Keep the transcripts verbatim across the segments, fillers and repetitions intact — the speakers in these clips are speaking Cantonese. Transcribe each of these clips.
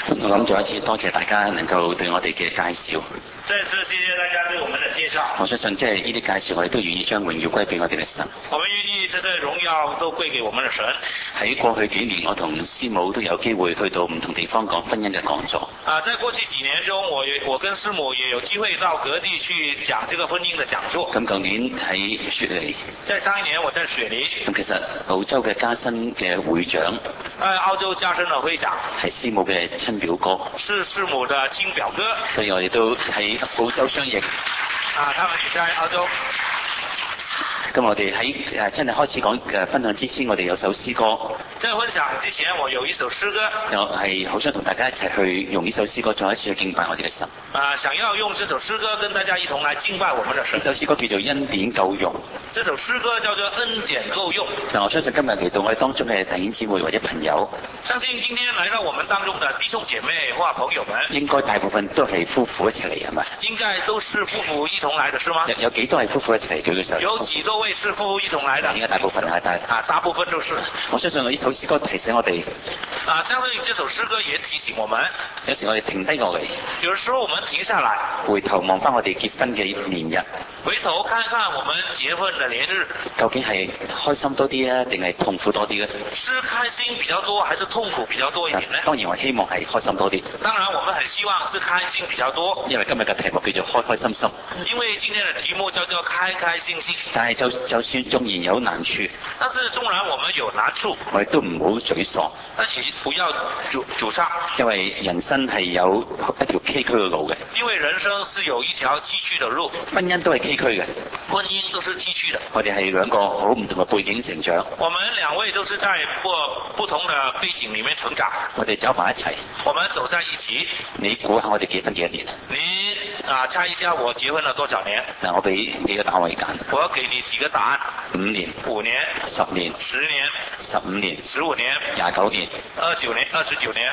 我諗再一次多謝大家能夠對我哋嘅介紹。 再次謝謝大家對我們的介紹。 我相信即係呢啲介紹，我哋都願意將榮耀歸俾我哋嘅神。 我們願意這些榮耀都歸給我們的神。 喺過去幾年，我同師母都有機會去到唔同地方講婚姻嘅講座。 啊，在過去幾年中，我我跟師母也有機會到各地去講這個婚姻的講座。 咁舊年喺雪梨。 在上一年我在雪梨。 咁其實澳洲嘅加新嘅會長。 誒，澳洲加新嘅會長。 係師母嘅親表哥。 是師母的親表哥。 所以我哋都喺澳洲相認。 啊，他們也在澳洲。 咁我哋喺誒真係開始講嘅分享之前，我哋有首詩歌。 在分享之前，我有一首詩歌。 我係好想同大家一齊去用呢首詩歌，再一次去敬拜我哋嘅神。 啊，想要用這首詩歌跟大家一同來敬拜我們的神。 呢首詩歌叫做恩典夠用。 這首詩歌叫做恩典夠用。 嗱，我相信今日嚟到我哋當中嘅弟兄姊妹或者朋友， 相信今天來到我們當中的弟兄姐妹或朋友們， 應該大部分都係夫婦一齊嚟，係咪？ 應該都是夫婦一同來的，是嗎？ 有有幾多係夫婦一齊嚟？舉個手。 有幾多位是夫婦一同來的？ 應該大部分係大啊，大部分都是。 我相信我呢首詩歌提醒我哋。 啊，相信這首詩歌也提醒我們。 有時我哋停低落嚟。 有時候我們停下來， 回頭望翻我哋結婚嘅年日。 回頭看看我們結婚的年日。 究竟係開心多啲啊，定係痛苦多啲咧？ 是開心比較多，還是痛苦比較多一點呢？ 當然我希望係開心多啲。 當然我們很希望是開心比較多。 因為今日嘅題目叫做開開心心。 因為今天的題目叫做開開心心。 但係就就算縱然有難處， 但是縱然我們有難處， 我哋都唔好沮喪。 但也不要沮沮喪。 因為人生係有一條崎嶇嘅路嘅。 因為人生是有一條崎嶇的路。 婚姻都係崎嶇嘅。 婚姻都是崎嶇的。 我哋係兩個好唔同嘅背景成長。 我們兩位都是在不不同的背景裡面成長。 我哋走埋一齊。 我們走在一起。 你估下我哋結婚幾多年？ 你啊，猜一下我結婚了多少年？ 嗱，我俾幾個答案你揀。 我要給你幾個答案。 五年。 五年。 十年。 十年。 十五年。 十五年。 廿九年。 二九年。二十九年。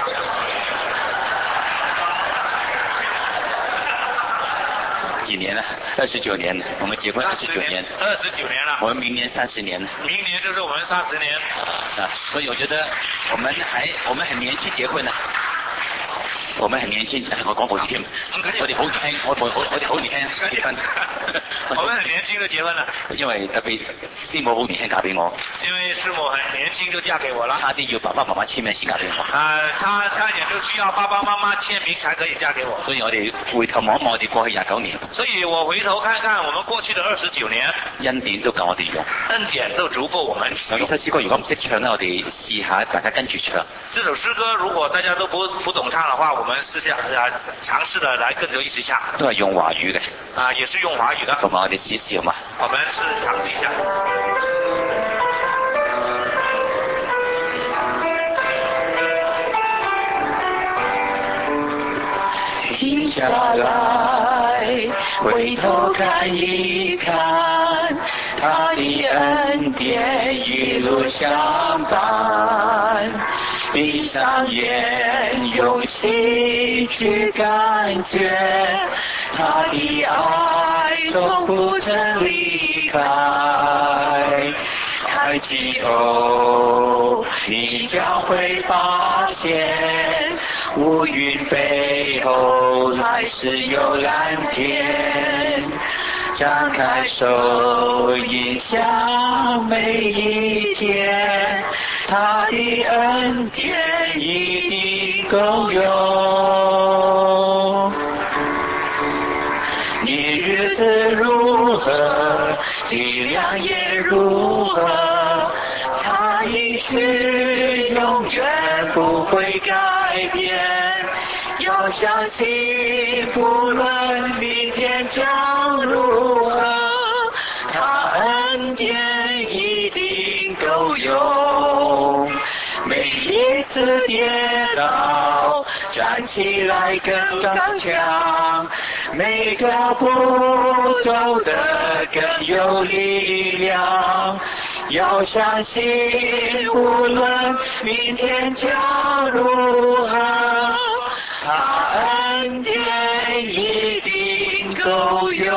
幾年了？二十九年，我們結婚二十九年。 二十九年了。 我們明年三十年。 明年就是我們三十年。 啊，所以我覺得我們還我們很年輕結婚啊。我們很年輕，我講好啲添。我哋好年輕，我我我哋好年輕結婚。 我們很年輕就結婚了。 因為特別師母好年輕嫁俾我。 因為師母很年輕就嫁給我了。 差啲要爸爸媽媽簽名先嫁俾我。 啊，差差一點就需要爸爸媽媽簽名才可以嫁給我。 所以我哋回頭望一望我哋過去廿九年。 所以我回頭看看我們過去的二十九年。 恩典都夠我哋用。 恩典都足夠我們使用。 呢首詩歌如果唔識唱咧，我哋試下大家跟住唱。 這首詩歌如果大家都不不懂唱的話，我們試下嘗試的來跟着一起唱。 都係用華語嘅。 啊，也是用華語的。 咁我哋試試好嘛？ 我們試嘗試一下。 停下來，回頭看一看，他的恩典一路相伴。閉上眼，用心去感覺，他的愛從不曾離開。抬起頭，你將會發現，烏雲背後還是有藍天。張開手，迎向每一天，他的恩典一定夠用。你日子如何，力量也如何，他應許永遠不會改變。要相信，不論明天將如何，他恩典一定夠用。每一次跌倒，站起來更剛強，每個步走得更有力量。要相信，無論明天將如何，他恩典一定夠用。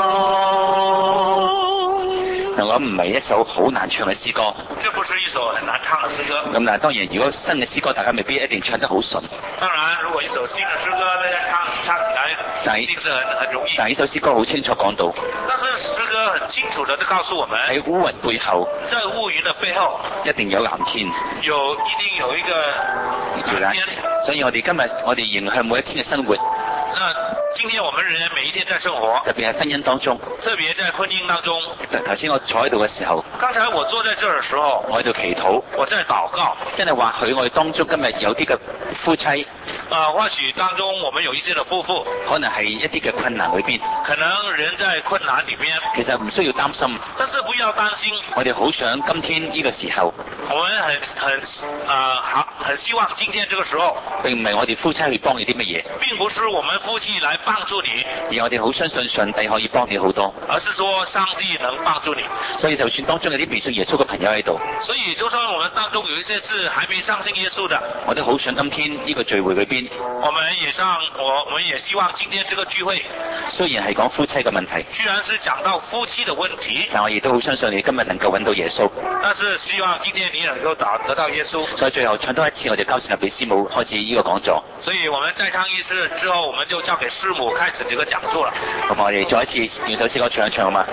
我諗唔係一首好難唱嘅詩歌。 這不是一首很難唱的詩歌。 咁但係當然，如果新嘅詩歌，大家未必一定唱得好順。 當然，如一首新的诗歌，大家唱唱起来一定是很很容易。 但呢首詩歌好清楚講到， 但是詩歌很清楚地告訴我們， 喺烏雲背後， 在烏雲的背後， 一定有藍天， 有一定有一個藍天。 所以我哋今日我哋迎向每一天嘅生活。 那今天我們人每一天在生活， 特別係婚姻當中， 特別在婚姻當中。 頭先我坐喺度嘅時候， 剛才我坐在這兒嘅時候， 我喺度祈禱， 我在禱告。 真係或許我哋當中今日有啲嘅夫妻， 啊，或許當中我們有一些嘅夫婦， 可能係一啲嘅困難裏邊， 可能人在困難裏面， 其實唔需要擔心， 但是不要擔心。 我哋好想今天呢個時候， 我們很很啊好，很希望今天這個時候， 並唔係我哋夫妻去幫你啲乜嘢， 並不是我們夫妻來幫助你， 而我哋好相信上帝可以幫你好多， 而是說上帝能幫助你。 所以就算當中有啲未信耶穌嘅朋友喺度， 所以就算我們當中有一些是還沒相信耶穌的， 我都好想今天呢個聚會裏邊， 我們也上我我們也希望今天這個聚會， 雖然係講夫妻嘅問題， 居然是講到夫妻的問題， 但我亦都好相信你今日能夠揾到耶穌。 但是希望今天你能夠得得到耶穌。 所以最後唱多一次，我哋交時入俾師母開始呢個講座。 所以我們再唱一次之後，我們就交給師母開始這個講座了。 咁我哋再一次用首詩歌唱一唱好嘛？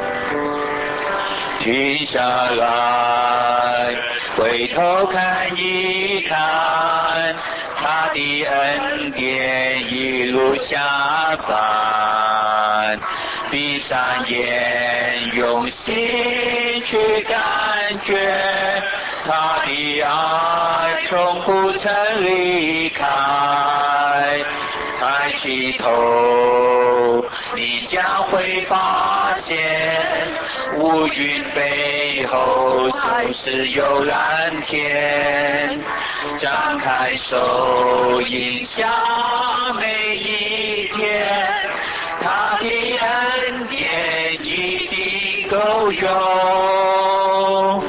停下來，回頭看一看，他的恩典一路相伴，閉上眼，用心去感覺，他的愛從不曾離開。抬起頭，你將會發現，烏雲背後就是有藍天。張開手，迎向每一天，他的恩典一定夠用。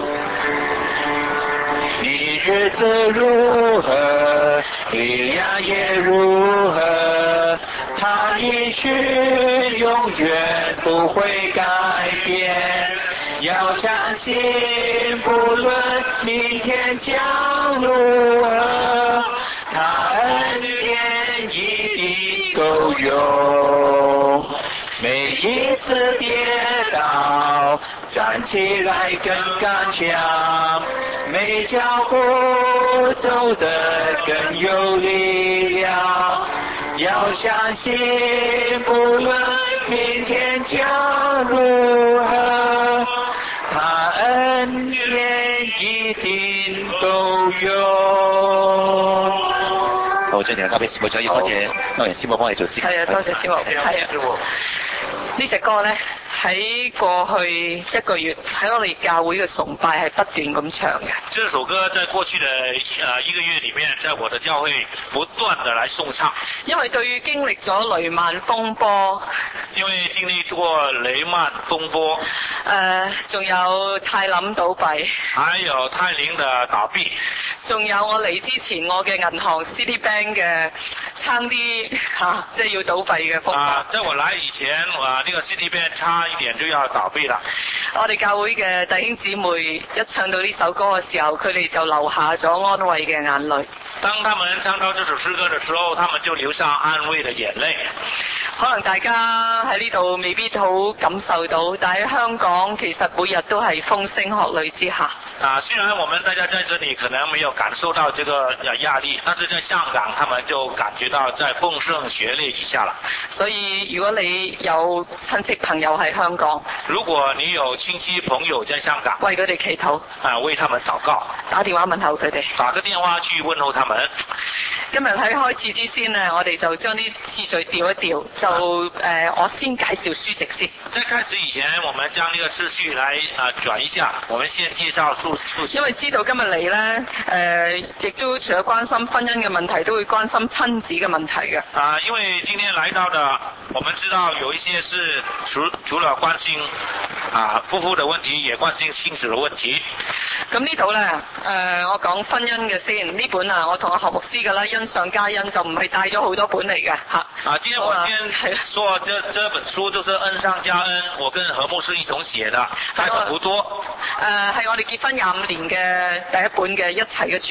你日子如何，力量也如何，他應許永遠不會改變。要相信，不論明天將如何，他恩典一定夠用。每一次跌倒，站起來更剛強，每腳步走得更有力量。要相信，不論明天將如何，他恩典一定夠用。好，將時間交俾師母，再要多謝歐陽師母幫你做師。 係啊，多謝師母。係啊，師母。呢隻歌咧喺過去一個月喺我哋教會嘅崇拜係不斷咁唱嘅。 這首歌在過去的呃一個月裡面，在我的教會不斷的來頌唱。 因為對於經歷咗雷曼風波， 因為經歷過雷曼風波，誒、 呃，仲有泰林倒閉， 還有泰林的倒閉， 仲有我嚟之前我嘅銀行 Citibank 嘅差啲嚇，即係要倒閉嘅風波。 啊，在我來以前，啊，呢個 Citibank 差一點就要倒閉啦。 我哋教會嘅弟兄姊妹一唱到呢首歌嘅時候，佢哋就流下咗安慰嘅眼淚。 當他們唱到這首詩歌的時候，他們就流上安慰的眼淚。 可能大家喺呢度未必好感受到，但喺香港其實每日都係風聲鶴唳之下。 啊，雖然我們大家在這裡可能沒有感受到這個壓力，但是在香港，他們就感覺到在風聲雪淚以下了。 所以如果你有親戚朋友喺香港， 如果你有親戚朋友在香港， 為佢哋祈禱， 啊，為他們禱告， 打電話問候佢哋， 打個電話去問候他們。 今日喺開始之先呢，我哋就將啲次序調一調，就誒、呃、我先介紹書籍先。 在開始以前，我們將呢個次序來啊轉一下，我們先介紹書書籍。 因為知道今日嚟呢，誒、呃、亦都除咗關心婚姻嘅問題，都會關心親子嘅問題嘅。 啊，因為今天來到的，我們知道有一些是除除了關心啊夫婦的問題，也關心親子的問題。 咁呢度呢，誒、呃、我講婚姻嘅先，呢本啊我同阿何牧師嘅啦，恩上加恩，就唔係帶咗好多本嚟嘅嚇。 啊，今天我先說這這本書就是恩上加恩，我跟何牧師一同寫的，帶本不多。 誒係、呃、我哋結婚廿五年嘅第一本嘅一齊嘅著作。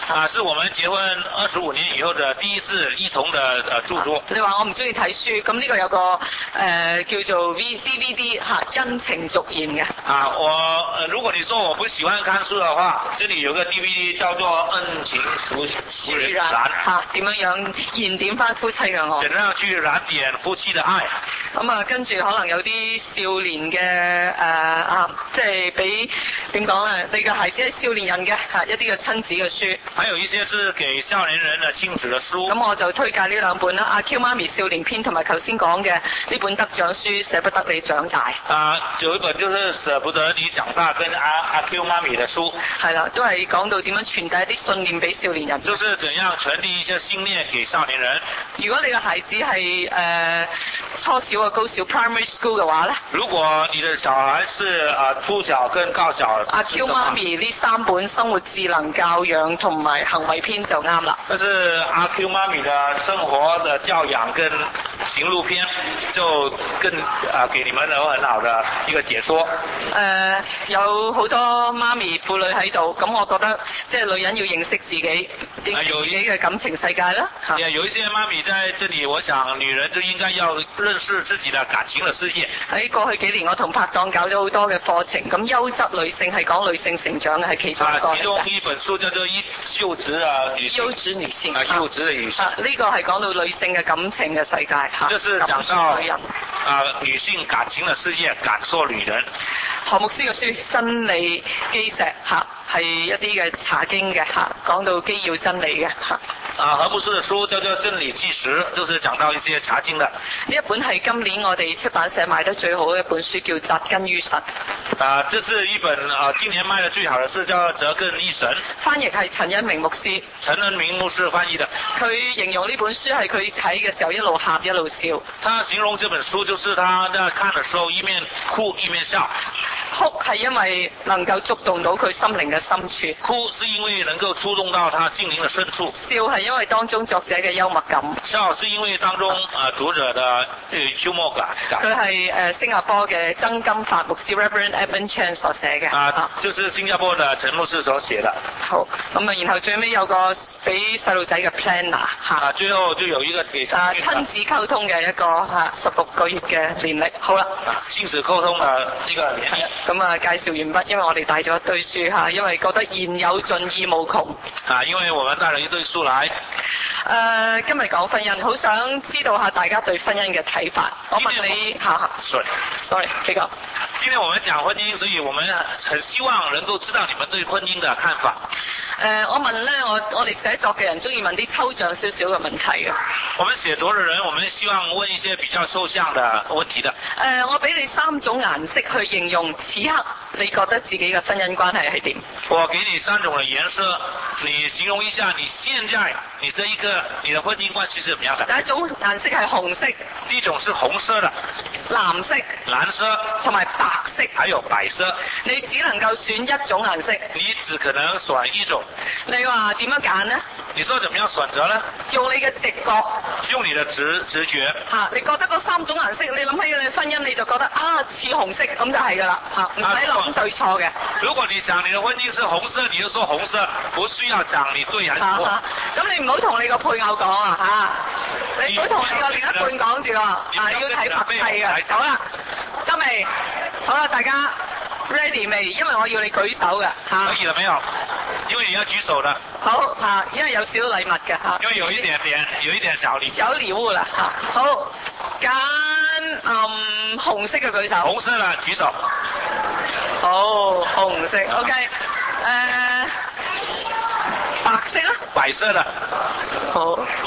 啊，是我們結婚二十五年以後的第一次一同的誒著作。 你話我唔中意睇書，咁呢個有個誒、呃、叫做 V D V D 嚇，因情續言嘅。 啊，我、呃、如果你說我不喜歡看書的話，這裡有個 D V D 叫做《恩情書書燃》 嚇，點樣樣燃點翻夫妻嘅愛？ 點樣去燃點夫妻的愛？ 咁啊，跟住可能有啲少年嘅誒啊，即係俾點講啊？你嘅孩子係少年人嘅嚇，一啲嘅親子嘅書。 還有一些是給少年人的親子的書。 咁我就推介呢兩本啦，《阿 Q 媽咪少年篇》同埋頭先講嘅呢本得獎書《捨不得你長大》。 啊，有一本就是捨不得你長大，跟阿阿 Q 媽咪的書。 係啦，都係講到點樣傳遞一啲信念俾少年人。 就是怎樣傳遞一些信念給少年人。 如果你嘅孩子係誒、呃、初小啊高小 primary school 嘅話咧， 如果你的小孩是啊初小跟高小， 阿 Q 媽咪呢三本生活智能教養同埋行為篇就啱啦。 這是阿 Q 媽咪的生活的教養跟行路篇，就更啊給你們有很好的一個解說。誒、 呃，有好多媽咪婦女喺度，咁我覺得即係女人要認識自己，認識自己嘅感情世界啦。 係啊，有一些媽咪在這裡，我想女人就應該要認識自己的感情的世界。 喺過去幾年，我同拍檔搞咗好多嘅課程，咁優質女性係講女性成長嘅，係其中一個。 啊，其中一本書叫做《優質啊女性》。 優質女性。 啊，優質的女性。 啊，呢、這個係講到女性嘅感情嘅世界嚇。 就是講到女人啊女性感情嘅世界，感受女人。 何牧師嘅書《真理基石》嚇，係一啲嘅查經嘅嚇，講到基要真理嘅嚇。 啊，何牧師嘅書叫做《真理基石》，就是講到一些查經嘅。呢一本係今年我哋出版社賣得最好嘅一本書，叫《扎根於神》。 啊，這是一本啊，今年賣得最好嘅書，叫《扎根於神》。翻譯係陳恩明牧師。 陳恩明牧師翻譯的。 佢形容呢本書係佢睇嘅時候一路喊一路笑。 他形容這本書就是他在看嘅時候一面哭一面笑。 哭係因為能夠觸動到佢心靈嘅深處。 哭是因為能夠觸動到他心靈嘅深處。 笑係因為當中作者嘅幽默感。 笑是因為當中啊讀者的幽默感。 佢係誒新加坡嘅曾金發牧師 Reverend Edmund Chan 所寫嘅。 啊，就是新加坡嘅陳牧師所寫的。 好，咁啊，然後最尾有個俾細路仔嘅 planner 嚇。 啊，最後就有一個給啊親子溝通嘅一個嚇十六個月嘅年歷。好啦。 啊，親子溝通嘅呢個年歷。 咁啊，介紹完畢，因為我哋帶咗一堆書嚇，因為覺得言有盡意無窮。 啊，因為我們帶了一堆書來。誒、 呃，今日講婚姻，好想知道下大家對婚姻嘅睇法。我問你嚇嚇。Sorry，Sorry，呢個。 今天我們講婚姻，所以我們很希望能夠知道你們對婚姻的看法。 誒、呃，我問咧，我我哋寫作嘅人中意問啲抽象少少嘅問題嘅。 我們寫作嘅人，我們希望問一些比較抽象的問題的。誒、 呃，我俾你三種顏色去形容此刻你覺得自己嘅婚姻關係係點？ 我給你三種嘅顏色，你形容一下你現在你這一個你的婚姻關係是怎麼樣的？ 第一種顏色係紅色。 第一種是紅色的。 藍色。 藍色。 同埋白色。 還有白色。 你只能夠選一種顏色。 你只可能選一種。 你話點樣揀呢？ 你說怎麼樣選擇呢？ 用你嘅直覺。 用你的直直覺。 嚇、啊，你覺得嗰三種顏色，你諗起你婚姻，你就覺得啊似紅色，咁就係㗎啦嚇，唔使諗對錯嘅。 如果你想你的婚姻是紅色，你就說紅色，不需要想你對還是錯。咁、 啊、你唔好同你個配偶講啊嚇，你唔好同你個另一半講住啊，啊要睇默契嘅。好啦，得未？好啦，大家 ready 未？因為我要你舉手嘅嚇。 可以了沒有？因為你要舉手的。 好嚇、啊，因為有少少禮物嘅嚇。 因為有一點點，有一點小禮。 小禮物啦嚇。好，揀嗯紅色嘅舉手。 紅色啦，舉手。 好，紅色 ，OK，誒、呃，白色啦。 白色的。 好，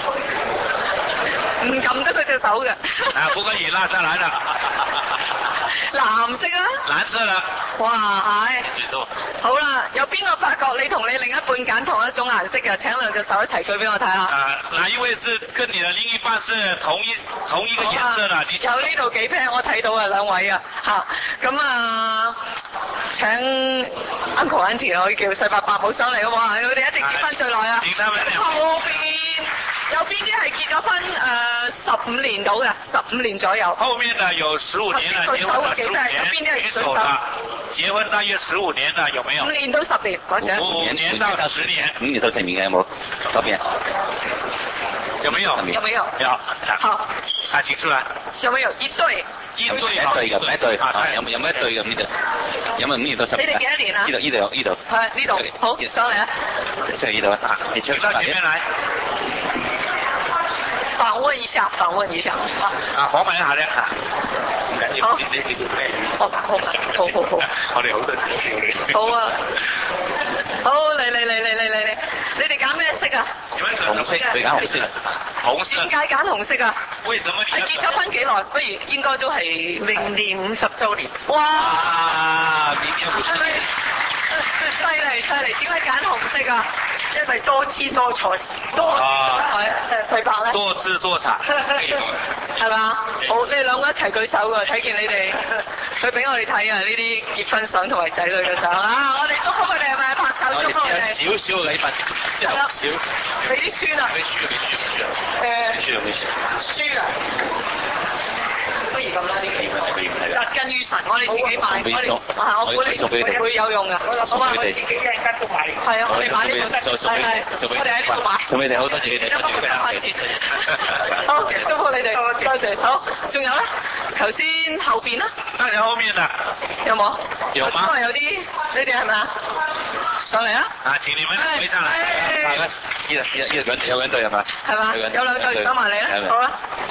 唔撳得佢隻手嘅。 啊，不可以拉下來的。 藍色啦。 藍色啦。 哇，係。好啦，有邊個發覺你同你另一半揀同一種顏色嘅？請兩隻手一齊舉俾我睇下。 啊，哪一位是跟你的另一半是同一同一個顏色的？啊、你有呢度幾 pair 我睇到啊，兩位啊，嚇，咁啊，請 Uncle Auntie 可以叫細伯伯冇上嚟嘅喎，佢哋一定結婚最耐啊。後邊有邊啲係結咗婚誒十五年到嘅，十五年左右。 後面呢有十五年啦，結婚咗十五年，舉手啦。 結婚大約十五年的有沒有？ 五年到十年嗰陣。 五年到十年。 五年到十年嘅有冇？嗰邊有沒有？ 有沒有？ 有。 好。 啊，請出來。 有沒有一對？ 一對一對嘅，一對啊，有有冇一對嘅呢度？有冇五年到十年？ 你哋幾多年啊？ 呢度呢度呢度。 係呢度，好上嚟啊！ 上呢度啊，你出到前面來。 訪問一下，訪問一下啊！ 啊，訪問一下咧嚇，唔緊要，你你你咩？ 好，好，好，好，好。 我哋好多謝好啊！好，嚟嚟嚟嚟嚟嚟嚟，你哋揀咩色啊？ 紅色，你揀紅色。 紅色。 點解揀紅色啊？ 為什麼你？ 你結咗婚幾耐？不如應該都係明年五十週年。哇！ 啊！明年五十年。 犀利犀利，點解揀紅色啊？因為多姿多彩，多彩誒對白咧。 多姿多彩。 係嘛？好，你哋兩個一齊舉手喎，睇見你哋，佢俾我哋睇啊！呢啲結婚相同埋仔女嘅相啊！我哋祝福佢哋係咪拍手祝福佢哋？ 少少禮物，即係少。 俾啲書啦。 俾書俾書俾書。 誒。 書啊俾書。 書啊！不如咁啦，呢啲扎根於神，我哋自己買，我哋啊，我估你會有用噶。好嘛，我哋自己一陣間都買。係啊，我哋買呢本，係係，我哋喺呢度買。 送俾你好多謝你哋。 一蚊兩塊錢。好，祝福你哋，多謝。好，仲有咧？頭先後邊啦。 啊，有後面啊？ 有冇？ 有嗎？ 因為有啲，你哋係咪啊？上嚟啊！ 啊，請你們圍上來。 係啦，呢度呢度呢度有兩對係嘛？ 係嘛？有兩對，走埋嚟啦，好啊。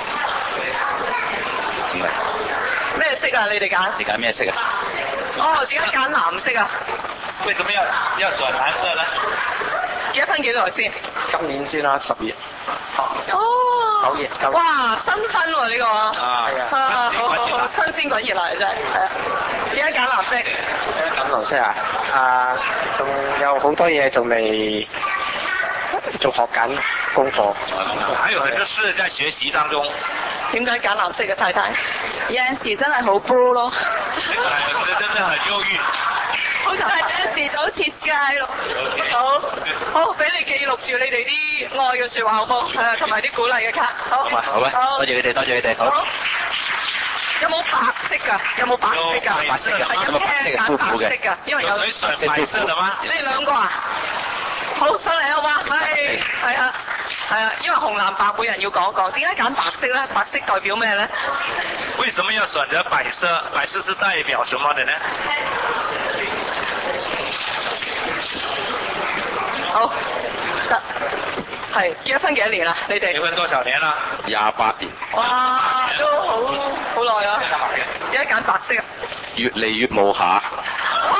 唔係。 咩色啊？你哋揀？ 你揀咩色啊？ 哦，點解揀藍色啊？ 為什麼要要選藍色呢？ 結婚幾耐先？ 今年先啦，十月。 哦。 九月。 哇，新婚喎呢個。 啊。 係啊。 啊，好好好，新鮮滾熱辣真係。係啊。點解揀藍色？ 揀藍色啊？啊，仲有好多嘢仲未，仲學緊功課。 還有很多事在學習當中。 點解揀藍色嘅太太？有陣時真係好 blue 咯。 有時真的很憂鬱。 好就係有陣時就好貼街咯。好，好俾你記錄住你哋啲愛嘅説話好冇？係啊，同埋啲鼓勵嘅卡。好。 好啊，好啊，多謝你哋，多謝你哋。好。 有冇白色㗎？有冇白色㗎？ 白色㗎。 係有咩揀白色㗎？因為有水水白色的嗎？ 你哋兩個啊？好上嚟好嘛？係係啊係啊，因為紅藍白每人要講一講，點解揀白色咧？白色代表咩咧？ 為什麼要選擇白色？白色是代表什麼的呢？ 好，得係結咗婚幾多年啦？你哋結婚多少年啦？ 廿八年。 哇，都好好耐啊！點解揀白色啊？ 越嚟越無瑕。 哇！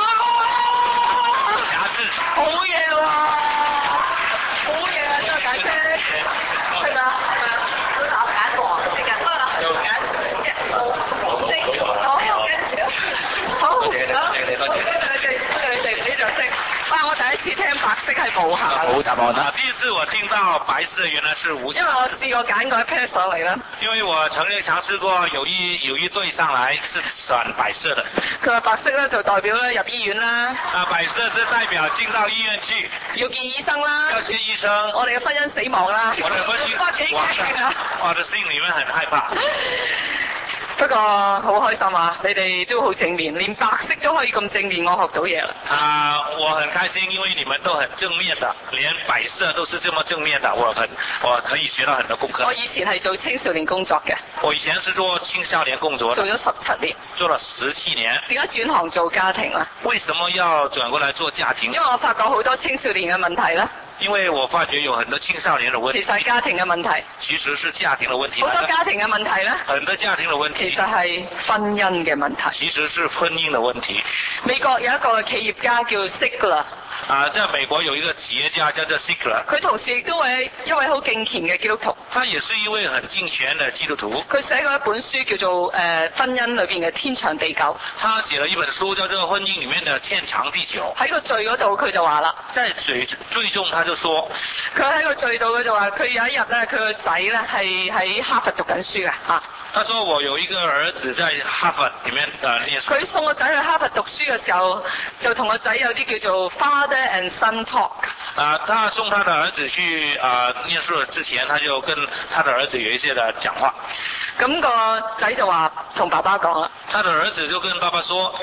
好嘢喎！好嘢啊！呢個解釋係咪啊？我揀黃色嘅，我揀一紅色，好跟住，好，多謝你哋，多謝你哋，多謝你哋俾掌聲。哇！我第一次聽白色係無瑕。 好答案啦！ 第一次我聽到白色原來是無瑕。 因為我試過揀過一 pair 上嚟啦。 因為我曾經嘗試過有一有一對上來是選白色的。 佢話白色咧就代表咧入醫院啦。 啊，白色是代表進到醫院去。 要見醫生啦。 要見醫生。 我哋嘅婚姻死亡啦。 我哋婚姻死亡啦。我的心裏面很害怕。 不過好開心啊！你哋都好正面，連白色都可以咁正面，我學到嘢啦。 啊，我很開心，因為你們都很正面的，連白色都是這麼正面的，我很我可以學到很多功課。 我以前係做青少年工作嘅。 我以前是做青少年工作的。 做咗十七年。 做了十七年。 點解轉行做家庭啊？ 為什麼要轉過來做家庭？ 因為我發覺好多青少年嘅問題啦。 因為我發覺有很多青少年的問題。 其實係家庭嘅問題。 其實是家庭的問題。 好多家庭嘅問題咧。 很多家庭的問題。 其實係婚姻嘅問題。 其實是婚姻的問題。 美國有一個企業家叫 Sigler。 啊，在美國有一個企業家叫做 Sigler。 佢同時亦都係一位好敬虔嘅基督徒。 他也是一位很敬虔的基督徒。 佢寫過一本書叫做誒、呃、婚姻裏邊嘅天長地久。 他寫了一本書叫做《婚姻裡面的天長地久》。 喺個序嗰度佢就話啦， 在最最終他就說， 佢喺個序度佢就話，佢有一日咧，佢個仔咧係喺哈佛讀緊書嘅嚇。 他說我有一個兒子在哈佛裡面誒念書。 佢送個仔去哈佛讀書嘅時候，就同個仔有啲叫做 father and son talk。 啊，他送他的兒子去啊念書之前，他就跟他的兒子有一些的講話。 咁個仔就話同爸爸講啦。 他的兒子就跟爸爸說：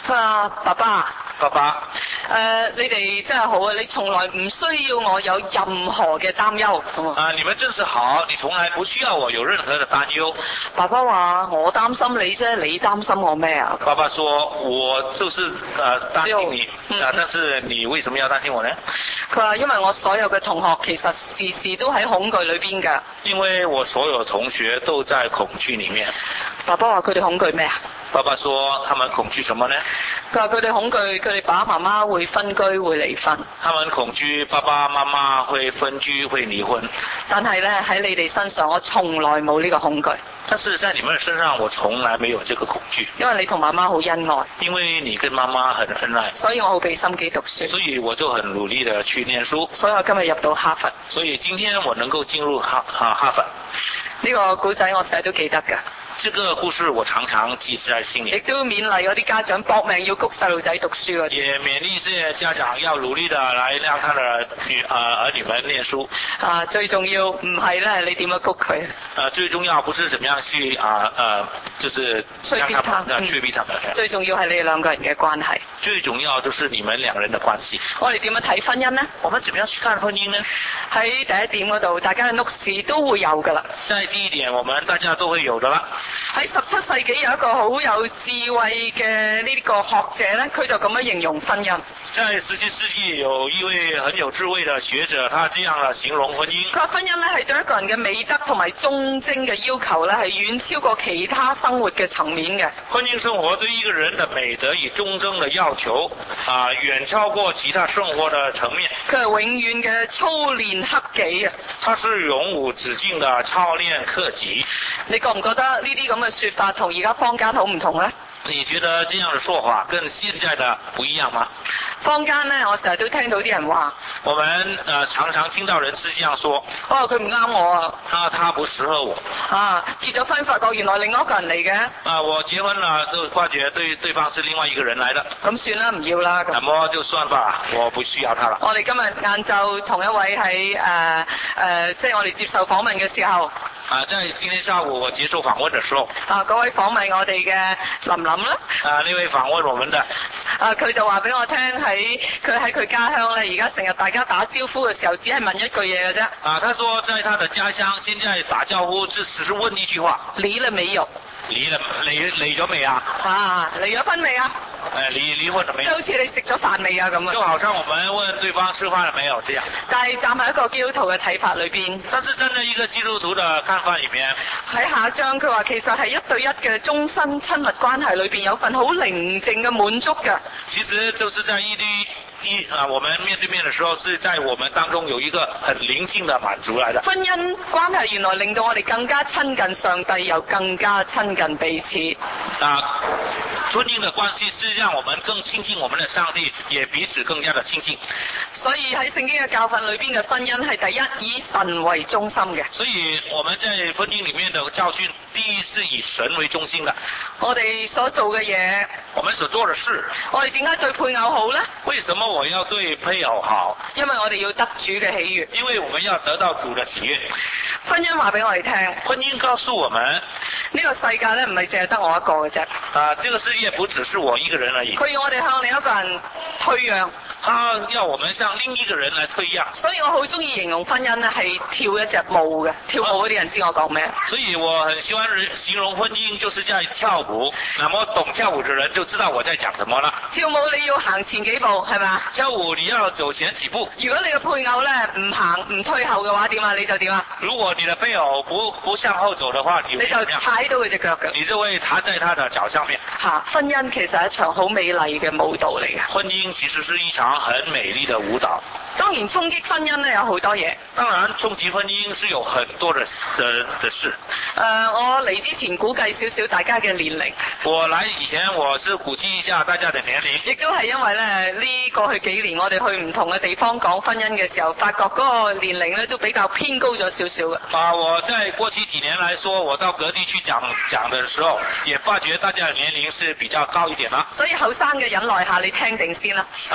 啊，爸爸。 爸爸。 誒、呃，你哋真係好啊！你從來唔需要我有任何嘅擔憂。 啊，你們真是好，你從來不需要我有任何的擔憂。 爸爸話：我擔心你啫，你擔心我咩啊？ 爸爸說：我就是誒、呃、擔心你， 嗯、 啊，但是你為什麼要擔心我呢？ 佢話：因為我所有嘅同學其實時時都喺恐懼裏邊㗎。 因為我所有同學都在恐懼裡面。 爸爸話：佢哋恐懼咩啊？ 爸爸說：他們恐懼什麼呢？ 佢話：佢哋恐懼佢哋爸爸媽媽會分居會離婚。 他們恐懼爸爸媽媽會分居會離婚。 但係咧喺你哋身上，我從來冇呢個恐懼。 但是在你們身上，我從來沒有這個恐懼。 因為你同媽媽好恩愛。 因為你跟媽媽很恩愛。 所以我好俾心機讀書。 所以我就很努力地去念書。 所以我今日入到哈佛。 所以今天我能夠進入哈哈哈佛。 呢個古仔我成日都記得㗎。 這個故事我常常記在心裏。亦都勉勵嗰啲家長搏命要谷細路仔讀書嗰啲。 也勉勵這些家長要努力地來讓他的女啊兒女們念書。 啊，最重要唔係咧，你點樣谷佢？ 啊，最重要不是怎麼樣去啊呃，就是催逼他， 嗯，催逼他們。 最重要係你哋兩個人嘅關係。 最重要就是你們兩人的關係。 我哋點樣睇婚姻呢？ 我們怎麼樣去看婚姻呢？ 喺第一點嗰度，大家嘅 notes 都會有㗎啦。 在第一點，我們大家都會有的啦。 喺十七世紀有一個好有智慧嘅呢個學者咧，佢就咁樣形容婚姻。 在十七世紀有一位很有智慧的學者，他這樣嚟形容婚姻。 佢話婚姻咧係對一個人嘅美德同埋忠貞嘅要求咧，係遠超過其他生活嘅層面嘅。 婚姻生活對一個人的美德與忠貞嘅要求啊，遠超過其他生活的層面。 佢係永遠嘅操練克己啊！ 他是永無止境的操練克己。 你覺唔覺得呢啲咁嘅說法同而家坊間好唔同呢？ 你覺得這樣的說法跟現在的不一樣嗎？ 坊間呢，我成日都聽到啲人話， 我們呃常常聽到人是這樣說， 哦，佢唔啱我啊， 他他不適合我。 啊，結咗婚發覺原來另外一個人嚟嘅。 啊，我結婚了就發覺對對方是另外一個人來的。 咁算啦，唔要啦。 那麼就算吧，我不需要他了。 我哋今日晏晝同一位喺誒誒，即係我哋接受訪問嘅時候。 啊，在今天下午我接受訪問的時候， 啊，嗰位訪問我哋嘅林林啦， 啊，呢位訪問我們的， 啊，佢就話俾我聽喺佢喺佢家鄉咧，而家成日大家打招呼嘅時候，只係問一句嘢嘅啫。 啊，他說在他的家鄉，現在打招呼只只是問一句話， 離了沒有？ 離了離離咗未啊？ 啊，離咗婚未啊？ 誒，離離婚了沒有？ 即好似你食咗飯未啊咁啊？ 就好像我們問對方吃飯了沒有這樣。 但係站喺一個基督徒嘅睇法裏邊， 但是站在一個基督徒的看法裏面， 喺下一章佢話其實係一對一嘅終身親密關係裏邊有份好寧靜嘅滿足㗎。 其實就是在一對一啊，我們面對面的時候，是在我們當中有一個很寧靜的滿足來的。 婚姻關係原來令到我哋更加親近上帝，又更加親近彼此。 啊，婚姻的關係是讓我們更親近我們的上帝，也彼此更加的親近。 所以喺聖經嘅教訓裏邊嘅婚姻係第一以神為中心嘅。 所以我們在婚姻裏面的教訓，第一是以神為中心的。 我哋所做嘅嘢， 我們所做的事， 我哋點解對配偶好呢？ 為什麼我要對配偶好？ 因為我哋要得主嘅喜悅。 因為我們要得到主的喜悅。 婚姻話俾我哋聽， 婚姻告訴我們， 呢個世界咧唔係淨係得我一個嘅啫。 啊，這個世界不只是我一個人而已。 佢要我哋向另一個人退讓。 他要我們向另一個人來退讓。 所以我好中意形容婚姻咧係跳一隻舞嘅，跳舞嗰啲人知我講咩？ 所以我很喜歡形容婚姻就是在跳舞。那麼懂跳舞的人就知道我在講什麼了。 跳舞你要行前幾步係嘛？ 跳舞你要走前幾步。 如果你嘅配偶咧唔行唔退後嘅話，點啊？你就點啊？ 如果你的配偶不不向後走的話，你你就踩到佢隻腳嘅。 你就會踏在他的腳上面。 吓，婚姻其實係一場好美麗嘅舞蹈嚟嘅。 婚姻其實是一場很美麗的舞蹈。 當然衝擊婚姻咧有好多嘢。 當然衝擊婚姻是有很多的的的事。誒、 呃，我嚟之前估計少少大家嘅年齡。 我來以前我是估計一下大家的年齡。亦都係因為咧呢過去幾年我哋去唔同嘅地方講婚姻嘅時候，發覺嗰個年齡咧都比較偏高咗少少嘅。 啊，我在過去幾年來說，我到各地去講講的時候，也發覺大家的年齡是比較高一點啦。 所以後生嘅忍耐下，你聽定先啦。 啊，所以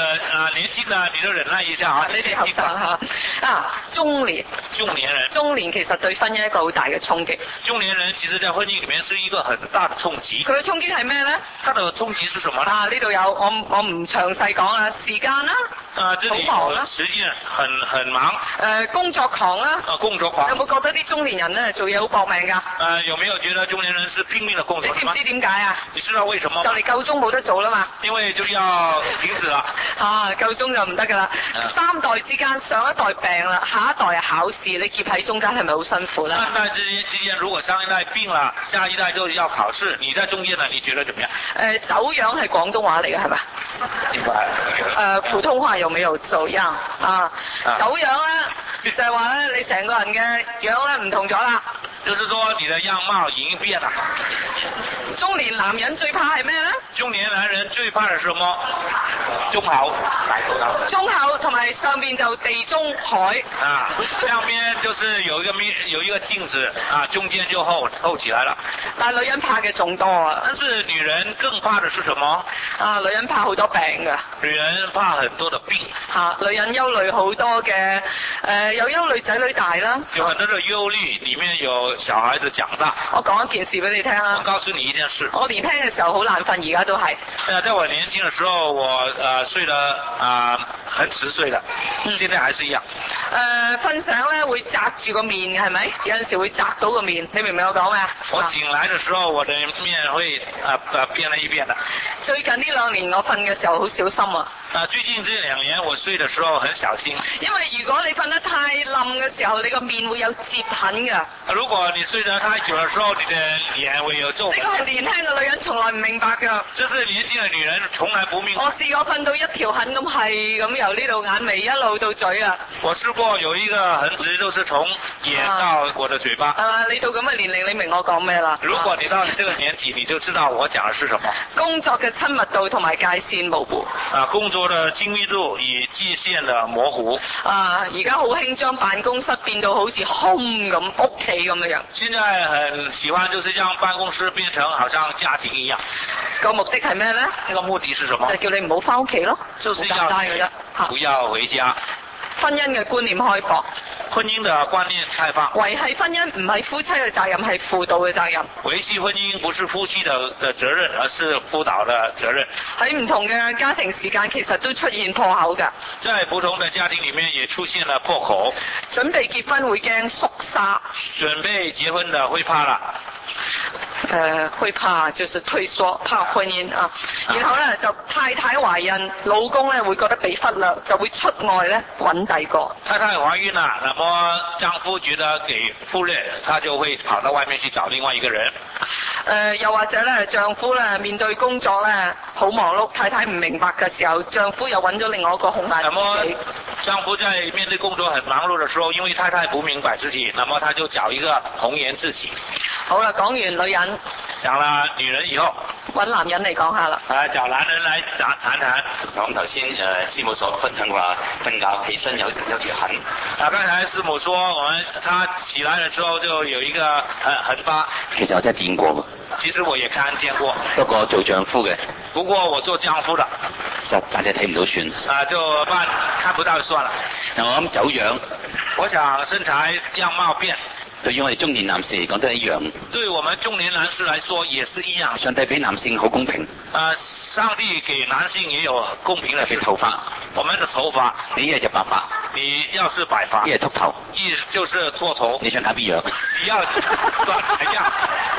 啊年輕的你都忍耐一下啊， 你哋後生嚇啊中年。 中年人。 中年其實對婚姻一個好大嘅衝擊。 中年人其實在婚姻裡面是一個很大的衝擊。 佢嘅衝擊係咩咧？ 他的衝擊是什麼呢？ 啊呢度有我我唔詳細講啦，時間啦。 啊，這裡好忙啦。 時間很很忙。 誒、呃、工作狂啦。 啊工作狂。 有冇覺得啲中年人咧做嘢好搏命㗎？ 誒有沒有覺得中年人是拼命的工作？ 你知唔知點解啊？ 你知道為什麼？ 就嚟夠鐘冇得做啦嘛。 因為就要停止啦。 啊夠鐘就唔得㗎啦。三代之間上一代病啦，下一代係考試，你夾喺中間係咪好辛苦咧？ 三代之之間如果上一代病了，下一代就要考試，你在中間呢？你覺得怎麼樣？誒、 呃、走樣係廣東話嚟嘅係咪？ 應該。誒、 呃、普通話有沒有走樣啊？啊走樣咧就係話咧你成個人嘅樣咧唔同咗啦。 就是說你的樣貌已經變了。 中年男人最怕係咩咧？ 中年男人最怕係什麼？中口。 中口同埋上面就地中海。 啊，上面就是有一個面有一個鏡子啊，中間就厚厚起來了。 但係女人怕嘅仲多啊。 但是女人更怕的是什麼？ 啊，女人怕好多病㗎。 女人怕很多的病。嚇、 啊，女人憂慮好多嘅，誒、呃、有憂慮仔女大啦。 有很多的憂慮，裡面有小孩子長大。 我講一件事俾你聽啦。 我告訴你一件事。 我年輕嘅時候好難瞓，而家都係。 誒，在我年輕嘅時候，我誒、呃、睡得啊、呃、很遲睡的，嗯，現在還是一樣。誒、 呃，瞓醒咧會扎住個面嘅係咪？有陣時會扎到個面，你明唔明我講咩啊？ 我醒來嘅時候，我的面會啊啊變了一變的。 最近呢兩年我瞓嘅時候好小心啊。 啊，最近這兩年我睡的時候很小心。 因為如果你瞓得太冧嘅時候，你個面會有折痕㗎。 如果你睡得太久嘅時候，你的臉會有皺紋。呢個係年輕嘅女人從來唔明白㗎。 這是年輕嘅女人從來不明白。 我試過瞓到一條痕咁係咁由呢度眼眉一路到嘴啊。 我試過有一個痕跡，就是從眼到我的嘴巴。 啊，你到咁嘅年齡，你明我講咩啦？ 如果你到這個年紀，你就知道我講的是什麼。 工作嘅親密度同埋界線模糊。 啊，工作的親密度與界線的模糊。 啊，而家好興將辦公室變到好似 home 咁屋企咁樣樣。 現在很喜歡就是將辦公室變成好像家庭一樣。 個目的係咩咧？ 呢個目的是什麼？ 就叫你唔好翻屋企咯。 就是要不要回家。 婚姻嘅觀念開放。 婚姻的觀念開放。 維繫婚姻唔係夫妻嘅責任，係輔導嘅責任。 維繫婚姻不是夫妻的的責任，而是輔導的責任。 喺唔同嘅家庭時間，其實都出現破口㗎。 在不同的家庭裡面，也出現了破口。 準備結婚會驚縮沙。 準備結婚的會怕啦。 誒、呃，會怕就是退縮，怕婚姻啊。然後咧就太太懷孕，老公咧會覺得被忽略，就會出外咧揾第個。 太太懷孕啦，那麼丈夫覺得給忽略，他就會跑到外面去找另外一個人。誒、 呃，又或者咧，丈夫咧面對工作咧好忙碌，太太唔明白嘅時候，丈夫又揾咗另外一個紅顏知己。 丈夫在面對工作很忙碌的時候，因為太太不明白自己，那麼他就找一個紅顏知己。 好啦，講完女人， 講了女人以後， 揾男人嚟講下啦。 啊，找男人嚟談談談。 講頭先誒師母所分享話，瞓覺起身有有條痕。 啊，剛才師母說，我們他起來的時候就有一個誒痕疤。 其實我真係見過。 其實我也看見過。 不過做丈夫嘅。 不過我做丈夫的。 就暫時睇唔到算。 啊，就辦看不到就算了。 嗱，我諗走樣。我想身材樣貌變。 對於我哋中年男士嚟講都係一樣。 對我們中年男士來說也是一樣。 上帝俾男性好公平。 啊，上帝給男性也有公平的。 頭髮， 我們的頭髮， 你一係就白髮， 你要是白髮， 一係禿頭， 一就是禿頭。 你想揀邊樣？ 你要選哪樣？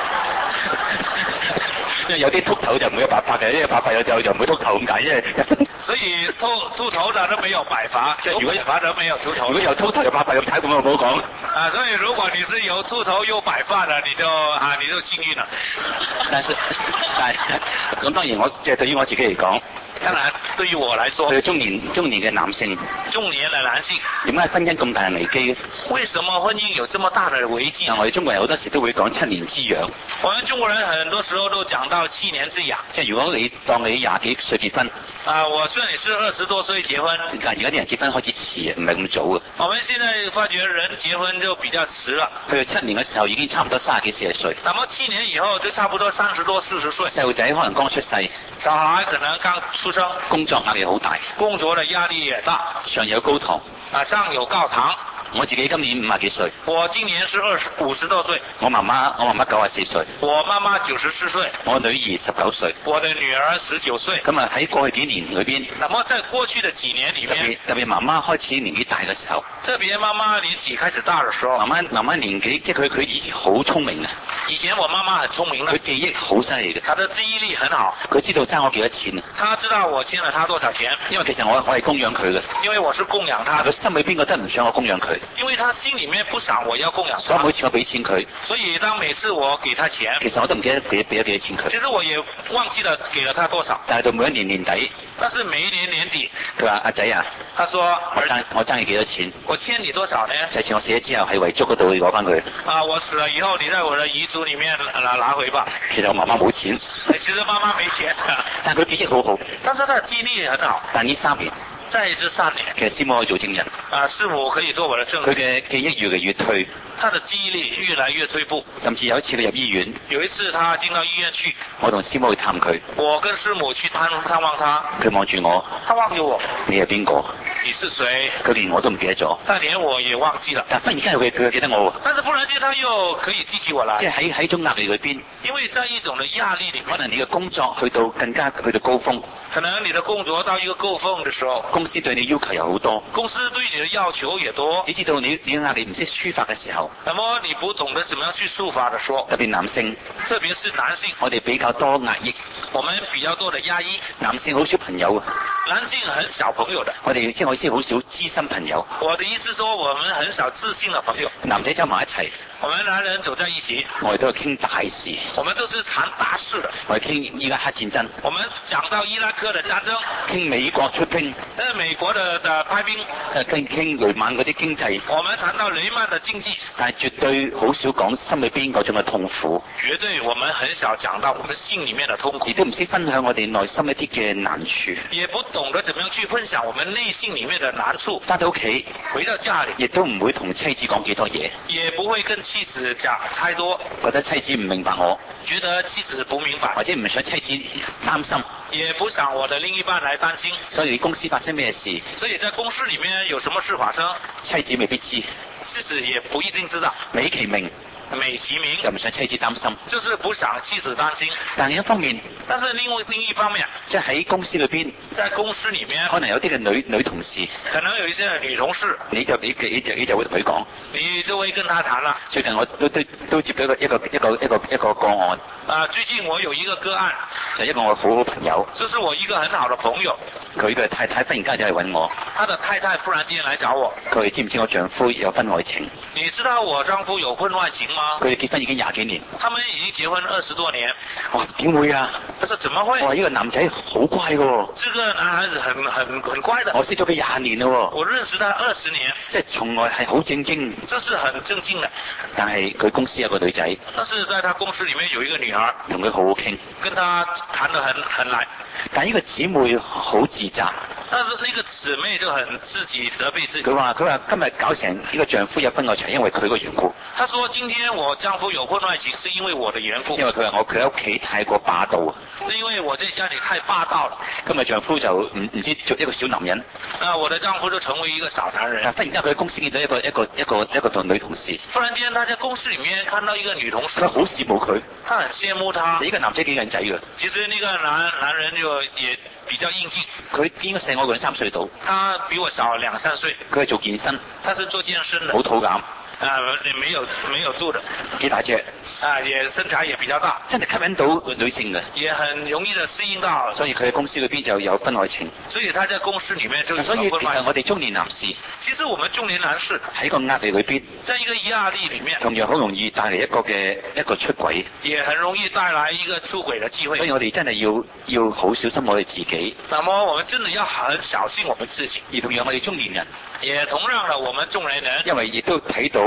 因為有啲禿頭就唔會有白髮嘅，因為白髮有就就唔會禿頭咁解，因為。 所以禿禿頭的都沒有白髮，如果白髮都沒有禿頭。 如果有禿頭有白髮咁睇，咁我唔好講。 啊，所以如果你是有禿頭有白髮的，你就啊你就幸運了。 但是，但係咁當然我即係對於我自己嚟講。 當然，對於我來說， 對中年中年嘅男性， 中年嘅男性， 點解婚姻咁大嘅危機？ 為什麼婚姻有這麼大的危機？ 我哋中國人好多時都會講七年之癢。 我們中國人很多時候都講到七年之癢。即係如果你當你廿幾歲結婚， 啊，我雖然是二十多歲結婚， 但而家啲人結婚開始遲，唔係咁早嘅。 我們現在發覺人結婚就比較遲了。 去到七年嘅時候已經差唔多三十幾四十歲。 那麼七年以後就差不多三十多四十歲。 細路仔可能剛出世， 小孩可能剛出出生， 工作壓力好大， 工作的壓力也大， 上有高堂， 啊上有高堂。 我自己今年五十幾歲， 我今年是二十五十多歲， 我媽媽我媽媽九十四歲， 我媽媽九十四歲， 我女兒十九歲， 我的女兒十九歲。 咁啊喺過去幾年裏邊， 那麼在過去的幾年裏面， 特別特別媽媽開始年紀大嘅時候， 特別媽媽年紀開始大的時候， 媽媽媽媽年紀即係佢佢以前好聰明啊， 以前我媽媽很聰明的， 佢記憶好犀利嘅， 她的記憶力很好， 佢知道爭我幾多錢啊， 她知道我欠了她多少錢， 因為其實我我係供養佢嘅， 因為我是供養她佢的， 心裏邊覺得唔想我供養佢， 因為她心裏面不想我要供養所以她， 每次我俾錢佢， 所以當每次我給她錢， 其實我都唔記得俾俾咗幾多錢佢， 其實我也忘記了給了她多少， 但係到每一年年底， 但是每一年年底， 佢話阿仔啊， 她說我爭我爭你幾多錢？ 我欠你多少呢？ 就係我死咗之後喺遺囑嗰度攞翻佢。 啊，我死了以後，你在我的遺囑裏面拿拿回吧。 其實我媽媽冇錢， 其實媽媽沒錢， 但佢記憶好好。 但是她的記憶力很好。 但呢三年， 在這三年， 其實師母可以做證人。 啊，師母可以做我的證佢人。 嘅記憶越嚟越退， 她的記憶力越來越退步。 甚至有一次佢入醫院， 有一次她進到醫院去， 我同師母去探佢， 我跟師母去探探望她， 佢望住我， 她望住我， 你係邊個？ 你是誰？ 佢連我都唔記得咗， 她連我也忘記了。 但忽然間佢佢記得我喎。 但是忽然間她又可以記起我來。 即係喺喺種壓力裏邊， 因為在一種的壓力裏面， 可能你嘅工作去到更加去到高峰， 可能你的工作到一個高峰的時候， 公司對你要求又好多， 公司對你的要求也多， 你知道你你嘅壓力唔識抒發嘅時候， 那麼你不懂得怎麼樣去抒發的時候， 特別男性， 特別是男性， 我哋比較多壓抑， 我們比較多的壓抑， 男性好少朋友啊， 男性很小朋友的， 我哋即係我意思好少知心朋友， 我的意思說我們很少知心的朋友， 男仔走埋一齊， 我們男人走在一起， 我哋都係傾大事， 我們都是談大事的， 我哋傾伊拉克戰爭， 我們講到伊拉克的戰爭， 傾美國出兵， 呃美國的的派兵， 誒傾傾雷曼嗰啲經濟， 我們談到雷曼的經濟， 但係絕對好少講心裏邊嗰種嘅痛苦， 絕對我們很少講到我們心裡面的痛苦， 亦都唔識分享我哋內心一啲嘅難處， 也不懂得怎麼樣去分享我們內心裡面的難處， 翻到屋企， 回到家裡， 亦都唔會同妻子講幾多嘢， 也不會跟妻子講太多， 覺得妻子唔明白我， 覺得妻子不明白， 或者唔想妻子擔心， 也不想我的另一半來擔心， 所以公司發生咩事， 所以在公司裡面有什麼事發生， 妻子未必知， 妻子也不一定知道， 美其名美其名就唔想妻子擔心， 就是不想妻子擔心， 但另一方面， 但是另外另一方面， 即係喺公司裏邊， 在公司裡面， 可能有啲嘅女女同事， 可能有一些女同事， 你就你你就你就會同佢講， 你就會跟她談啦。 最近我都都都接到一個一個一個一個一個個案， 啊，最近我有一個個案， 就一個我好好朋友， 就是我一個很好的朋友， 佢嘅太太忽然間就嚟揾我， 他的太太忽然間來找我， 佢知唔知我丈夫有婚外情？ 你知道我丈夫有婚外情嗎？ 佢哋結婚已經廿幾年。 他們已經結婚二十多年。 哇，點會啊？ 他說怎麼會？ 哇，呢個男仔好乖喎。 這個男孩子很很很乖的。 我識咗佢廿年咯。 我認識他二十年。 即係從來係好正經。 這是很正經的。 但係佢公司有個女仔。 但是在他公司裡面有一個女孩。 同佢好好傾。 跟他談得很很來。 但呢個姊妹好自責。 但是那個姊妹就很自己責備自己。 佢話佢話今日搞成呢個丈夫有婚外情，因為佢個緣故。 他說今天我丈夫有婚外情是因為我的緣故。 因為佢話我佢喺屋企太過霸道。 是因為我在家裡太霸道了。 今日丈夫就唔唔知做一個小男人。 啊，我的丈夫就成為一個小男人。 啊，忽然間佢喺公司見到一個一個一個一個同女同事。 忽然間他在公司裡面看到一個女同事。 佢好羨慕佢。 他很羨慕他。 呢個男仔幾靚仔㗎。 其實那個男男人就也比較英俊。 佢應該細我兩三歲到。 他比我小兩三歲。 佢係做健身。 他是做健身的。 冇肚腩。 啊，也沒有沒有肚的。 幾大隻。 啊，也身材也比較大。 真係吸引到女性嘅。 也很容易的適應到。 所以佢喺公司裏邊就有婚外情。 所以他在公司裡面就有所以其實我哋中年男士。 其實我們中年男士喺個壓力裏邊。 在一個壓力裡面。 同樣好容易帶嚟一個嘅一個出軌。 也很容易帶來一個出軌的機會。 所以我哋真係要要好小心我哋自己。 那麼我們真的要很小心我們自己。 而同樣我哋中年人。 也同樣的我們中年人。 因為亦都睇到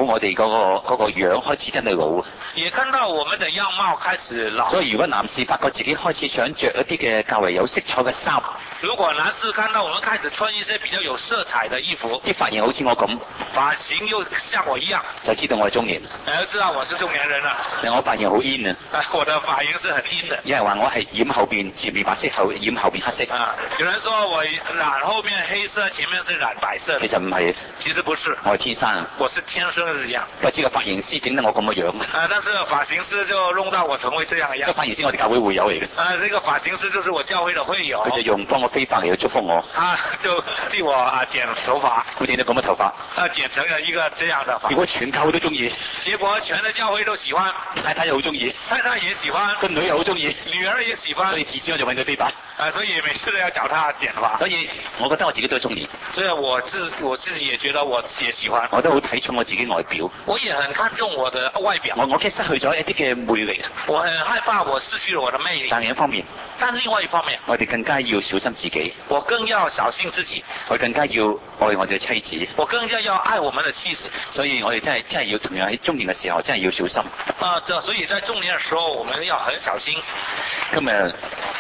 我哋嗰、個嗰、個樣開始真係老。 也看到我們的樣貌開始老。 所以如果男士發覺自己開始想着一啲嘅較為有色彩嘅衫， 如果男士看到我們開始穿一些比較有色彩的衣服， 啲髮型好似我咁， 髮型又像我一樣， 就知道我係中年。 誒，就知道我是中年人啦。 我髮型好煙啊！ 我的髮型是很煙的。 有人話我係染後邊前面白色，後染後邊黑色。 啊，有人說我染後面黑色，前面是染白色。 其實唔係， 其實不是， 我係天生。 我是天生是這樣。 不知個髮型師整得我咁嘅樣。 啊，但是髮型師就弄到我成為這樣嘅樣。 個髮型師我哋教會會友嚟嘅。 啊，呢、這個髮型師就是我教會的會友。 佢就用幫我飛髮嚟去祝福我。 啊，就替我啊剪頭髮。 佢剪到咁嘅頭髮。 啊，剪成了一個這樣的髮。 結果全教會都中意。 結果全的教會都喜歡。 太太又好中意。 太太也喜歡。 個女又好中意。 女兒也喜歡。 所以自此我就揾佢飛髮。 啊，所以每次都要找他剪髮。 所以我覺得我自己都係中意。 所以我自我自己也覺得我也喜歡。 我都好睇重我自己外表。 我也很看重我的外表。 我我驚失去咗一啲嘅魅力。 我很害怕我失去了我的魅力。 但另一方面， 但另外一方面， 我哋更加要小心自己。 我更要小心自己。 我更加要愛我哋嘅妻子。 我更加要愛我們的妻子。 所以我哋真係真係要同樣喺中年嘅時候，真係要小心。 啊，這所以在中年嘅時候，我們要很小心。 今日。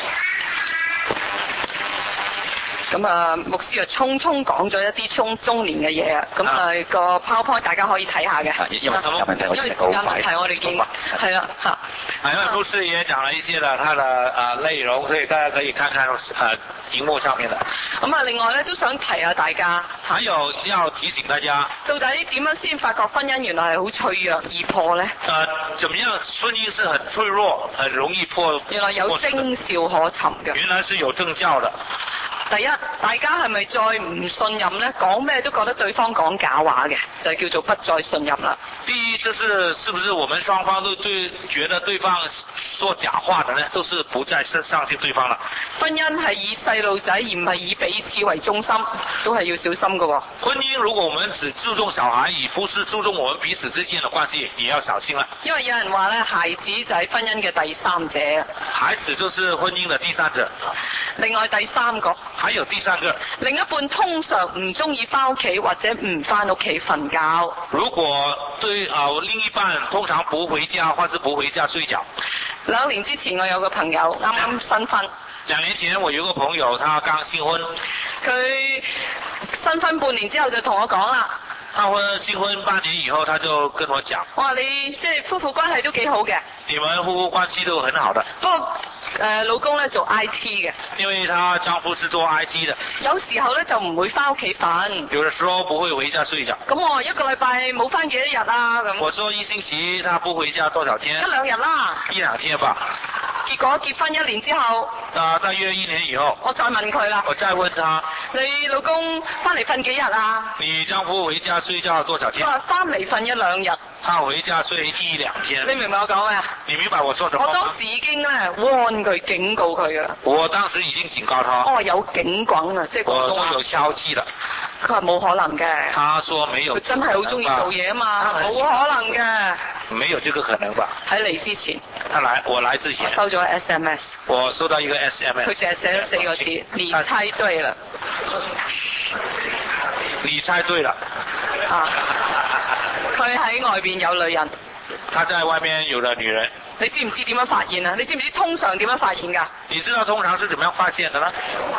咁啊，牧師啊，匆匆講咗一啲中中年嘅嘢啊，咁啊個 PowerPoint 大家可以睇下嘅。 因為時間問題，我因為時間問題，我哋見係啦嚇。 啊，因為牧師也講了一些的他的啊內容，所以大家可以看看啊熒幕上面的。 咁啊，另外咧都想提下大家。 還有要提醒大家， 到底點樣先發覺婚姻原來係好脆弱易破咧？ 呃，怎麼樣婚姻是很脆弱，很容易破？ 原來有徵兆可尋嘅。 原來是有徵兆的。 第一，大家係咪再唔信任呢？講咩都覺得對方講假話嘅，就叫做不再信任啦。 第一，就是是不是我們雙方都對覺得對方說假話的呢？都是不再相信對方了。 婚姻係以細路仔而唔係以彼此為中心，都係要小心嘅喎。 婚姻如果我們只注重小孩，而不是注重我們彼此之間的關係，也要小心啦。 因為有人話咧，孩子就係婚姻嘅第三者。 孩子就是婚姻的第三者。 另外第三個。 還有第三個， 另一半通常唔中意翻屋企或者唔翻屋企瞓覺。 如果對啊、呃，另一半通常不回家或是不回家睡覺。 兩年之前我有個朋友啱啱新婚。 兩年前我有個朋友，他剛新婚。 佢新婚半年之後就同我講啦。 他婚新婚半年以後，他就跟我講： 哇，你即係夫婦關係都幾好嘅。 你們夫婦關係都很好的。 不過。誒、呃，老公咧做 I T 嘅， 因為他丈夫是做 I T 的， 有時候咧就唔會翻屋企瞓， 有的時候不會回家睡覺。 咁我話一個禮拜冇翻幾多日啊？咁我說一星期他不回家多少天？ 一兩日啦， 一兩天吧。 結果結婚一年之後， 啊，大約一年以後， 我再問佢啦， 我再問他， 你老公翻嚟瞓幾日啊？ 你丈夫回家睡覺多少天？ 佢話翻嚟瞓一兩日。 他回家睡一兩天。 你明唔明我講咩啊？ 你明白我說什麼嗎？ 我當時已經咧 warn 佢警告佢噶啦。 我當時已經警告他。 我話有警滾啊，即係廣東話。 我有消氣啦。 佢話冇可能嘅。 他說沒有。 佢真係好中意做嘢啊嘛，冇可能嘅。 沒有這個可能吧？ 喺嚟之前。 他來，我來之前。 收咗 S M S。 我收到一個 S M S。 佢淨係寫咗四個字，你猜對了。 你猜對了。 啊。佢喺外邊有女人。 他在外面有了女人。 你知唔知點樣發現啊？你知唔知通常點樣發現㗎？ 你知道通常是怎麼樣發現的呢？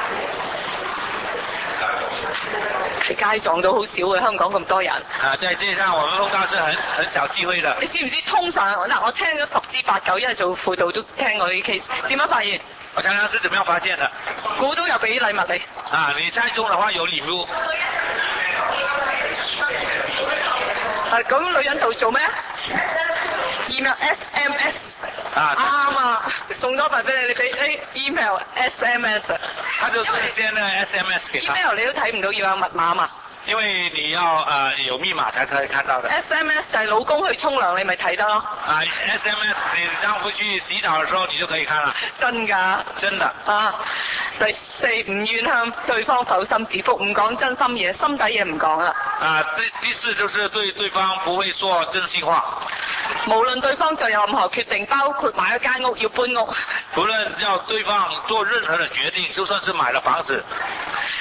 喺街撞到好少嘅，香港咁多人。 啊，在街上我們通常是很很少機會的。 你知唔知通常嗱？我聽咗十之八九，因為做輔導都聽過呢啲 case。點樣發現？ 我常常是怎麼樣發現的？ 估到又俾禮物你。 啊，你猜中的話有禮物。 係咁，女人度做咩？email S M S。 啊。 啱啊！送多份俾你，你俾誒 email S M S。 他就是先呢 S M S 給他。 email 你都睇唔到，要有密碼嘛？ 因為你要啊、呃、有密碼才可以看到的。 S M S 就係老公去沖涼，你咪睇得咯。 啊 ，S M S 你丈夫去洗澡嘅時候，你就可以看了。 真㗎？ 真的。 啊，第四唔願向對方剖心指腹，唔講真心嘢，心底嘢唔講啦。 啊，第第四就是對對方不會說真心話。 無論對方做任何決定，包括買一間屋要搬屋。 無論要對方做任何的決定，就算是買了房子。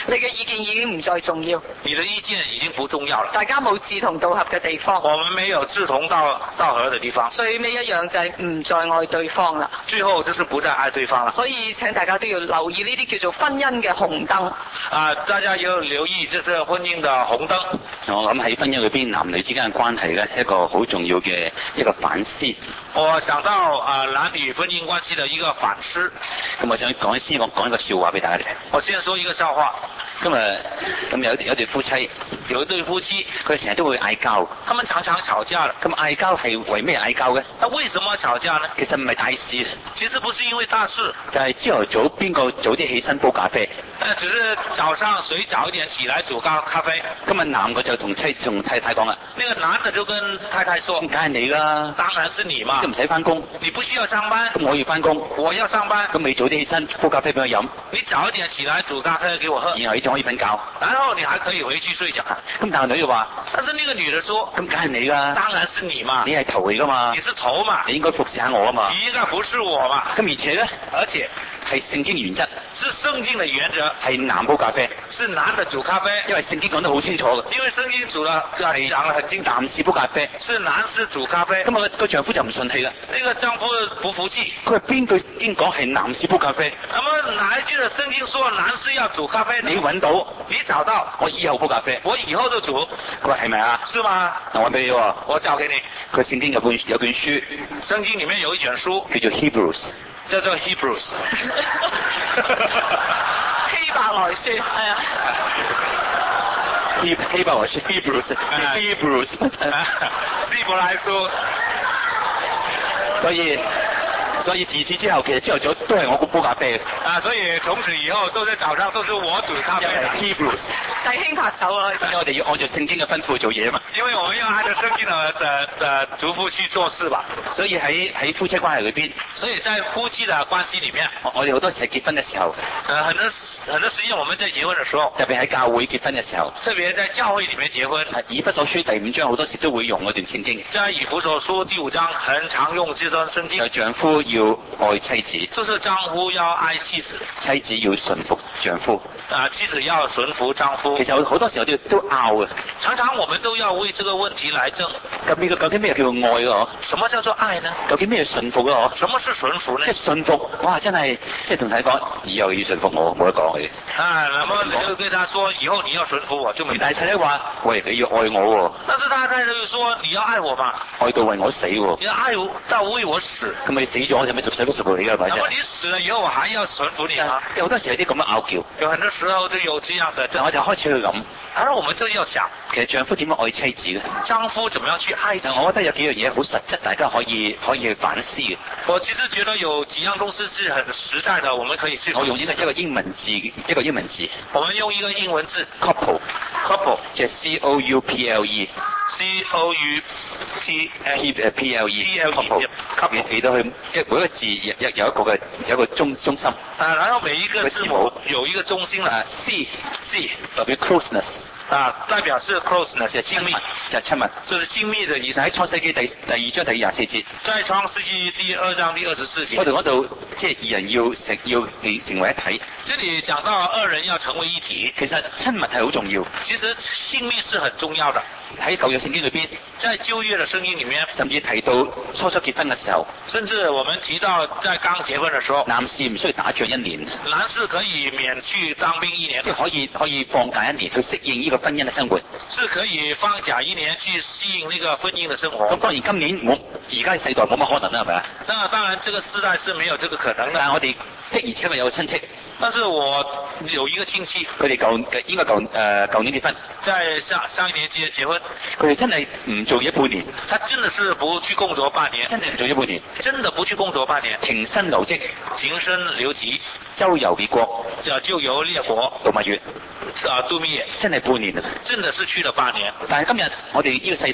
你嘅意見已經唔再重要。 你的意見已經不重要了。 大家冇志同道合嘅地方。 我們沒有志同道道合的地方。 最尾一樣就係唔再愛對方啦。 最後就是不再愛對方了。 所以請大家都要留意呢啲叫做婚姻嘅紅燈。 啊，大家要留意這是婚姻的紅燈。 我諗喺婚姻裏邊男女之間嘅關係咧，一個好重要嘅一個反思。 我想到啊，男女婚姻關係的一個反思。 咁我想講先，我講一個笑話俾大家聽。 我先說一個笑話。 今日咁有有對夫妻， 有一對夫妻， 佢成日都會嗌交。 他們常常吵架了。 咁嗌交係為咩嗌交嘅？ 那為什麼吵架呢？ 其實唔係大事。 其實不是因為大事。 就係朝頭早邊個早啲起身煲咖啡。 但只是早上誰早一點起來煮咖咖啡。 今日男嘅就同妻同太太講啦。 那個男的就跟太太說：， 梗係你啦。 當然是你嘛。 都唔使翻工。 你不需要上班。 咁我要翻工。 我要上班。 咁你早啲起身煲咖啡俾我飲。 你早一點起來煮咖啡給我喝。 然後你仲可以瞓覺。 然後你還可以回去睡覺。 咁但係女嘅話：， 但是那個女的說：， 咁梗係你啦。 當然是你嘛。 你係頭嚟噶嘛。 你是頭嘛。 你應該服侍下我啊嘛。 你應該服侍我嘛。 咁而且咧， 而且係聖經原則。 是聖經的原則。 係男煲咖啡。 是男的煮咖啡。 因為聖經講得好清楚嘅。 因為聖經煮了，係講得很清楚。男士煲咖啡。是男士煮咖啡。 咁啊個丈夫就唔順氣啦。 呢個丈夫不服氣。 佢話邊句聖經講係男士煲咖啡？ 咁麼哪一句的聖經說男士要煮咖啡呢？ 你揾到？ 你找到？ 我以後煲咖啡。 我以後就煮。 佢話係咪啊？ 是嗎？ 我揾俾你喎。 我交給你。 佢聖經有本有卷書。 聖經裡面有一卷書叫做 Hebrews。 叫做 Hebrews。 希伯來書係啊。 希希伯來書 Hebrews Hebrews 希伯來書。 所以所以自此之後，其實朝頭早都係我煲咖啡嘅。 啊，所以從此以後都係早上都是我煮咖啡。 Hebrews。 弟兄拍手啊！ 因為我哋要按照聖經嘅吩咐做嘢啊嘛。 因為我們要按照聖經的的的囑咐去做事吧。 所以喺喺夫妻關係裏邊， 所以在夫妻的關係裡面， 我哋好多時結婚嘅時候， 呃，很多很多時間我們在結婚嘅時候， 特別喺教會結婚嘅時候， 特別在教會裡面結婚， 以弗所書第五章好多時都會用嗰段聖經。 在以弗所書第五章很常用這段聖經。 有丈夫要愛妻子， 就是丈夫要愛妻子， 妻子要順服丈夫。 啊，妻子要順服丈夫。 其實好多時候都都拗嘅。 常常我們都要為這個問題來爭。 咁呢個究竟咩叫愛咯？ 什麼叫做愛呢？ 究竟咩順服咯？ 什麼是順服呢？ 即係順服，哇！真係即係同太太講，以後要順服我，冇得講嘅。 啊，那麼你就對他說，以後你要順服我，就沒。 但係太太話：喂，你要愛我喎。 但是太太就說：你要愛我嘛。 愛到為我死喎。 你要愛到為我死。 咁你死咗，有咩做使不順服你㗎？ 那麼你死了以後，我還要順服你嗎？ 有好多時有啲咁嘅拗撬。 有很多時候都有這樣的。 我就開始去諗， 然後我們就要想， 其實丈夫點樣愛妻子咧？ 丈夫怎麼樣去愛妻子？ 我覺得有幾樣嘢好實質，大家可以可以去反思嘅。 我其實覺得有幾樣東西是很實在的，我們可以去。 我用一個一個英文字，一個英文字。 我們用一個英文字 couple，couple 即係 C O U P L E。C O U P P L E。couple 記得佢一每一個字有有一個嘅有一個中中心。 啊，然後每一個字母有一個中心啦。 C C 代表 closeness。 啊，代表是 closeness， 係親密， 就係親密， 就是親密的意思。 喺創世紀第第二章第廿四節， 在創世紀第二章第二十四節， 嗰度嗰度即係二人要成要成為一體。 這裡講到二人要成為一體， 其實親密係好重要。 其實親密是很重要的。 喺舊約聖經裏邊， 在舊約的聖經裡面， 甚至提到初初結婚嘅時候， 甚至我們提到在剛結婚嘅時候， 男士唔需要打仗一年， 男士可以免去當兵一年， 即係可以可以放假一年去適應呢個婚姻嘅生活， 是可以放假一年去適應呢個婚姻嘅生活。 咁當然今年冇而家嘅世代冇乜可能啦，係咪啊？ 那當然，這個世代是沒有這個可能的。 但係我哋的而且確有個親戚。 但是我有一個親戚， 佢哋舊應該舊誒舊年結婚， 在上上一年結結婚， 佢哋真係唔做嘢半年， 他真的是不去工作半年， 真係唔做嘢半年， 真的不去工作半年， 停薪留職， 停薪留職， 周遊列國， 就就遊列國， 度蜜月， 啊度蜜月， 真係半年啊， 真的是去了半年。 但係今日我哋呢個世代，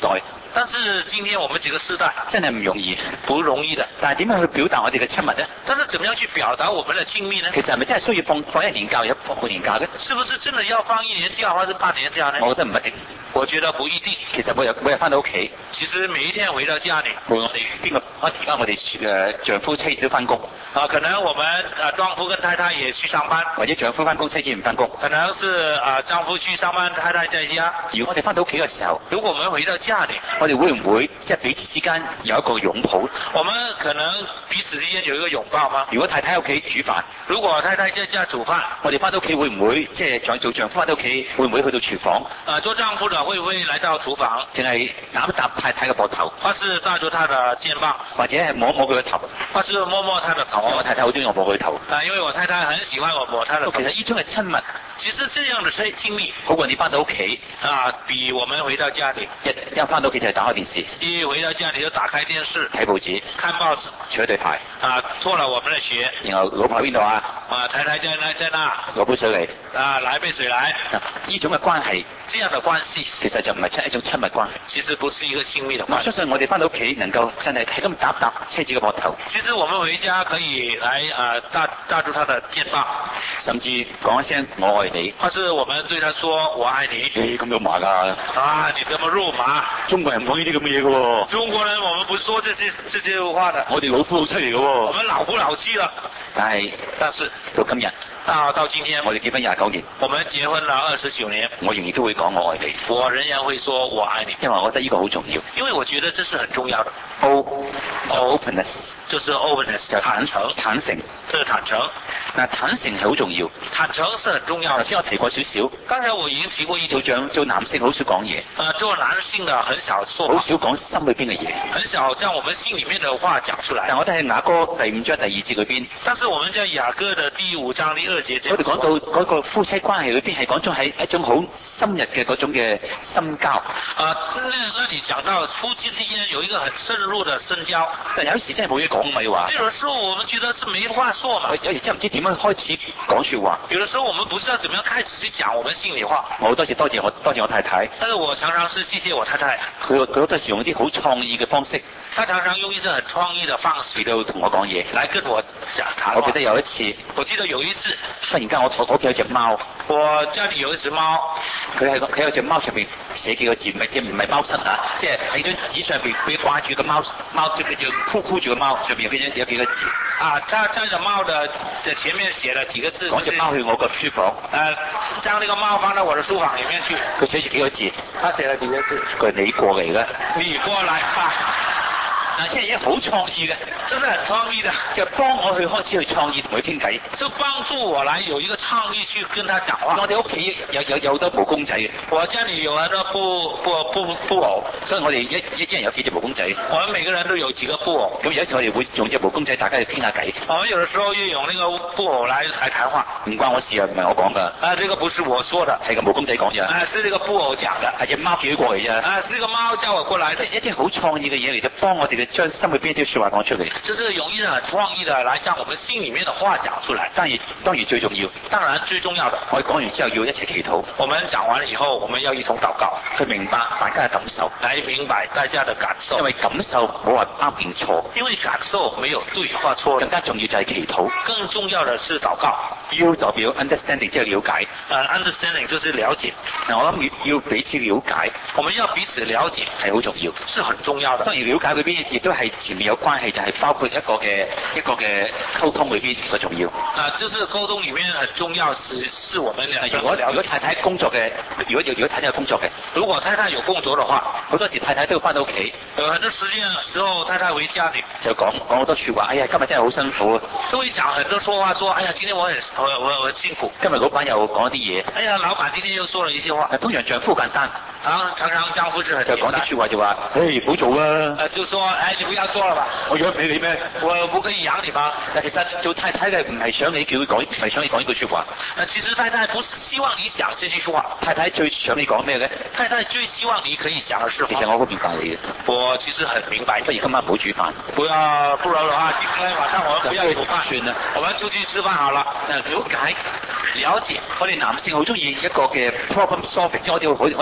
但是今天我們這個時代真係唔容易， 不容易的。 但係點樣去表達我哋嘅親密呢？ 但是怎麼樣去表達我們的親密呢？ 其實係咪真係需要放放一年假，一放半年假嘅？ 是不是真的要放一年假，或者半年假呢？ 我覺得唔一定。 我覺得不一定。 其實每日每日翻到屋企， 其實每一天回到家裏， 無論我哋邊個，而家我哋誒丈夫妻子都翻工。 啊，可能我們啊丈夫跟太太也去上班， 或者丈夫翻工，妻子唔翻工。 可能是啊丈夫去上班，太太在家。 如果我哋翻到屋企嘅時候， 如果我們回到家裏， 我哋會唔會即係彼此之間有一個擁抱？ 我們可能彼此之間有一個擁抱嗎？ 如果太太喺屋企煮飯， 如果太太在家煮飯， 我哋翻到屋企會唔會即係做做丈夫翻到屋企會唔會去到廚房？ 啊，做丈夫的會唔會來到廚房？ 淨係攬一搭太太嘅膊頭， 或是揸住他的肩膀， 或者係摸摸佢嘅頭， 或是摸摸他的頭。 我太太好中意我摸佢頭。 啊，因為我太太很喜歡我摸她的頭。 其實呢種係親密。 其實這樣的親密， 好過你翻到屋企啊，比我們回到家裏一一翻到屋企就係打開電視， 一回到家裏就打開電視睇報紙， 看報紙， 除咗對牌， 啊，做了我們的鞋， 然後老婆喺邊度啊？ 啊，太太在那在那， 攞杯水嚟， 啊，來杯水來， 呢種嘅關係， 這樣的關係， 其實就唔係親一種親密關係， 其實不是一個親密的關係。 我相信我哋翻到屋企能夠真係係咁搭搭妻子嘅膊頭。 其實我們回家可以來啊，搭搭住他的肩膀， 甚至講一聲我愛你， 或是我們對他說我愛你。 誒咁肉麻㗎？ 啊，你這麼肉麻？ 中國人唔講呢啲咁嘅嘢嘅喎。 中國人我們不說這些這些話的。 我哋老夫老妻嚟嘅喎。 我們老夫老妻了。 但係但是到今日。 到到今天， 我哋結婚廿九年， 我們結婚了二十九年， 我仍然都會講我愛你， 我仍然會說我愛你， 因為我覺得呢個好重要， 因為我覺得這是很重要的。 O openness 就是 openness 就坦誠， 坦誠， 這是坦誠。 嗱，坦誠係好重要， 坦誠是很重要的。 頭先我提過少少， 剛才我已經提過一做長做男性好少講嘢， 呃，做男性的很少說， 好少講心裏邊嘅嘢， 很少將我們心裏面的話講出來。 但我哋喺雅歌第五章第二節裏邊， 但是我們在雅歌的第五章第二節， 我哋講到嗰個夫妻關係裏邊係講咗係一種好深入嘅嗰種嘅深交。 啊，那那你講到夫妻之間有一個很深入的深交， 但有時真係冇嘢講咪話。 有的時候我們覺得是沒話說嘛。 有時真係唔知點樣開始講說話。 有的時候我們不知道怎麼樣開始去講我們心裏話。 我好多時多謝我多謝我太太。 但是我常常是謝謝我太太。 佢佢好多時用啲好創意嘅方式。 他常常用一些很創意的方式嚟到同我講嘢， 來跟我講談話。 我記得有一次， 我記得有一次， 忽然間我我屋企有隻貓， 我家裏有一隻貓， 佢係佢有隻貓上邊寫幾個字，唔係即係唔係貓身啊，即係喺張紙上邊佢掛住個貓貓，即係叫箍箍住個貓上邊有幾有幾個字。 啊，他在隻貓的的前面寫了幾個字。 講隻貓去我個書房。 呃，將呢個貓放到我的書房裡面去。 佢寫住幾個字？ 他寫了幾個字？ 佢係你過嚟嘅。 你過來啊！ 嗱，即係一好創意嘅， 真係很創意的， 就幫我去開始去創意同佢傾偈， 就幫助我來有一個創意去跟他講話。 我哋屋企有有有好多毛公仔嘅， 我家裏有好多布布布布偶， 所以我哋一一一人有幾隻毛公仔。 我們每個人都有幾個布偶， 咁有時我哋會用隻毛公仔大家去傾下偈。 我們有的時候又用那個布偶來來談話。 唔關我事啊，唔係我講噶。 啊，這個不是我說的， 係個毛公仔講嘅。 啊，是這個布偶講的， 係隻貓叫佢過嚟啫。 啊，是這個貓叫我過來的， 即係一啲好創意嘅嘢嚟，就幫我哋嘅將心裏邊啲說話講出嚟。 就是用一種很創意的來將我們心裏面的話講出來。 當然當然最重要， 當然最重要的， 我講完之後要一齊祈禱。 我們講完以後，我們要一同禱告， 去明白大家嘅感受， 來明白大家的感受。 因為感受冇話啱定錯， 因為感受沒有對或錯， 更加重要就係祈禱。 更重要的是禱告。 要代表 understanding 即係了解。 呃、uh, ，understanding 就是了解。 嗱，我諗要要彼此了解， 我們要彼此了解係好重要， 是很重要的。 當然了解裏邊亦都係前面有關係，就係、是、包括一個嘅一個嘅溝通裏邊個重要。 啊，就是溝通裏面很重要，是是我們兩個。 如果如果太太工作嘅，如果如果太太有工作嘅， 如果太太有工作的話， 好多時太太都要翻到屋企。 有很多時間時候，太太回家裏就講講好多說話。哎呀，今日真係好辛苦啊！ 都會講很多說話，說哎呀，今天我很我我我辛苦。 今日老闆又講啲嘢。 哎呀，老闆今天又說了一些話。 通常丈夫簡單。 常常常丈夫是很就講啲說話就話，誒，唔好做啊！ 誒，就說，哎，你不要做了吧。 我養唔起你咩？ 我不可以養你嗎？ 其實做太太嘅唔係想你叫佢講，唔係想你講呢句說話。 誒，其實太太不是希望你想這句說話。太太最想你講咩咧？ 太太最希望你可以想的是。 其實我好明白你嘅。 我其實很明白。 不如今晚唔好煮飯。 不要，不然的話，今天晚上我們不要煮飯。 算啦， 我們出去吃飯好了。 了解，了解。我哋男性好中意一個嘅 problem solving，即係我哋好我哋好中意解決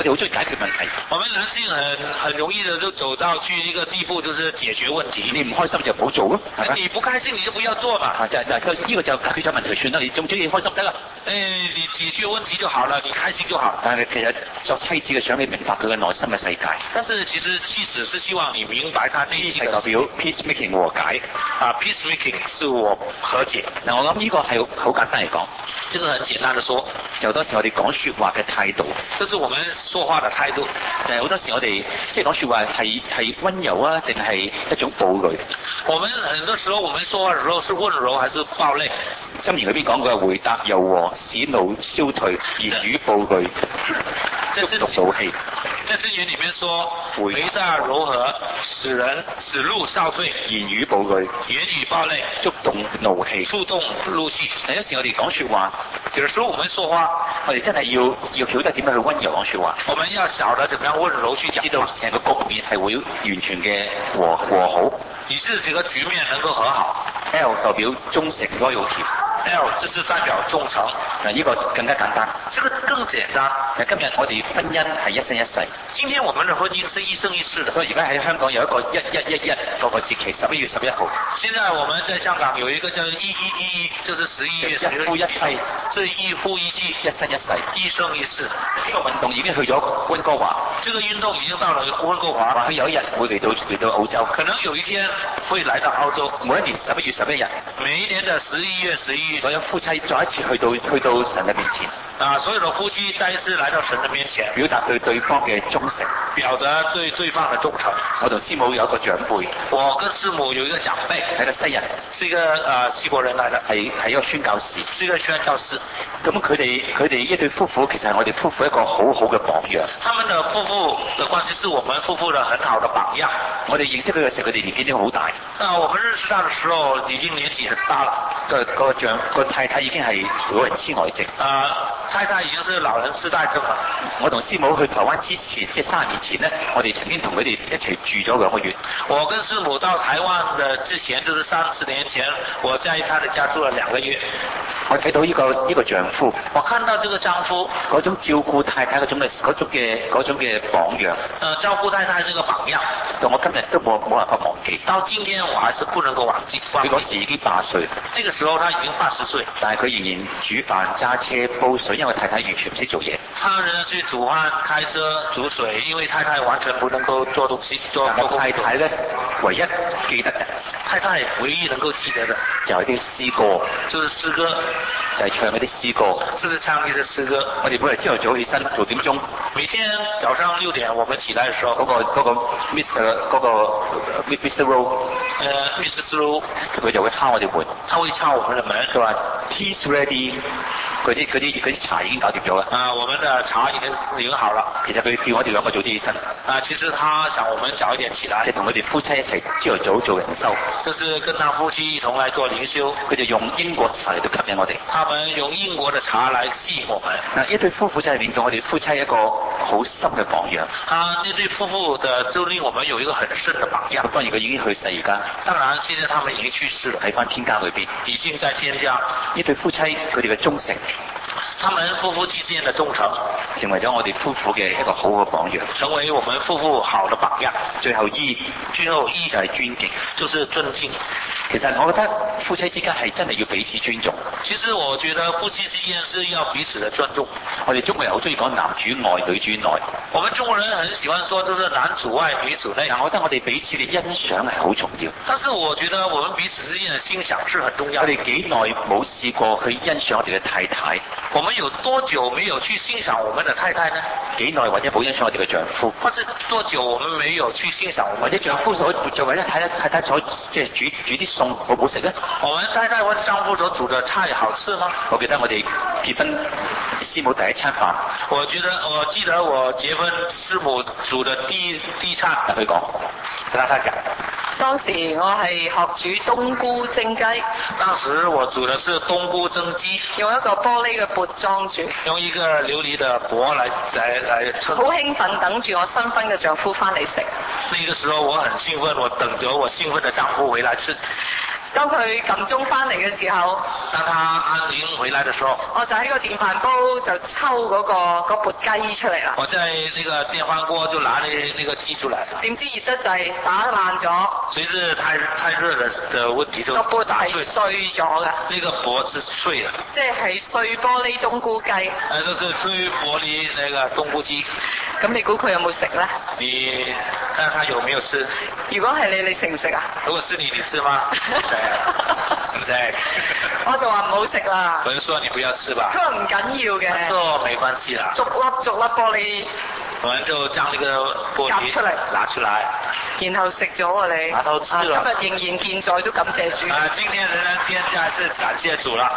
決問題。 我們男性很很容易的就走到去一個地步，就是解決問題。 你唔開心就唔好做咯，係咪？ 你不開心你就不要做嘛。 啊，就就就呢個就解決咗問題算啦，你總之你開心得啦。 誒，你解決問題就好了，你開心就好。 但係其實作妻子嘅想你明白佢嘅內心嘅世界。 但是其實妻子是希望你明白他內心嘅。係代表 peace making 和解。 啊 ，peace making 是我和解。 嗱，我諗呢個係好簡單嚟講， 這個很簡單的說， 就好多時我哋講說話嘅態度， 這是我們說話的態度。 就係好多時我哋即係講說話係係溫柔啊，定係一種暴戾？ 我們很多時候我們說話的時候是溫柔還是暴戾？ 箴言裏邊講嘅回答柔和，使怒消退，言語暴戾，觸動怒氣。 在箴言裏面說，回答柔和，使人使怒消退， 言語暴戾， 言語暴戾， 觸動怒氣， 觸動怒氣。 有時我哋講說話， 有時候我們說話， 我哋真係要要曉得點樣去溫柔講說話。 我們要曉得怎麼樣溫柔去講， 知道成個局面係會完全嘅和和好， 以致這個局面能夠和好。 L 代表忠誠 loyalty。 L 這是代表忠誠， 嗱呢個更加簡單。 這個更簡單。 今日我哋婚姻係一生一世。 今天我們的婚姻是一生一世的。 所以而家喺香港有一個一一一一嗰個節期，十一月十一號。 現在我們在香港有一個叫一一一一，就是十一月一夫一妻， 是一夫一妻， 一生一世， 一生一世。 呢個運動已經去咗溫哥華。 這個運動已經到了溫哥華。 話佢有一日會嚟到嚟到澳洲。 可能有一天會來到澳洲。 每一年十一月十一日。 每一年的十一月十一日。 所有夫妻再一次去到去到神嘅面前。 啊，所有的夫妻再一次來到神的面前， 表達對對方嘅忠誠， 表達對對方的忠誠。 我同師母有一個長輩， 我跟師母有一個長輩， 係個西人， 是一個呃西國人嚟嘅， 係係一個宣教士， 是一個宣教士。 咁佢哋佢哋一對夫婦，其實係我哋夫婦一個好好嘅榜樣。 他們的夫婦的關係是我們夫婦的很好的榜樣。 我哋認識佢嘅時候，佢哋年紀已經好大。 啊，我們認識他的時候已經年紀很大了。 個個丈個太太已經係老人痴呆症。 啊，太太已經是老人痴呆症了。 我同師母去台灣之前，即係三十年前呢，我哋曾經同佢哋一齊住咗兩個月。 我跟師母到台灣的之前，就是三十年前，我在他的家住了兩個月。 我睇到呢、這個呢、這個丈夫， 我看到這個丈夫嗰種照顧太太嗰種嘅嗰種嘅嗰種嘅榜樣。 呃，照顧太太呢個榜樣， 到我今日都冇冇辦法忘記。 到今天我還是不能夠忘記。 佢嗰時已經八歲， 那個時候他已經八十歲， 但係佢仍然煮飯、揸車、煲水，因為太太完全唔識做嘢。 他仍然去煮飯、開車、煮水，因為太太完全不能夠做東西。做我太太咧，唯一記得嘅， 太太唯一能夠記得的， 就係啲詩歌， 就是詩歌， 就係唱嗰啲詩歌， 就是唱一些詩歌。 我哋每日朝頭早起身六點鐘， 每天早上六點我們起來嘅時候， 嗰、那個嗰、那個 Mister 嗰個 Mister Rowe， 誒 Missus Rowe， 佢就會敲我哋門， 他會敲我們的門， 佢話 Tea's ready， 嗰啲嗰啲嗰啲茶已經搞掂咗啦。 啊，我們的茶已經已經好了。 其實佢叫我哋兩個早啲起身。 啊，其實他想我們早一點起來， 即係同佢哋夫妻一齊朝頭早做靈修。 就是跟他夫妻一同來做靈修。 佢就用英國茶嚟到吸引我哋。 他們用英國的茶來吸引我們。 嗱，一對夫婦就係令到我哋夫妻一個好深嘅榜樣。 啊，呢對夫婦的就令我們有一個很深的榜樣。 當然佢已經去世而家。 當然，現在他們已經去世了， 喺翻天家裏邊。 已經在天家。 呢對夫妻佢哋嘅忠誠， 他們夫婦之間的忠誠， 成為咗我哋夫婦嘅一個好嘅榜樣， 成為我們夫婦好的榜樣。 最後依， 最後依就係尊敬， 就是尊敬。 其實我覺得夫妻之間係真係要彼此尊重。 其實我覺得夫妻之間是要彼此的尊重。 我哋中國人好中意講男主外女主內。 我們中國人很喜歡說，就是男主外女主內。 但我覺得我哋彼此嘅欣賞係好重要。 但是我覺得我們彼此之間的欣賞是很重要。 我哋幾耐冇試過去欣賞我哋嘅太太？ 我們有多久沒有去欣賞我們的太太呢？ 幾耐或者冇欣賞我哋嘅丈夫？ 或是多久我們沒有去欣賞我們或者丈夫所做或者太太太太所即係煮煮啲餸好唔好食咧？ 我們太太或者丈夫所煮的菜好吃嗎？ 我記得我哋結婚師母第一餐飯， 我覺得我記得我結婚師母煮的第一第一餐， 佢講，跟他講。 當時我係學煮冬菇蒸雞。 當時我煮的是冬菇蒸雞， 用一個玻璃嘅缽裝住， 用一個琉璃的缽來來來盛。 好興奮等住我新婚嘅丈夫翻嚟食。 那個時候我很興奮，我等着我興奮的丈夫回來吃。 當佢撳鐘翻嚟嘅時候， 當他安寧回來的時候， 我就喺個電飯煲就抽嗰、那個嗰缽雞出嚟啦。 我在那個電飯鍋就拿那那個雞出來。 點知熱得滯打爛咗。 誰知太太熱的的問題就打碎。 個缽係碎咗㗎。 那個缽是碎的。 即係碎玻璃冬菇雞。誒， 都是碎玻璃那個冬菇雞。 咁你估佢有冇食咧？ 你看他有沒有吃？ 如果係你，你食唔食啊？ 如果是你，你吃嗎？唔食。 我就話唔好食啦。 我就說你不要吃吧。 佢話唔緊要嘅。 佢說沒關係啦。 逐粒逐粒玻璃。 我們就將呢個玻璃出嚟， 拿出來。 然後食咗啊你。 然後吃了。 啊、今日仍然健在，都感謝主。 啊，今天仍然健在，是感謝主啦。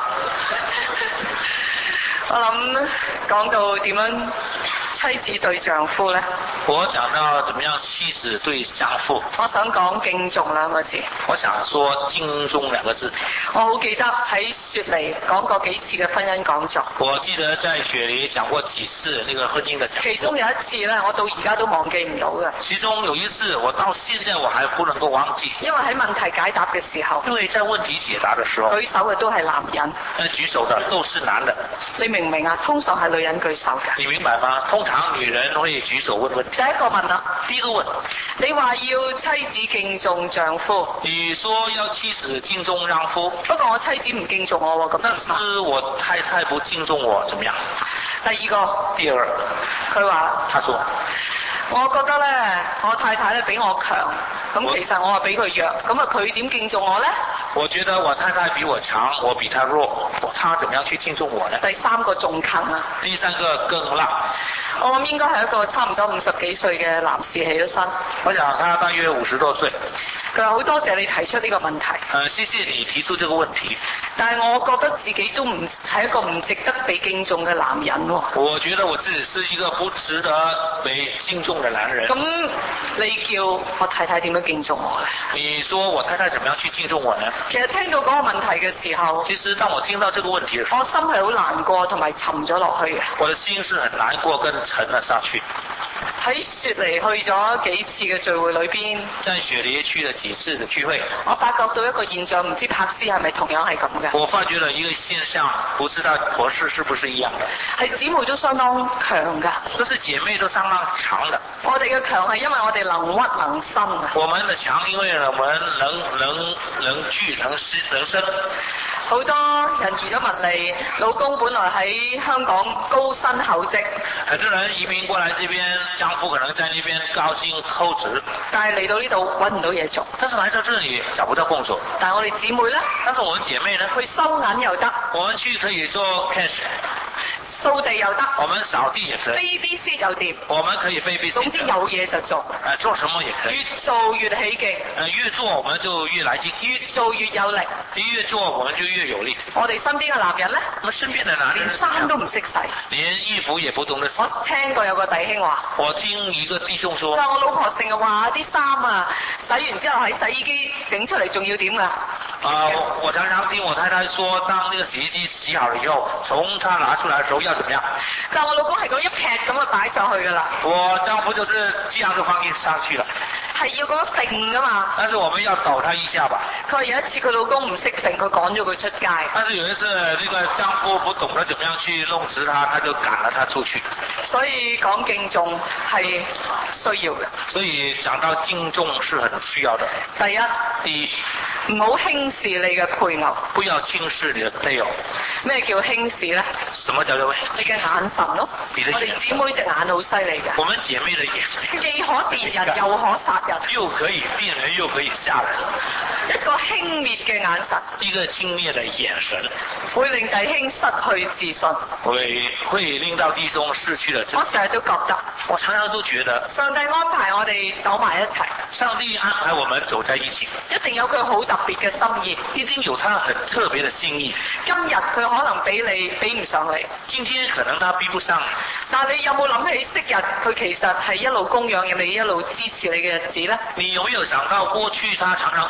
我諗講到點樣妻子對丈夫咧？ 我講到怎麼樣妻子對丈夫。 我想講敬重兩個字。 我想說敬重兩個字。 我好記得喺雪梨講過幾次嘅婚姻講座。 我記得在雪梨講過幾次那個婚姻的講座。 其中有一次咧，我到而家都忘記唔到嘅。 其中有一次，我到現在我還不能夠忘記。 因為喺問題解答嘅時候。 因為在問題解答的時候。 舉手嘅都係男人。 誒，舉手的都是男的。 你明唔明啊？通常係女人舉手嘅。 你明白嗎？通常女人會舉手問問題。 第一個問啦。 第一個問。 你話要妻子敬重丈夫。 你說要妻子敬重丈夫。 不過我妻子唔敬重我喎，咁。 但是我太太不敬重我，怎麼樣？ 第二個。 第二。 佢話。 他說。 我覺得咧，我太太咧比我強，咁其實我係比佢弱，咁啊佢點敬重我咧？ 我覺得我太太比我強，我比她弱，她怎麼樣去敬重我呢？ 第三個仲坑啊！ 第三個更辣。 我諗應該係一個差唔多五十幾歲嘅男士起咗身。 我想他大約五十多歲。 佢話好多謝你提出呢個問題。誒、 呃，謝謝你提出這個問題。 但係我覺得自己都唔係一個唔值得被敬重嘅男人喎。 我覺得我自己是一個不值得被敬重嘅男人。 咁你叫我太太點樣敬重我咧？ 你說我太太怎麼樣去敬重我呢？ 其實聽到嗰個問題嘅時候， 其實當我聽到這個問題嘅時候， 我心係好難過同埋沉咗落去嘅。 我的心是很難過跟沉了下去。 喺雪梨去咗幾次嘅聚會裏邊， 在雪梨去了幾次嘅聚會， 我發覺到一個現象，唔知柏斯係咪同樣係咁嘅？ 我發覺了一個現象，不知道博士是不是一樣嘅？ 係姊妹都相當強噶， 都是姐妹都相當強的。 我哋嘅強係因為我哋能屈能伸啊。 我們的強，因為我們能能能聚能伸能伸。 好多人移咗民嚟，老公本來喺香港高薪厚職， 很多人移民過來這邊，丈夫可能在那邊高薪厚職， 但係嚟到呢度揾唔到嘢做。 但是來到這裡找不到工作。 但係我哋姊妹呢？ 但是我們姐妹呢？ 去收銀又得， 我們去可以做 cash， 掃地又得， 我們掃地也可以。 baby sit 又掂， 我們可以 baby sit。 總之有嘢就做。 誒，做什麼也可以。 越做越起勁。 誒，越做我們就越來勁。 越做越有力。 越做我們就越有力。 我哋身邊嘅男人呢？ 我們身邊的男人連衫都唔識洗， 連衣服也不懂得洗。 我聽過有個弟兄話， 我聽一個弟兄說， 但我老婆成日話啲衫啊，洗完之後喺洗衣機整出嚟，仲要點㗎？ 啊、呃，我常常聽我太太說，當那個洗衣機洗好了以後，從它拿出來的時候要怎麼樣？ 但我老公係咁一劈咁啊擺上去㗎啦。 我丈夫就是這樣就放進上去了。 係要咁樣揈㗎嘛？ 但是我們要抖他一下吧。 佢話有一次佢老公唔識揈，佢趕咗佢出街。 但是有一次，這個丈夫不懂得怎麼樣去弄直他，他就趕了他出去。 所以講敬重係需要嘅。 所以講到敬重是很需要的。 第一， 第一， 唔好輕視你嘅配偶。 不要輕視你的配偶。 咩叫輕視咧？ 什麼叫做？ 你嘅眼神咯。我哋姊妹隻眼好犀利嘅。 我們姐妹的眼。 既可電人又可殺人。 又可以電人又可以殺人。 一個輕蔑嘅眼神。 一個輕蔑的眼神。 會令弟兄失去自信。 會會令到弟兄失去了自信。 我成日都覺得， 我常常都覺得， 上帝安排我哋走埋一齊。 上帝安排我們走在一起。 一定有佢好特別嘅心意。 一定有他很特別的心意。 今日佢可能比你比唔上你。 今天可能他比不上你。 但係你有冇諗起昔日佢其實係一路供養你，一路支持你嘅日子呢？ 你有沒有想到過去他常常供養你，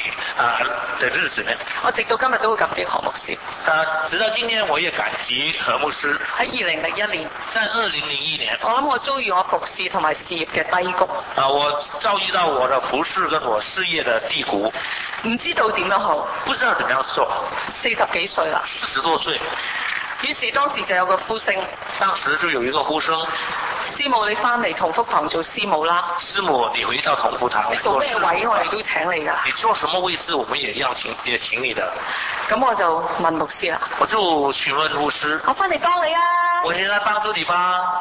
啊的日子呢。 我直到今日都好感激何牧師。 啊，直到今天我也感激何牧師。 喺二零零一年， 在二零零一年， 我諗我遭遇我服侍同埋事業嘅低谷。 啊，我遭遇到我的服侍跟我事業的低谷， 唔知道點樣好， 不知道怎麼樣做。 四十幾歲啦， 四十多歲。 於是當時就有個呼聲， 當時就有一個呼聲， 師母你翻嚟同福堂做師母啦。 師母你回到同福堂， 你做咩位我哋都請你㗎。 你做什麼位置我們也邀請也請你的。 咁我就問牧師啦， 我就詢問牧師， 我翻嚟幫你啊， 我現在幫助你吧。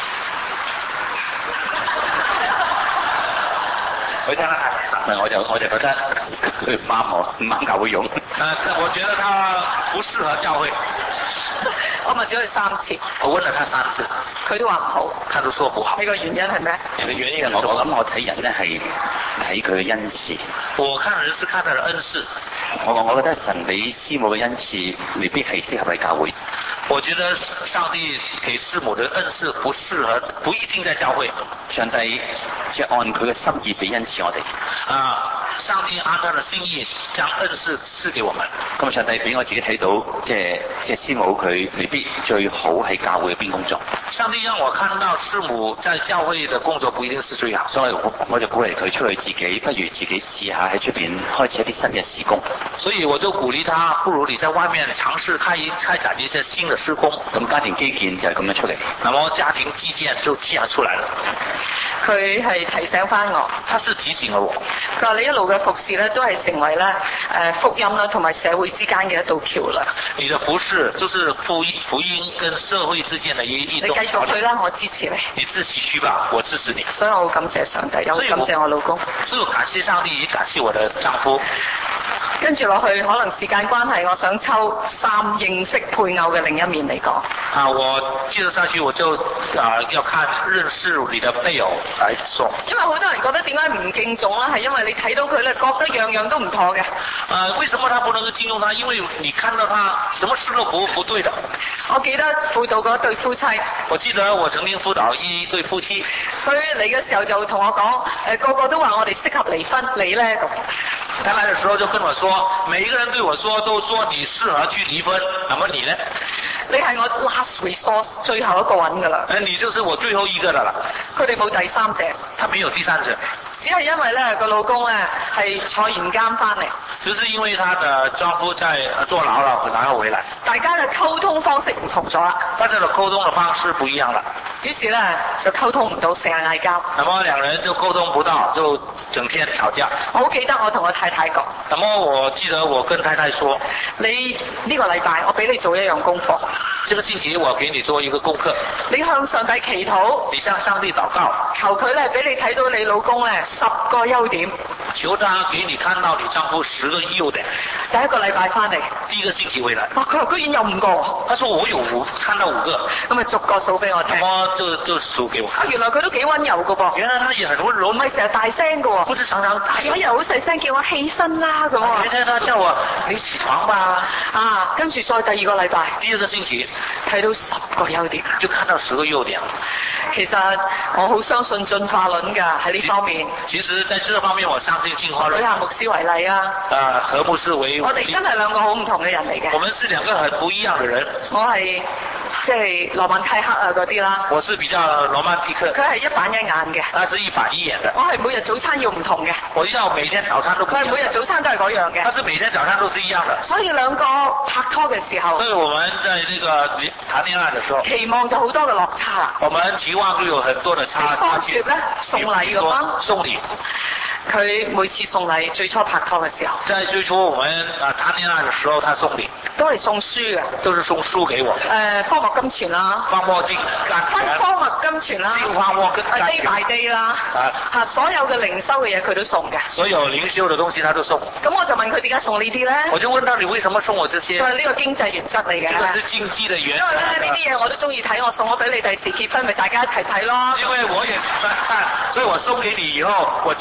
佢聽得太實，我就我就覺得佢唔啱我，唔啱教會用。誒， 我覺得他不適合教會。 我問咗佢三次， 我問了他三次， 佢都話唔好， 他都說不好。 呢個原因係咩？ 你嘅原因係我我諗我睇人咧係睇佢嘅恩賜。 我看人是看他的恩賜。 我我覺得神俾師母嘅恩賜未必係適合喺教會。 我覺得上帝給師母的恩賜不適合，不一定在教會。 上帝即係按佢嘅心意俾恩賜我哋。 啊，上帝按他的心意將恩賜賜給我們。 咁上帝俾我自己睇到，即係即係師母佢未必最好喺教會入邊工作。 上帝讓我看到師母在教會的工作不一定是最好， 所以我我就鼓勵佢出去自己，不如自己試下喺出邊開始一啲新嘅事工。 所以我就鼓勵他，不如你在外面嘗試開一開展一些新的事工。 咁家庭基建就係咁樣出嚟。 那麼家庭基建就這樣出來了。 佢係提醒翻我， 他是提醒了我。 佢話你一路嘅服侍咧，都係成為咧誒福音啦，同埋社會之間嘅一道橋梁。 你的服侍就是福音福音跟社會之間的一一種橋梁。 你繼續去啦，我支持你。 你自己去吧，我支持你。 所以我好感謝上帝，又感謝我老公。 所以我感謝上帝，也感謝我的丈夫。 跟住落去，可能時間關係，我想抽三認識配偶嘅另一面嚟講。 啊，我接着下去，我就啊要看認識你的配偶來說。 因為好多人覺得點解唔敬重啦，係因為你睇到佢咧，覺得樣樣都唔妥嘅。 啊，為什麼他不能夠敬重他？因為你看到他什麼事都不不對的。 我記得輔導過一對夫妻。 我記得我曾經輔導一對夫妻。 佢嚟嘅時候就同我講，誒個個都話我哋適合離婚，你咧咁。 他來的時候就跟我說，每一個人對我說都說你適合去離婚，那麼你呢？ 你係我 last resource 最後一個揾㗎啦。 誒，你就是我最後一個的啦。 佢哋冇第三者。 他沒有第三者。 只係因為咧個老公咧係坐完監翻嚟。 只是因為他的丈夫在坐牢了，然後回來。 大家嘅溝通方式唔同咗啦。 大家的溝通的方式不一樣了。 於是咧就溝通唔到，成日嗌交。 那麼兩人就溝通不到，就整天吵架。 我好記得我同我太太講。 那麼我記得我跟太太說， 你呢個禮拜我俾你做一樣功課。 這個星期我給你做一個功課。 你向上帝祈禱。 你向上帝禱告。 求佢咧俾你睇到你老公咧十個優點。 求他給你看到你丈夫十個優點。 第一個禮拜翻嚟。 第一個星期回來。 哇！佢話居然有五個。 他說我有五，看到五個。 咁咪逐個數俾我聽。 我就就數給我看。 啊，原來佢都幾溫柔噶噃。 原來他也很溫柔。 唔係成日大聲噶喎。 不是常常大聲。 有一日好細聲叫我起身啦咁啊。 原來他叫我你起床吧。 啊，跟住再第二個禮拜。 第二個星期睇到十個優點。 就看到十個優點。 其實我好相信進化論㗎喺呢方面。 其實在這方面我相信進化論。 舉下牧師為例啊。 啊，何牧師為。 我哋真係兩個好唔同嘅人嚟嘅。 我們是兩個很不一樣嘅人。 我係即係羅曼蒂克啊嗰啲啦。 我是比較羅曼蒂克。 佢係一板一眼嘅。 他是一板一眼嘅。 我係每日早餐要唔同嘅。 我要每天早餐都。 佢係每日早餐都係嗰樣嘅。 他是每天早餐都是一樣嘅。 所以兩個拍拖嘅時候。 所以我們在呢個談戀愛嘅時候。 期望就好多嘅落差啦。 我們期望都有很多嘅差。 方式咧送禮咁啊。 送禮。 佢每次送禮，最初拍拖嘅時候。 在最初我們啊談戀愛嘅時候，他送禮。 都係送書嘅。 都是送書給我。 誒、呃，荒漠金錢啦。 荒漠金。 新荒漠金錢啦。 新荒漠金。 啊 day by day 啦。 啊。 嚇，所有嘅靈修嘅嘢佢都送嘅。 所有靈修嘅東西他都送。 咁我就問佢點解送呢啲咧？ 我就問到你為什麼送我這些？ 佢話呢個經濟原則嚟嘅。 呢個是經濟嘅原則。 因為咧呢啲嘢我都中意睇，我送咗俾你，第時結婚咪大家一齊睇咯。 因為我也喜歡看，所以我送給你以後，我結婚了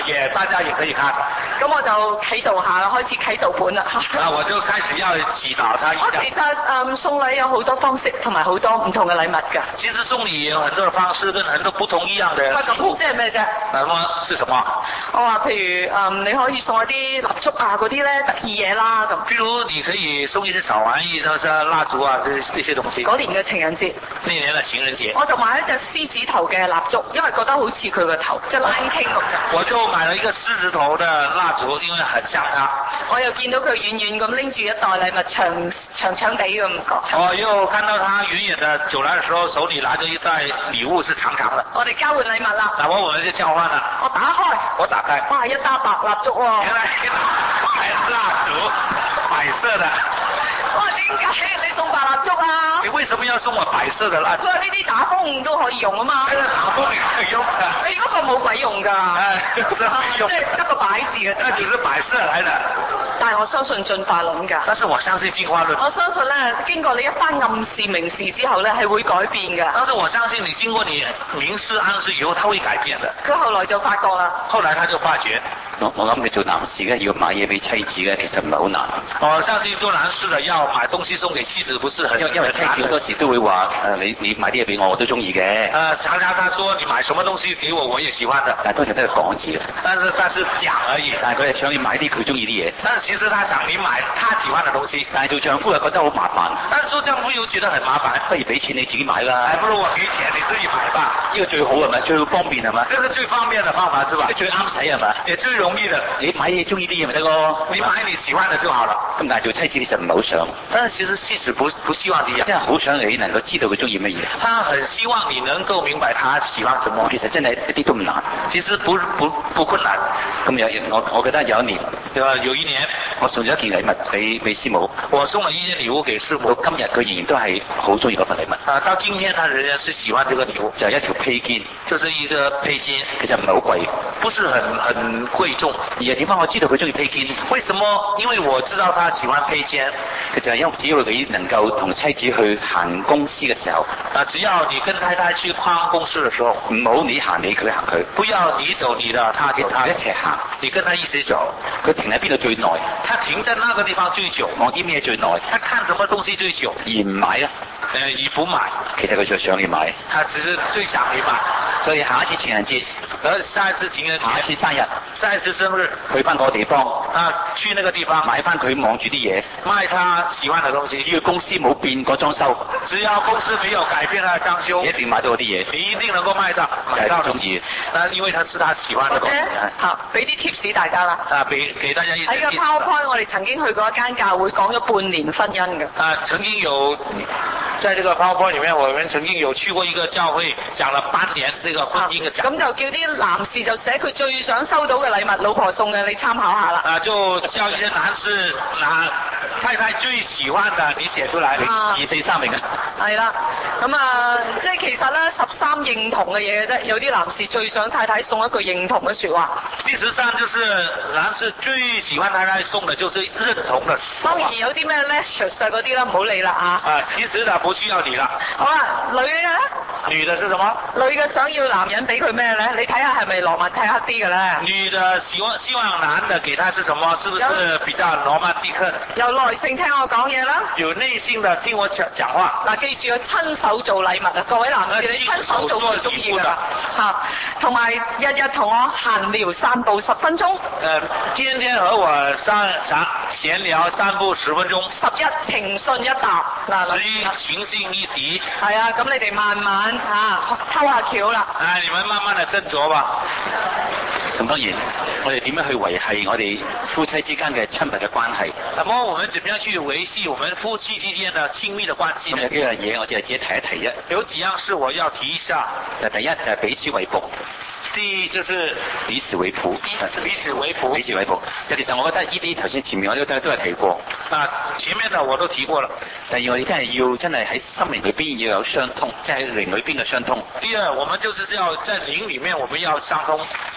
也大家也可以看。 咁我就啟導下啦，開始啟導本啦。 啊，我就開始要祈禱他一下。 我其實嗯送禮有好多方式同埋好多唔同嘅禮物㗎。 其實送禮也有很多嘅方式，跟很多不同一樣嘅。 咁即係咩啫？ 那麼是什麼？ 我話譬如嗯你可以送一啲蠟燭啊嗰啲咧得意嘢啦咁。 譬如你可以送一些小玩意，就是蠟燭啊，這這些東西。 嗰年嘅情人節。 那年嘅情人節。 我就買一隻獅子頭嘅蠟燭，因為覺得好似佢個頭，即係 Lion King 咁嘅。 我就買了一個獅子頭嘅蠟燭，因為很像他。 我又見到佢遠遠咁拎住一袋禮物，長長長地咁講。 我又看到他遠遠的走來的時候，手裏拿着一袋禮物是長長的。 我哋交換禮物啦。 那麼我們就交換啦。 我打開。 我打開。 哇！一打白蠟燭喎。 原來一打白蠟燭，白色的。 哇！點解你送白蠟燭啊？ 你為什麼要送我白色的蠟燭？ 佢話呢啲打風都可以用啊嘛。 係啊，打風你可以用㗎。 你嗰個冇鬼用㗎。係，即係得個擺字嘅。 那只是擺設嚟的。 但係我相信進化論㗎。 但是我相信進化論。 我相信咧，經過你一番暗示明示之後咧，係會改變㗎。 但是我相信你經過你明示暗示以後，他會改變的。 佢後來就發覺啦。 後來他就發覺。 我我諗你做男士嘅要買嘢俾妻子嘅，其實唔係好難。 我相信做男士嘅要買東西送給妻子，不是很因因為妻子好多時都會話誒你你買啲嘢俾我，我都中意嘅。 誒，常常他說你買什麼東西給我，我也喜歡的。 但係通常都係講字嘅。 但是但是講而已。 但係佢係想你買啲佢中意啲嘢。 但是其實他想你買他喜歡的東西。 但係做丈夫又覺得好麻煩。 但係做丈夫又覺得很麻煩， 不如俾錢你自己買啦。 還不如我給錢你自己買吧。 呢個最好係咪？最方便係咪？ 這是最方便的方法是吧？ 最啱使係咪？ 也最容易的。 你買嘢中意啲嘢咪得咯？ 你買你喜歡的就好了。 咁但係做妻子其實唔係好想。 但是其實妻子不不希望這樣。 真係好想你能夠知道佢中意乜嘢。 他很希望你能夠明白他喜歡什麼。 其實真係一啲都唔難。 其實不不不困難。 咁有我我記得有一年， 對吧？有一年我送咗一件禮物俾俾師母。 我送了一件禮物給師母。 到今日佢仍然都係好中意嗰份禮物。 啊，到今天他仍然是喜歡這個禮物。 就係一條披肩， 就是一個披肩， 其實唔係好貴， 不是很很貴重。 而係點解我知道佢中意披肩？ 為什麼？因為我知道他喜歡披肩。 其實係因為只要你能夠同妻子去行公司嘅時候， 啊，只要你跟太太去逛公司嘅時候， 唔好你行你，佢行佢， 不要你走你的，他走他， 一齊行， 你跟他一起走。 佢停喺邊度最耐？ 他停在那個地方最久。 望啲咩最耐？ 他看什麼東西最久？ 而唔買啊？ 誒、呃，而不買。 其實佢就想你買。 他只是最想你買。 所以下一次情人節， 而下一次情人節， 下一次生日， 下一次生日， 去翻嗰個地方， 啊，去那個地方買翻佢望住啲嘢， 買他喜歡的東西。 只要公司冇變過裝修， 只要公司沒有改變他的裝修， 你一定買到嗰啲嘢， 你一定能夠買到，買到中意。啊，因為他是他喜歡的東西。 好，俾啲 tips 大家啦。 啊，俾給大家一些。喺個 PowerPoint，我哋曾經去過一間教會，講咗半年婚姻嘅。 啊，曾經有，在這個 PowerPoint 裏面，我們曾經有去過一個教會，講了半年這個婚姻嘅講。 咁就叫啲男士就寫佢最想收到嘅禮物，老婆送嘅，你參考下啦。 啊，就叫一些男士拿太太最喜歡的，你寫出來， 啊、 二四三名啊。 係啦，咁啊，即係其實咧十三認同嘅嘢嘅啫，有啲男士最想太太送一句認同嘅說話。 第十三就是男士最喜歡太太送嘅就是認同嘅。 當然有啲咩 lectures 嗰啲啦，唔好理啦啊。 啊，其實呢不需要理啦。 好啦，女嘅。 女的是什麼？ 女嘅想要男人俾佢咩咧？你睇下係咪羅曼蒂克啲嘅咧？ 女的希望希望男的給他是什麼？是不是比較羅曼蒂克？ 有耐性聽我講嘢啦。 有耐性的聽我講講話。 嗱，記住要親手做禮物啊！各位男士，你親手做最中意㗎啦。嚇，同埋日日同我閒聊散步十分鐘。誒、 呃，天天和我散散閒聊散步十分鐘。 十一情信一答。嗱， 十一情信一敵。 係啊，咁你哋慢慢嚇偷下橋啦。 唉，你們慢慢地斟酌吧。 咁當然，我哋點樣去維繫我哋夫妻之間嘅親密嘅關係？ 咁麼我們點樣去維繫我們夫妻之間嘅親密嘅關係呢？ 有幾樣嘢，我只係自己提一提啫。 有幾樣事我要提一下。 第一就係彼此為僕。 第一就是彼此為僕， 彼此為僕， 彼此為僕。就其實我覺得呢啲頭先前面我都都都係提過。 啊，前面的我都提過了。 第二，我哋真係要真係喺心靈裏邊要有相通，即係喺靈裏邊嘅相通。 第二，我們就是要在靈裏面我們要相通。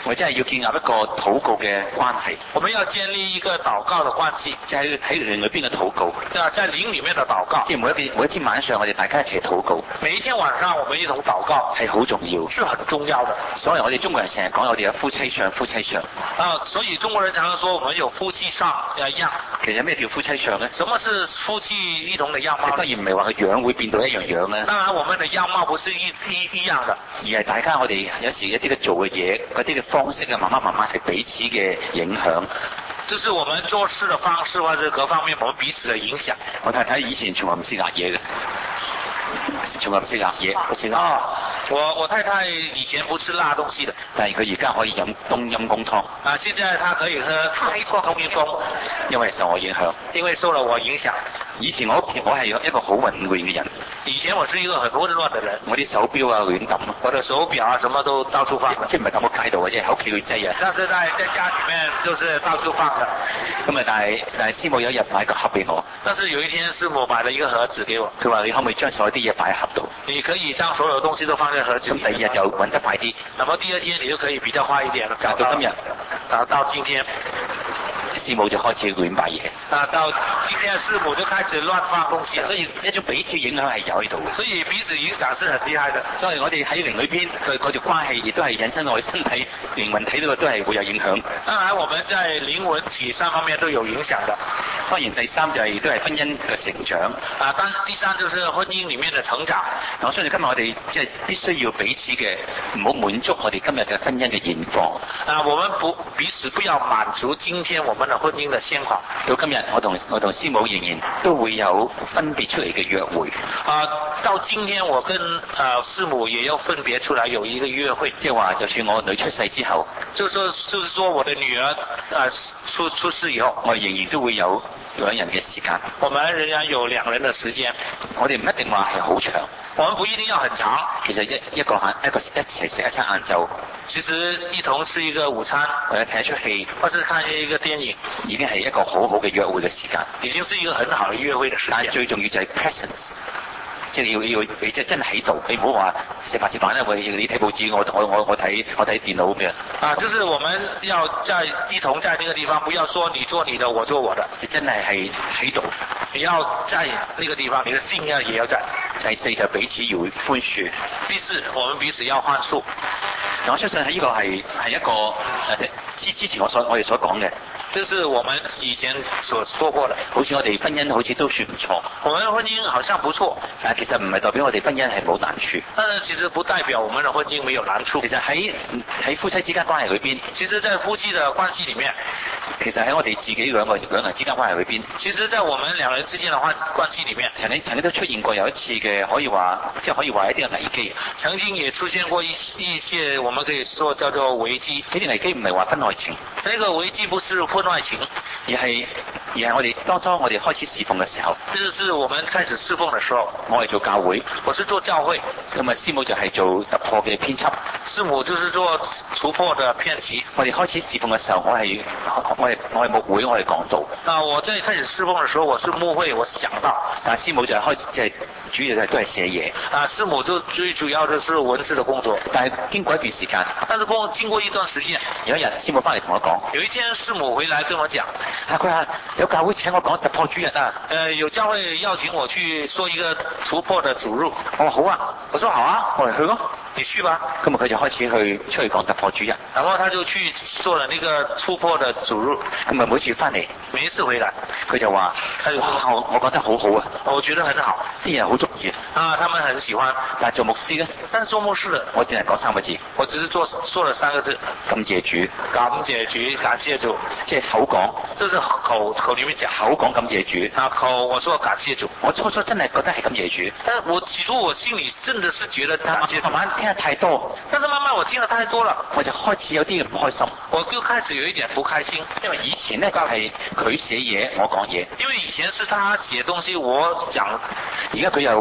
我真係要建立一個禱告嘅關係。 我們要建立一個禱告的關係， 即係喺靈裏邊嘅禱告。 對啊，在靈裏面的禱告。 即係每一每一天晚上，我哋大家一齊禱告。 每一天晚上，我們一同禱告係好重要， 是很重要的。 所以我哋中國人成日講我哋有夫妻相，夫妻相。 啊，所以中國人常常說我們有夫妻相一樣。 其實咩叫夫妻相咧？ 什麼是夫妻一同的樣貌？ 當然唔係話個樣會變到一樣樣咧。 當然，我們的樣貌不是一一一樣的， 而係大家我哋有時一啲嘅做嘅嘢，嗰啲嘅方式啊，慢慢慢慢係彼此嘅影響。 就是我們做事的方式或者各方面，我們彼此的影響。 我太太以前從來唔識壓嘢嘅，從來唔識壓嘢，我知道。 哦，我我太太以前不吃辣東西的， 但係佢而家可以飲冬陰功湯。 啊，現在她可以喝泰國冬陰功， 因為受我影響。 因為受了我影響。 以前我屋企我係一個好混亂嘅人。 以前我是一個很混亂的人。 我啲手錶啊亂抌， 我的手錶啊什麼都到處放。 即係唔係抌喺街度嘅啫，喺屋企去擠啊。 但是在在家裡面就是到處放的。 咁啊，但係但係師母有一日買個盒俾我。 但是有一天師母買了一個盒子給我。 佢話你可唔可以將所有啲嘢擺喺盒度？ 你可以將所有東西都放在盒子裡。 咁第二日就揾得快啲。 那麼第二天你就可以比較快一點了。 到今日， 到到今天。 師母就開始亂擺嘢。 啊，到今天師母就開始亂放東西， 所以一種彼此影響係有喺度嘅。 所以彼此影響是很厲害的。 所以我哋喺靈裏邊對嗰條關係，亦都係引申我哋身體、靈魂體呢個都係會有影響。 當然，我們在靈魂體三方面都有影響的。 當然，第三就係都係婚姻嘅成長。 啊，當第三就是婚姻裡面嘅成長。 我相信今日我哋即係必須要彼此嘅，唔好滿足我哋今日嘅婚姻嘅現況。 啊，我們不彼此不要滿足今天我們的婚姻的現況。 到今日，我同我同師母仍然都會有分別出嚟嘅約會。 啊，到今天我跟啊師母也要分別出來有一個約會。 即係話，就算我女出世之後， 就是說就是說我的女兒啊出出世以後， 我仍然都會有兩人嘅時間。 我們仍然有兩人的時間。 我哋唔一定話係好長。 我們不一定要很長。 其實一一個晏一個一齊食一餐晏晝。 其實一同吃一個午餐， 或者睇一出戲， 或者看一個電影， 已經係一個好好嘅約會嘅時間。 已經是一個很好的約會的時間。 但係最重要就係 presence。即係要要你即係真係喺度，你唔好話食飯食飯咧，我你睇報紙，我我我我睇我睇電腦咁樣。 啊，就是我們要在一同在那個地方，不要說你做你的，我做我的， 就真係係喺度。 你要在那個地方，你的心要也要在。 第四就彼此要寬恕。 第四，我們彼此要寬恕。 我相信喺呢個係係一個誒之之前我所我哋所講嘅。 就是我們以前所說過的， 好似我哋婚姻好似都算唔錯。 我們婚姻好像不錯， 但其實唔係代表我哋婚姻係冇難處。 但是其實不代表我們的婚姻沒有難處。 其實喺喺夫妻之間關係裏邊， 其實在夫妻的關係裡面， 其實喺我哋自己兩個兩人之間關係裏邊， 其實在我們兩人之間的關關係裡面， 曾經曾經都出現過有一次嘅可以話，即係可以話一啲嘅危機。 曾經也出現過一一些我們可以說叫做危機。 呢啲危機唔係話婚外情， 那個危機不是婚外情， 而係而係我哋當初我哋開始侍奉嘅時候， 就是我們開始侍奉嘅時候， 我係做教會， 我是做教會， 咁啊師母就係做突破嘅編輯， 師母就是做突破嘅編輯。 我哋開始侍奉嘅時候，我係我係我係牧會，我係講道。 啊，我在開始侍奉嘅時候，我是牧會，我是講道。 但係師母就係開始即係主要係都係寫嘢。 啊，師母就最主要就是文字嘅工作。 但係經過一段時間， 但是過經過一段時間， 有一日師母翻嚟同我講， 有一天師母回來跟我講， 啊佢話有教會請我講突破主日啊， 誒、呃、有教會邀請我去說一個突破的主日。 我話好啊， 我說好啊， 我哋去咯， 你去吧。 咁啊佢就開始去出去講突破主日， 然後他就去做了那個突破的主日。 咁啊每次翻嚟， 每一次回來， 佢就話， 他就哇我我覺得好好啊， 我覺得很好， 啲人好中意啊，他們很喜歡。 但係做牧師咧， 但是做牧師的， 我淨係講三個字， 我只是做說了三個字， 感謝主， 感謝主，感謝主， 即係口講， 這是口口裏面講， 口講感謝主， 啊口我說感謝主， 我初初真係覺得係感謝主， 但我起初我心裏真的是覺得感謝主， 慢慢聽得太多， 但是慢慢我聽得太多了， 我就開始有啲唔開心， 我就開始有一點不開心， 因為以前咧就係佢寫嘢，我講嘢， 因為以前是他寫東西，我講， 而家佢又寫嘢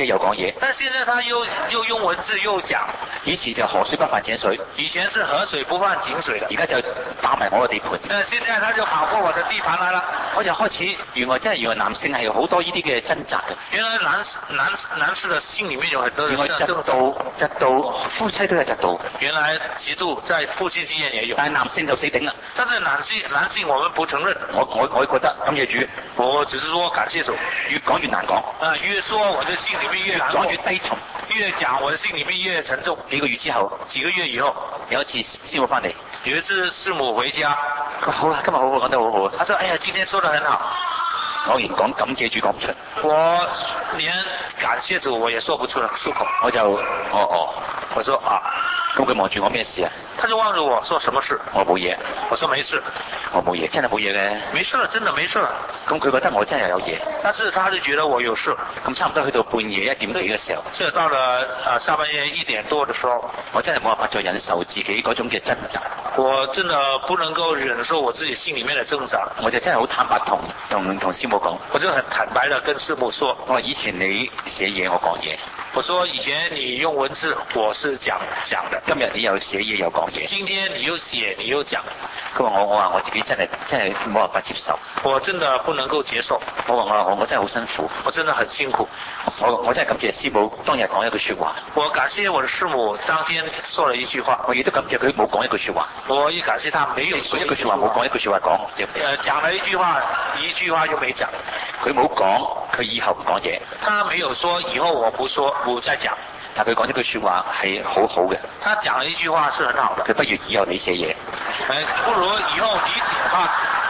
嘢又講嘢。 但現在他又又用文字又講， 以前就河水不犯井水， 以前是河水不犯井水的， 而家就打埋我個地盤。 那現在他就跑過我的地盤來了， 我就開始原來真係原來男性係有好多呢啲嘅掙扎嘅。 原來男男男士的心裡面有很多人原來嫉妒嫉妒夫妻都有嫉妒， 原來嫉妒在夫妻之間也有， 但係男性就死頂啦。 但是男性男性我們不承認， 我我我覺得感謝主， 我只是說感謝主， 越講越難講， 啊越說我的心裡面越難講越低沉， 越講我的心裡面越沉重。 幾個月之後， 幾個月以後， 有一次師母翻嚟， 有一次師母回家， 佢話好啊，今日好好講得好好啊。 他說：哎呀，今天說得很好。 我連講感謝主講唔出， 我連感謝主我也說不出了出口， 我就哦哦， 我說啊， 咁佢望住我咩事啊？ 他就望着我說什麼事？ 我冇嘢， 我說沒事， 我冇嘢，真係冇嘢嘅。 沒事，真的沒事。 咁佢覺得我真係有嘢， 但是他就覺得我有事。 咁差唔多去到半夜一點幾嘅時候， 這到了呃下半夜一點多的時候， 我真係冇辦法再忍受自己嗰種嘅掙扎。 我真的不能夠忍受我自己心裡面的掙扎。 我就真係好坦白同同同師母講， 我就很坦白地跟師母說， 我話以前你寫嘢我講嘢， 我說以前你用文字我是講講的， 今日你又寫嘢又講嘢， 今天你又寫你又講。 佢話我我話我自己真係真係冇辦法接受， 我真的不能夠接受。 我話我我我真係好辛苦， 我真的很辛苦。 我我真係感謝師母當日講一句說話， 我感謝我的師母當天說了一句話， 我亦都感謝佢冇講一句說話， 我也感謝他沒有說一句說話冇講一句說話講， 呃講了一句話一句話就沒講， 佢冇講佢以後唔講嘢， 他沒有說以後我不說不再講， 但佢講一句說話係好好嘅， 他講了一句話是很好的， 佢不如以後你寫嘢， 誒不如以後你寫吧。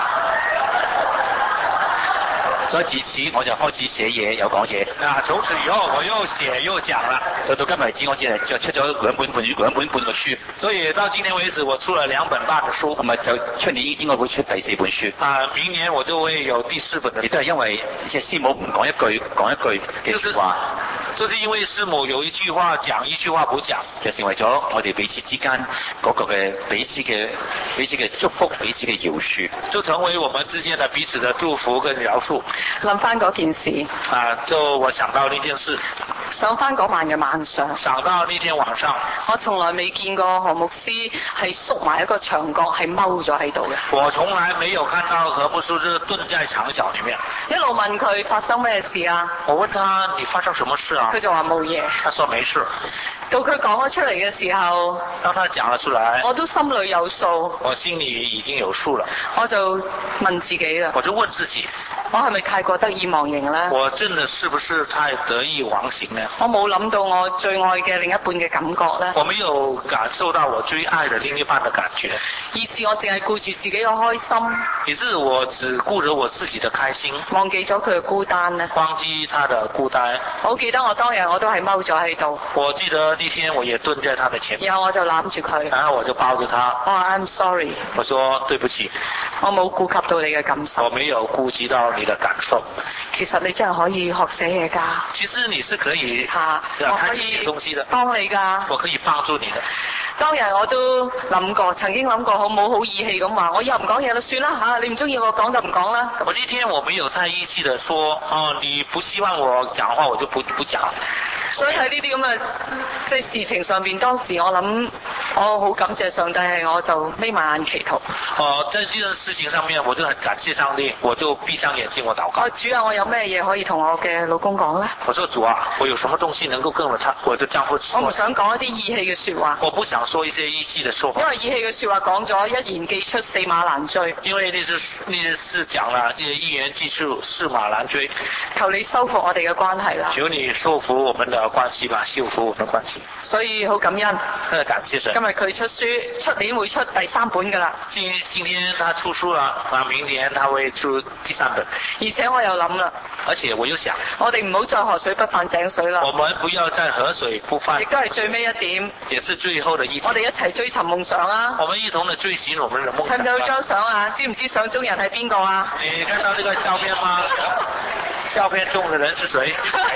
所以自此我就開始寫嘢有講嘢。 啊，從此以後我又寫又講了。 到到今日為止，我只係就出咗兩本半兩本半個書。 所以到今天為止，我出了兩本半的書。 咁啊，就出年應該會出第四本書。 啊，明年我就會有第四本的。 亦都係因為即係師母唔講一句講一句嘅説話。 就是因為師母有一句話講，一句話不講， 就成為咗我哋彼此之間嗰個嘅彼此嘅彼此嘅祝福，彼此嘅饒恕， 就成為我們之間的彼此的祝福跟饒恕。 諗翻嗰件事， 啊，就我想到呢件事， 想翻嗰晚嘅晚上， 想到呢天晚上， 我從來未見過何牧師係縮埋一個牆角，係踎咗喺度嘅。 我從來沒有看到何牧師是蹲在牆角裡面。 一路問佢發生咩事啊？ 我問他你發生什麼事啊？ 佢就話冇嘢。 他說沒事。 到佢講咗出嚟嘅時候， 當他講咗出來， 我都心裏有數。 我心裡已經有數了。 我就問自己啦。 我就問自己， 我係咪太過得意忘形呢？ 我真的是不是太得意忘形呢？ 我冇諗到我最愛嘅另一半嘅感覺呢？ 我沒有感受到我最愛的另一半的感覺。 於是我淨係顧住自己嘅開心。 於是我只顧着我自己的開心， 忘記咗佢嘅孤單呢？ 忘記他的孤單。 我記得我當日我都係踎咗喺度。 我記得那天我也蹲在他的前面。 然後我就攬住佢。 然後我就抱着他。 我話 I'm sorry。 我說對不起。 我冇顧及到你嘅感受。 我沒有顧及到你的感受。 其實你真係可以學寫嘢㗎。 其實你是可以嚇， 我可以寫東西的。 幫你㗎。 我可以幫助你的。 當日我都諗過，曾經諗過好冇好義氣咁話，我以後唔講嘢啦，算啦嚇，你唔中意我講就唔講啦。 我那天我沒有太義氣的說，哦，你不希望我講話，我就不不講。 所以喺呢啲咁嘅即係事情上邊，當時我諗，我好感謝上帝，係我就眯埋眼祈禱。 哦，在這件事情上面，我就很感謝上帝，我就閉上眼睛，我禱告。 我主啊，我有咩嘢可以同我嘅老公講咧？ 我說主啊，我有什麼東西能夠跟我他我的丈夫說？ 我唔想講一啲義氣嘅說話。 我不想說一些義氣的說話。 因為義氣嘅說話講咗，一言既出，駟馬難追。 因為那是那是講了，一言既出，駟馬難追。 求你修復我哋嘅關係啦。 求你修復我們的關係吧，修復我們的關係。 所以好感恩。 呃，感謝神。 今日佢出書，出年會出第三本噶啦。 今今天他出書了，啊，明年他會出第三本。 而且我又諗啦。 而且我又想。 我哋唔好再河水不犯井水啦。 我們不要再河水不犯。 亦都係最尾一點。 也是最後的一點。 我哋一齊追尋夢想啊！ 我們一同的追尋我們的夢想。 睇唔睇到張相啊？知唔知相中人係邊個啊？ 你看到這個照片嗎？照片中的人是誰？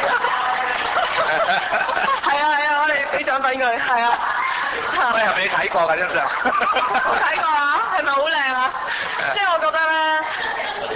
係啊係啊，我哋俾獎品佢，係啊。 我又未睇過㗎，張相。 冇睇過啊？係咪好靚啊？即係我覺得咧，即係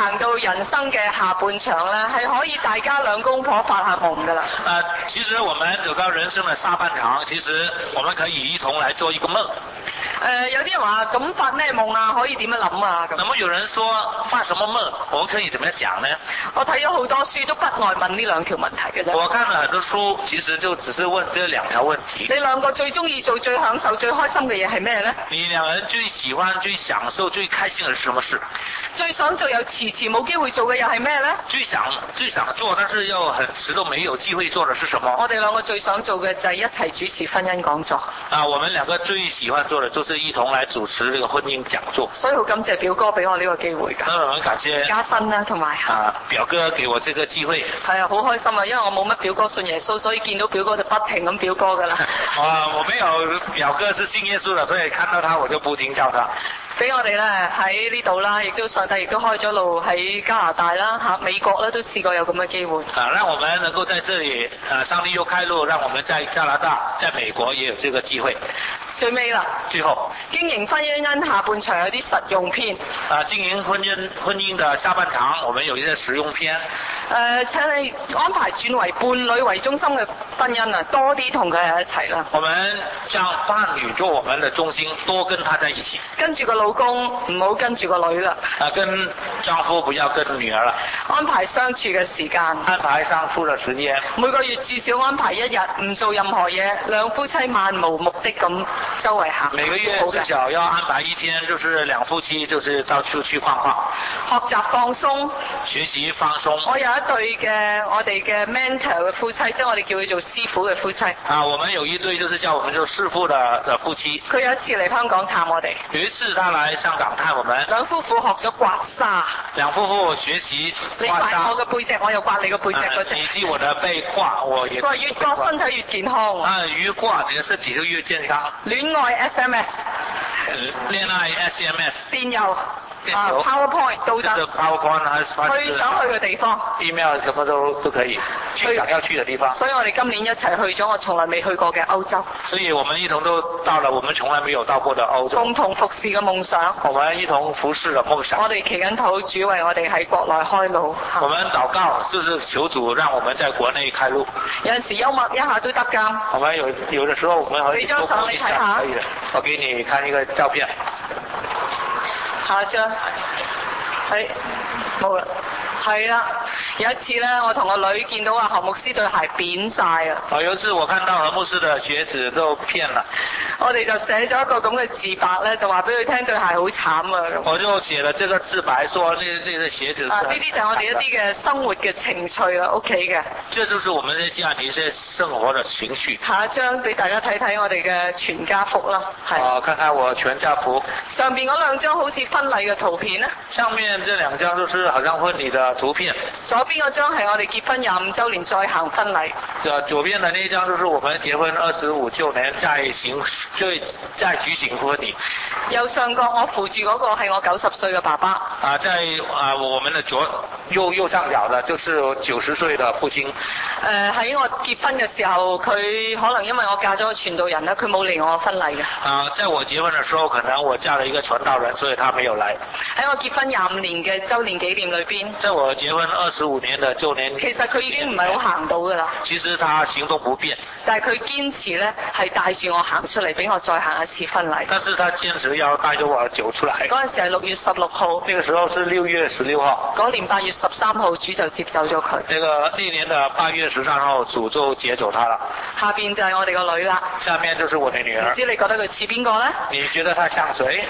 行到人生嘅下半場咧，係可以大家兩公婆發下夢噶啦。 呃，其實我們走到人生的下半場，其實我們可以一同來做一個夢。 誒、呃，有啲人話咁發咩夢啊？可以點樣諗啊？咁。 那麼有人說發什麼夢，我們可以怎麼想呢？ 我睇咗好多書，都不外問呢兩條問題嘅啫。 我看了很多書，其實就只是問這兩條問題。 你兩個最中意做、最享受、最開心嘅嘢係咩呢？ 你兩人最喜歡、最享受、最開心嘅係什麼事？ 最想做又遲遲冇機會做嘅又係咩呢？ 最想最想做，但是又很遲都沒有機會做的是什麼？ 我哋兩個最想做嘅就係一齊主持婚姻講座。 啊，我們兩個最喜歡做的就是一同來主持這個婚姻講座。 所以好感謝表哥俾我呢個機會㗎。 嗯，很感謝。 加分啦，同埋。 啊，表哥給我這個機會。 係啊，好開心啊，因為我冇乜表哥信耶穌，所以見到表哥就不停咁表哥㗎啦。 啊，我沒有表哥是信耶穌的，所以看到他我就不停叫他。 俾我哋咧喺呢度啦，亦都上帝亦都開咗路喺加拿大啦嚇，美國咧都試過有咁嘅機會。 啊，讓我們能夠在這裡，啊，上帝又開路，讓我們在加拿大、在美國也有這個機會。 最尾啦， 最後經營婚姻下半場有啲實用篇。 啊，經營婚姻婚姻的下半場，我們有一些實用篇。 誒、呃，請你安排轉為伴侶為中心嘅婚姻啊，多啲同佢喺一齊啦。 我們將伴侶做我們的中心，多跟他在一起。 跟住個老公，唔好跟住個女啦。 啊，跟丈夫不要跟女兒啦。 安排相處嘅時間。 安排相處嘅時間。 每個月至少安排一日，唔做任何嘢，兩夫妻漫無目的咁周圍行。 每個月至少要安排一天，就是兩夫妻就是到處去逛逛。 學習放鬆。 學習放鬆。 我有一對嘅我哋嘅 mentor 嘅夫妻，即係我哋叫佢做師傅嘅夫妻。 啊，我們有一對就是叫我們做師傅的的夫妻。 佢有一次嚟香港探我哋。 有一次他來香港探我們。 兩夫婦學咗刮痧。 兩夫婦學習刮痧。你刮我嘅背脊，我又刮你嘅背脊嗰隻。 你知我的背刮，我也。佢話越刮身體越健康。 啊，越刮你的身體就越健康。 戀愛 S M S。 戀愛 S M S。 電郵。啊 ，PowerPoint 都得。 PowerPoint 還是去想去嘅地方。 email 什麼都都可以，去想要去的地方。 所以我哋今年一齊去咗我從來未去過嘅歐洲。 所以我們一同都到了我們從來沒有到過的歐洲。 共同服侍嘅夢想。 我們一同服侍嘅夢想。 我哋祈緊禱，主為我哋喺國內開路。 我們禱告，就是求主讓我們在國內開路。 有陣時幽默一下都得㗎。 我們有有的時候我們可以俾張相你睇下。 可以的，我給你看一個照片。 下一張。係冇啦，係啦。有一次咧，我同個女見到阿何牧師對鞋扁晒啊！ 哦，有一次我看到何牧師的鞋子都偏了。 我哋就寫咗一個咁嘅自白咧，就話俾佢聽對鞋好慘啊！ 我就寫了這個自白，說呢呢個鞋子。啊， 呢啲就係我哋一啲嘅生活嘅情趣啊，屋企嘅。 這就是我們家裡一些生活的情緒。 下一張俾大家睇睇我哋嘅全家福啦，係。 哦，看看我全家福。 上邊嗰兩張好似婚禮嘅圖片咧。 上面這兩張就是好像婚禮的圖片。 左邊嗰張係我哋結婚廿五週年再行婚禮。 左邊的那一張就是我們結婚二十五週年再行再再舉行婚禮。 右上角我扶住嗰個係我九十歲嘅爸爸。 啊，在啊我們的左右右上角的，就是九十歲的父親。誒、 呃，喺我結婚嘅時候，佢可能因為我嫁咗個傳道人啦，佢冇嚟我婚禮嘅。 啊，在我結婚嘅時候，可能我嫁了一個傳道人，所以他沒有來。 喺我結婚廿五年嘅週年紀念裏邊。 在我結婚二十五年的週年。 其實佢已經唔係好行到噶啦。 其實他行動不便。 但係佢堅持咧，係帶住我行出嚟，俾我再行一次婚禮。 但是他堅持要帶着我走出來。嗰陣時係六月十六號。 那個時候是六月十六號。 嗰年八月十三號，主就接走咗佢。 那個那年的八月十三號，主就接走他了。 下邊就係我哋個女啦。 下面就是我的女兒。 唔知你覺得佢似邊個咧？ 你覺得他像誰？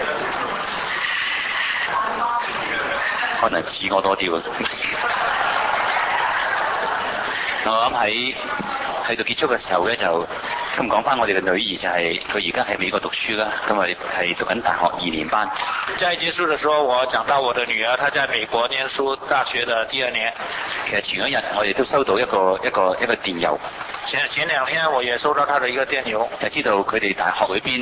可能似我多啲喎。我諗喺喺度結束嘅時候咧，就咁講翻我哋嘅女兒，就係佢而家喺美國讀書啦，咁啊係讀緊大學二年班。 在結束嘅時候，我講到我的女兒，她在美國念書，大學的第二年。 其實前一日我哋都收到一個一個一個電郵。 前前兩天我也收到他的一個電郵， 就知道佢哋大學裏邊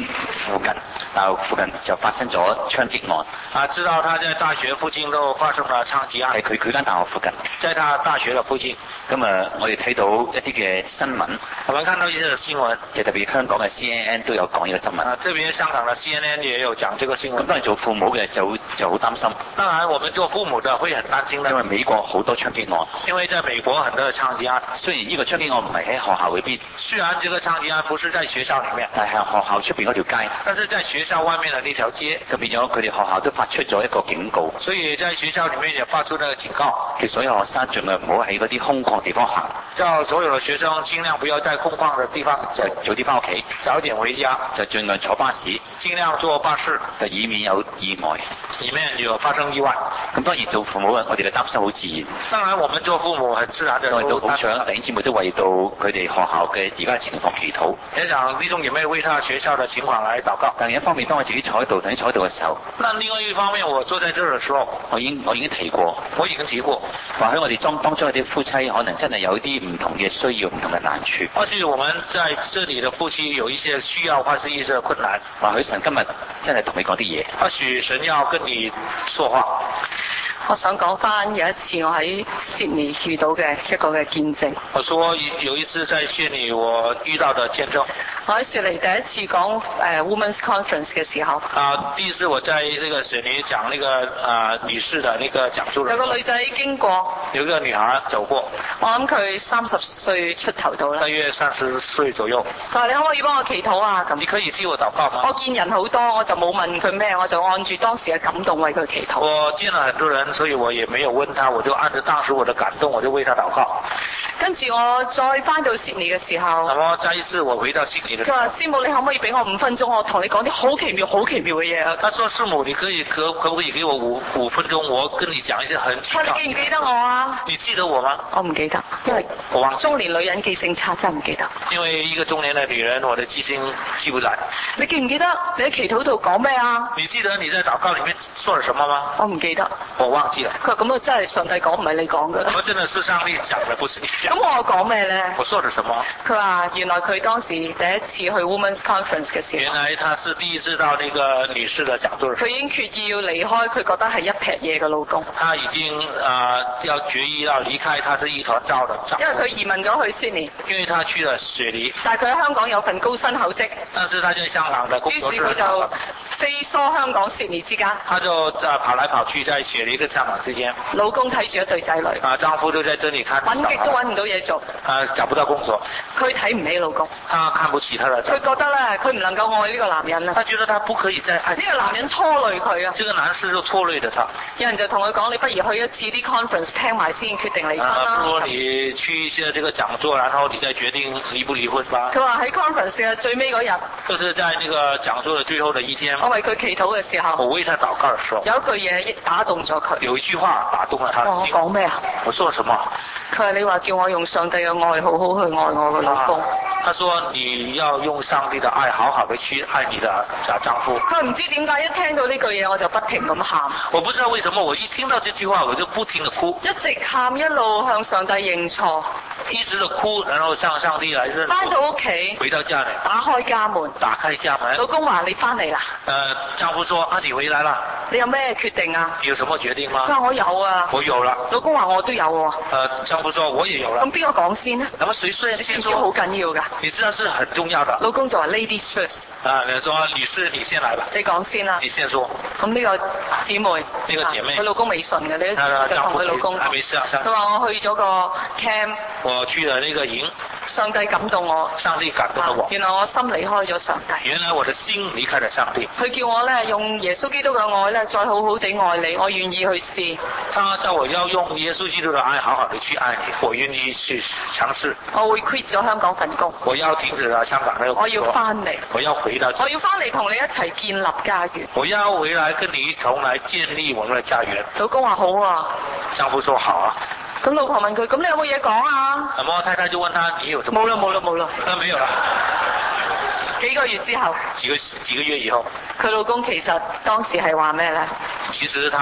附近，大學附近就發生咗槍擊案。 啊，知道他在大學附近都發生了槍擊案。 係佢佢間大學附近， 在他大學的附近。 咁啊，我哋睇到一啲嘅新聞， 我們看到一些新聞， 就特別香港嘅 C N N 都有講呢個新聞。 啊，這邊香港嘅 C N N 也有講這個新聞。 咁當然做父母嘅就就好擔心。 當然，我們做父母的會很擔心的， 因為美國好多槍擊案。 因為在美國很多槍擊案， 雖然呢個槍擊案唔係喺學校裏邊， 雖然這個槍擊案不是在學校裡面， 但係學校出邊嗰條街， 但是在學校外面的那條街， 咁變咗佢哋學校都發出咗一個警告， 所以在學校裡面也發出呢個警告， 叫所有學生盡量唔好喺嗰啲空曠地方行， 叫所有的學生盡量不要在空曠的地方就早啲翻屋企， 早點回家， 就盡量坐巴士， 盡量坐巴士， 就以免有意外， 以免有發生意外。 咁當然做父母嘅，我哋嘅擔心好自然。 當然，我們做父母很自然的， 我哋都好想弟兄姊妹都為到佢哋學校嘅而家嘅情況祈禱。 也想弟兄姐妹為他學校的情況來禱告。 但另一方面，當我自己坐喺度，等於坐喺度嘅時候， 但另外一方面，我坐在這兒嘅時候， 我已經我已經提過， 我已經提過， 或許我哋當當中有啲夫妻可能真係有啲唔同嘅需要、唔同嘅難處。 或許我們在這裡的夫妻有一些需要，或是一些困難。 或許神今日真係同你講啲嘢。 或許神要跟你說話。 我想講翻有一次我喺悉尼遇到嘅一個嘅見證。 我說有一次在悉尼我遇到的見證。 我喺悉尼第一次講誒、呃、Women's Conference 嘅時候。 啊，第一次我在那個悉尼講那個啊、呃、女士的那個講座。 有個女仔經過。 有個女孩走過。 我諗佢三十歲出頭到啦。 大約三十歲左右。 佢話你可唔可以幫我祈禱啊？咁。 你可以替我禱告嗎？ 我見人好多，我就冇問佢咩，我就按住當時嘅感動為佢祈禱。 我見了很多人，所以我也沒有問他，我就按照當時我的感動，我就為他禱告。 跟住我再翻到悉尼嘅時候， 那麼再一次我回到悉尼嘅時候， 佢話師母，你可唔可以俾我五分鐘，我同你講啲好奇妙、好奇妙嘅嘢啊？ 他說師母，你可以可可唔可以給我五五分鐘，我跟你講一些很奇妙。 你記唔記得我啊？ 你記得我嗎？ 我唔記得，因為我忘。 中年女人記性差，真唔記得。 因為一個中年嘅女人，我的記性記不來。 你記唔記得你喺祈禱度講咩啊？ 你記得你在禱告裡面說了什麼嗎？ 我唔記得。 我忘記了。 佢話咁啊，真係上帝講，唔係你講㗎。 我真的是上帝講的，不是你講。 咁我講咩咧？ 我說了什麼？ 佢話原來佢當時第一次去 Women's Conference 嘅時候， 原來他是第一次到那個女士的講座。 佢已經決意要離開，佢覺得係一撇嘢嘅老公。 他已經啊、呃、要決意要離開，他是一團糟的。 因為佢移民咗去悉尼。 因為他去了雪梨。 但係佢喺香港有份高薪厚職。 但是他在香港的工作。 於是佢就飛梭香港悉尼之間。 他就啊跑來跑去，在雪梨跟香港之間。 老公睇住一對仔女。 啊，丈夫就在這裡看。 揾極都揾唔到嘢做。 啊，找不到工作。 佢睇唔起老公。 他看不起他的。 佢覺得咧，佢唔能夠愛呢個男人啊。 他覺得他不可以再愛。 呢個男人拖累佢啊。 這個男士就拖累了他。 有人就同佢講：你不如去一次啲 conference 聽埋先，決定離婚啦。 啊，不如你去一些這個講座，然後你再決定離不離婚吧。 佢話喺 conference 嘅最尾嗰日。 就是在那個講座的最後的一天。 我為佢祈禱嘅時候。 我為他禱告的時候。 有一句嘢打動咗佢。 有一句話打動了他的心。 我講咩啊？ 我說了什麼？ 佢話你話叫我用上帝嘅愛好好去愛我嘅老公。 啊，他說你要用上帝的愛好好的去愛你的丈夫。 佢唔知點解一聽到呢句嘢我就不停咁喊。 我不知道為什麼我一聽到這句話我就不停地哭。 一直喊一路向上帝認錯。 一直的哭，然後向上帝來認錯。 翻到屋企。 回到家裏。 打開家門。 打開家門。 老公話你翻嚟啦。 呃，丈夫說啊，你回來了。 你有咩決定啊？ 有什麼決定嗎？ 佢話我有啊。 我有了。 老公話我都有喎。 呃，丈夫說我也有了。 咁邊個講先呢？ 那麼誰先先說？ 好緊要噶。 你知道是很重要的。 老公就話 Ladies first。 啊，你說女士你先來吧。 你講先啦。 你先說。 咁呢個姊妹。 呢個姐妹。 佢老公未信嘅，你就同佢老公講。 還沒上上。 佢話我去咗個 camp。 我去了那個營。 上帝感動我。 上帝感動了我。 原來我心離開咗上帝。 原來我的心離開了上帝。 佢叫我咧用耶穌基督嘅愛咧，再好好地愛你，我願意去試。 他叫我要用耶穌基督的愛，好好地去愛你，我願意去嘗試。 我會 quit 咗香港份工。 我要停止了香港呢個工作。 我要翻嚟。 我要回到。 我要翻嚟同你一齊建立家園。 我要回來跟你一同來建立我們的家園。 老公話好啊。 丈夫說好啊。 咁老婆問佢：咁你有冇嘢講啊？ 咁我太太就問他：你有什麼？ 冇啦冇啦冇啦。 啊，沒有啦。 幾個月之後。 幾個幾個月以後。 佢老公其實當時係話咩咧？ 其實他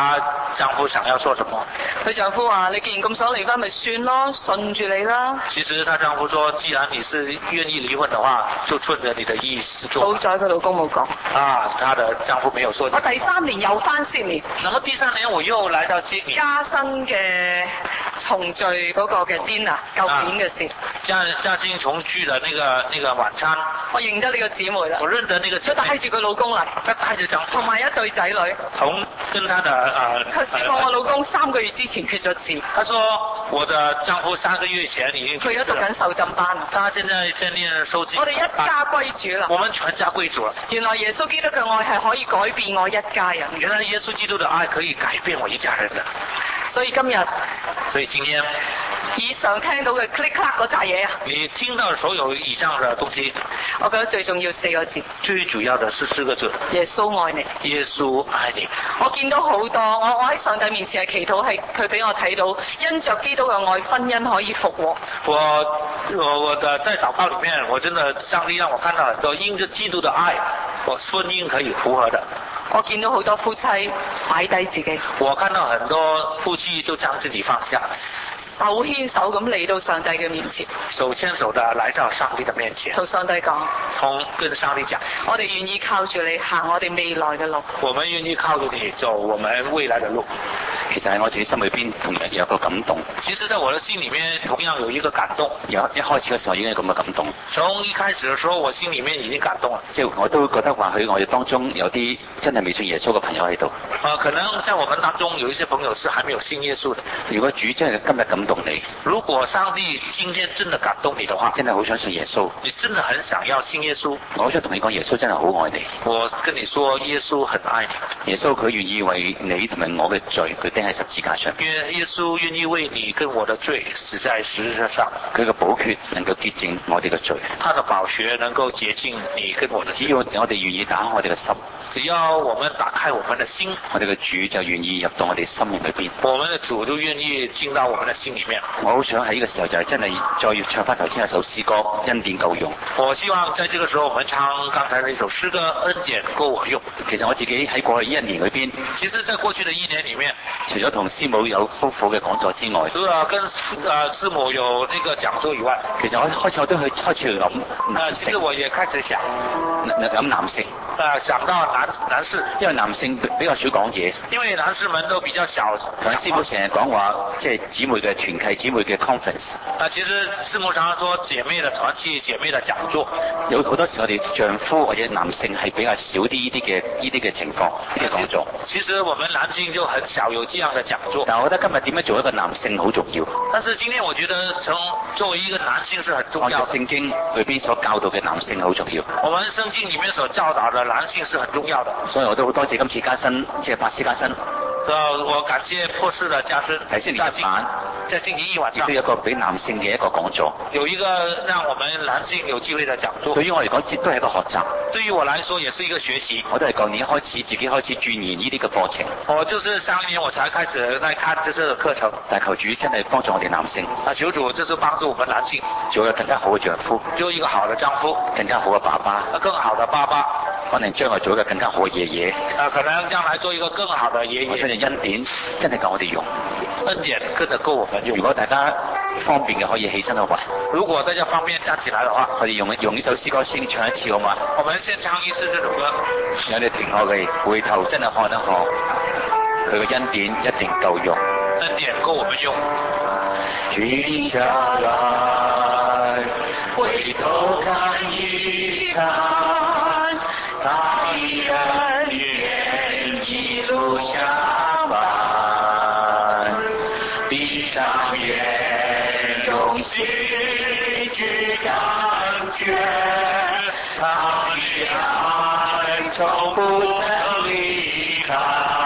丈夫想要說什麼？ 佢丈夫話：你既然咁想離婚，咪算咯，順住你啦。 其實她丈夫說：既然你是願意離婚的話，就順着你的意思做。 好在佢老公冇講。 啊，她的丈夫沒有說。 我第三年又翻悉尼。 那麼第三年我又來到悉尼。 加薪嘅重聚嗰個嘅 dinner，舊年嘅事。 加加薪重聚的那個那個晚餐。 我認得呢個姊妹啦。 我認得那個姊妹。 佢帶住佢老公嚟。 佢帶住丈夫。 同埋一對仔女。 同跟他的呃。 佢希望我老公三個月之前決咗志。 他說我的丈夫三個月前已經。 佢而家讀緊受浸班。 他現在在念受浸。 我哋一家歸主啦。 我們全家歸主了。 原來耶穌基督嘅愛係可以改變我一家人。 原來耶穌基督的愛可以改變我一家人的。 所以今日。 所以今天。 以上聽到嘅 click clack 嗰扎嘢啊。 你聽到所有以上的東西。 我覺得最重要四個字。 最主要的是四個字。 耶穌愛你。 耶穌愛你。 我見到好多，我我喺上帝面前嘅祈禱係佢俾我睇到，因着基督嘅愛，婚姻可以復和。 我我我的在禱告裏面，我真的上帝讓我看到很多因着基督的愛，我婚姻可以復和的。 我見到好多夫妻擺低自己。 我看到很多夫妻都將自己放下。 手牽手咁嚟到上帝嘅面前， 手牽手的來到上帝的面前， 同上帝講， 同跟上帝講， 我哋願意靠住你行我哋未來嘅路， 我們願意靠住你走我們未來的路。 其實喺我自己心裏邊同樣有一個感動。 其實在我的心裏面同樣有一個感動。 有一開始嘅時候已經係咁嘅感動。 從一開始嘅時候，我心裏面已經感動了。 即係我都覺得話佢我哋當中有啲真係未信耶穌嘅朋友喺度。 啊，可能在我們當中有一些朋友是還沒有信耶穌的。 如果主真係今日感動你， 如果上帝今天真的感動你的話， 真係好想信耶穌， 你真的很想要信耶穌， 我好想同你講耶穌真係好愛你。 我跟你說耶穌很愛你。 耶穌佢願意為你同埋我嘅罪，佢釘喺十字架上。 願耶穌願意為你跟我的罪死在十字架上。 佢嘅寶血能夠潔淨我哋嘅罪。 他的寶血能夠潔淨你跟我的罪。 只要我哋願意打開我哋嘅心， 只要我們打開我們的心， 我哋嘅主就願意入到我哋心裏邊。 我們的主就願意進到我們的心裏面。 我好想喺呢個時候就係真係再要唱翻頭先一首詩歌《恩典夠用》。 我希望在這個時候我們唱剛才那首詩歌《恩典夠我用》。 其實我自己喺過去一年裏邊， 其實在過去的一年裏面， 除咗同師母有夫婦嘅講座之外， 除了跟呃師母有那個講座以外， 其實我開始我都去開始去諗。 呃，其實我也開始想諗男性。 呃，想到男男士， 因為男性比較少講嘢， 因為男士們都比較小。 同師母成日講話，即係姊妹嘅團契、姊妹嘅 conference。 啊，其實師母常常說姐妹的團契、姐妹的講座。 有好多時我哋丈夫或者男性係比較少啲呢啲嘅呢啲嘅情況，呢啲講座。 其實我們男性就很少有這樣的講座。 但係我覺得今日點樣做一個男性好重要。 但是今天我覺得從作為一個男性是很重要的。 聖經裏邊所教導嘅男性好重要。 我們聖經裏面所教導的男性是很重要的。 所以我都好多謝今次加薪，即係白絲加薪。 呃，我感謝博士的加薪。 喺星期一晚， 在星期一晚上， 亦都有一個俾男性嘅一個講座。 有一個讓我們男性有機會的講座。 對於我嚟講，都係一個學習。 對於我來說，也是一個學習。 我都係舊年開始自己開始鑽研呢啲嘅課程。 我就是上一年我才開始在看這些課程。 但求主真係幫助我哋男性。 啊，求主就是幫助我們男性， 做一個更加好嘅丈夫， 做一個好的丈夫， 更加好嘅爸爸， 更好的爸爸。 可能將來做一個更加好嘅爺爺。 啊，可能將來做一個更好的爺爺。 我相信恩典真係夠我哋用。 恩典真的夠我們用。 如果大家方便嘅可以起身好嘛？ 如果大家方便站起來的話， 我哋用用呢首詩歌先唱一次好嘛？ 我們先唱一次這首歌。 有你停落嚟，回頭真係看一看，佢嘅恩典一定夠用。 恩典夠我們用。 停下來，回頭看一看，他依然願一路相伴，閉上眼，用心去感覺，他依然從不能離開，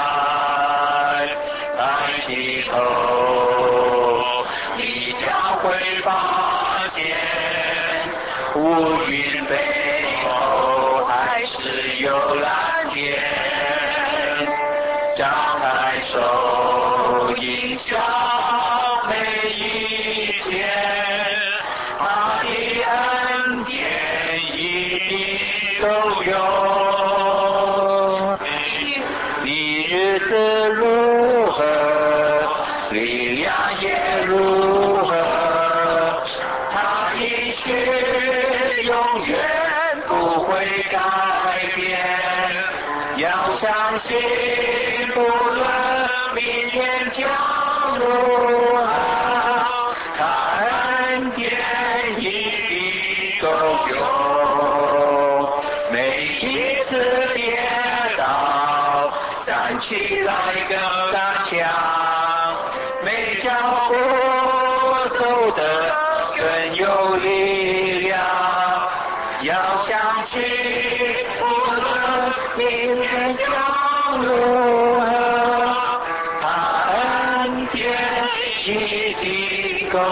抬起頭，你將會發現，烏雲背後還是有藍天，張開手，迎向每一天，他的恩典一定夠用。你日子如何？ 力量也如何，他应许永远不会改变。要相信，不论明天将如何，他恩典一定够用。每一次跌倒，站起来更刚强，每脚步走得更有力量。要相信，无论明天将如何，他恩典一定夠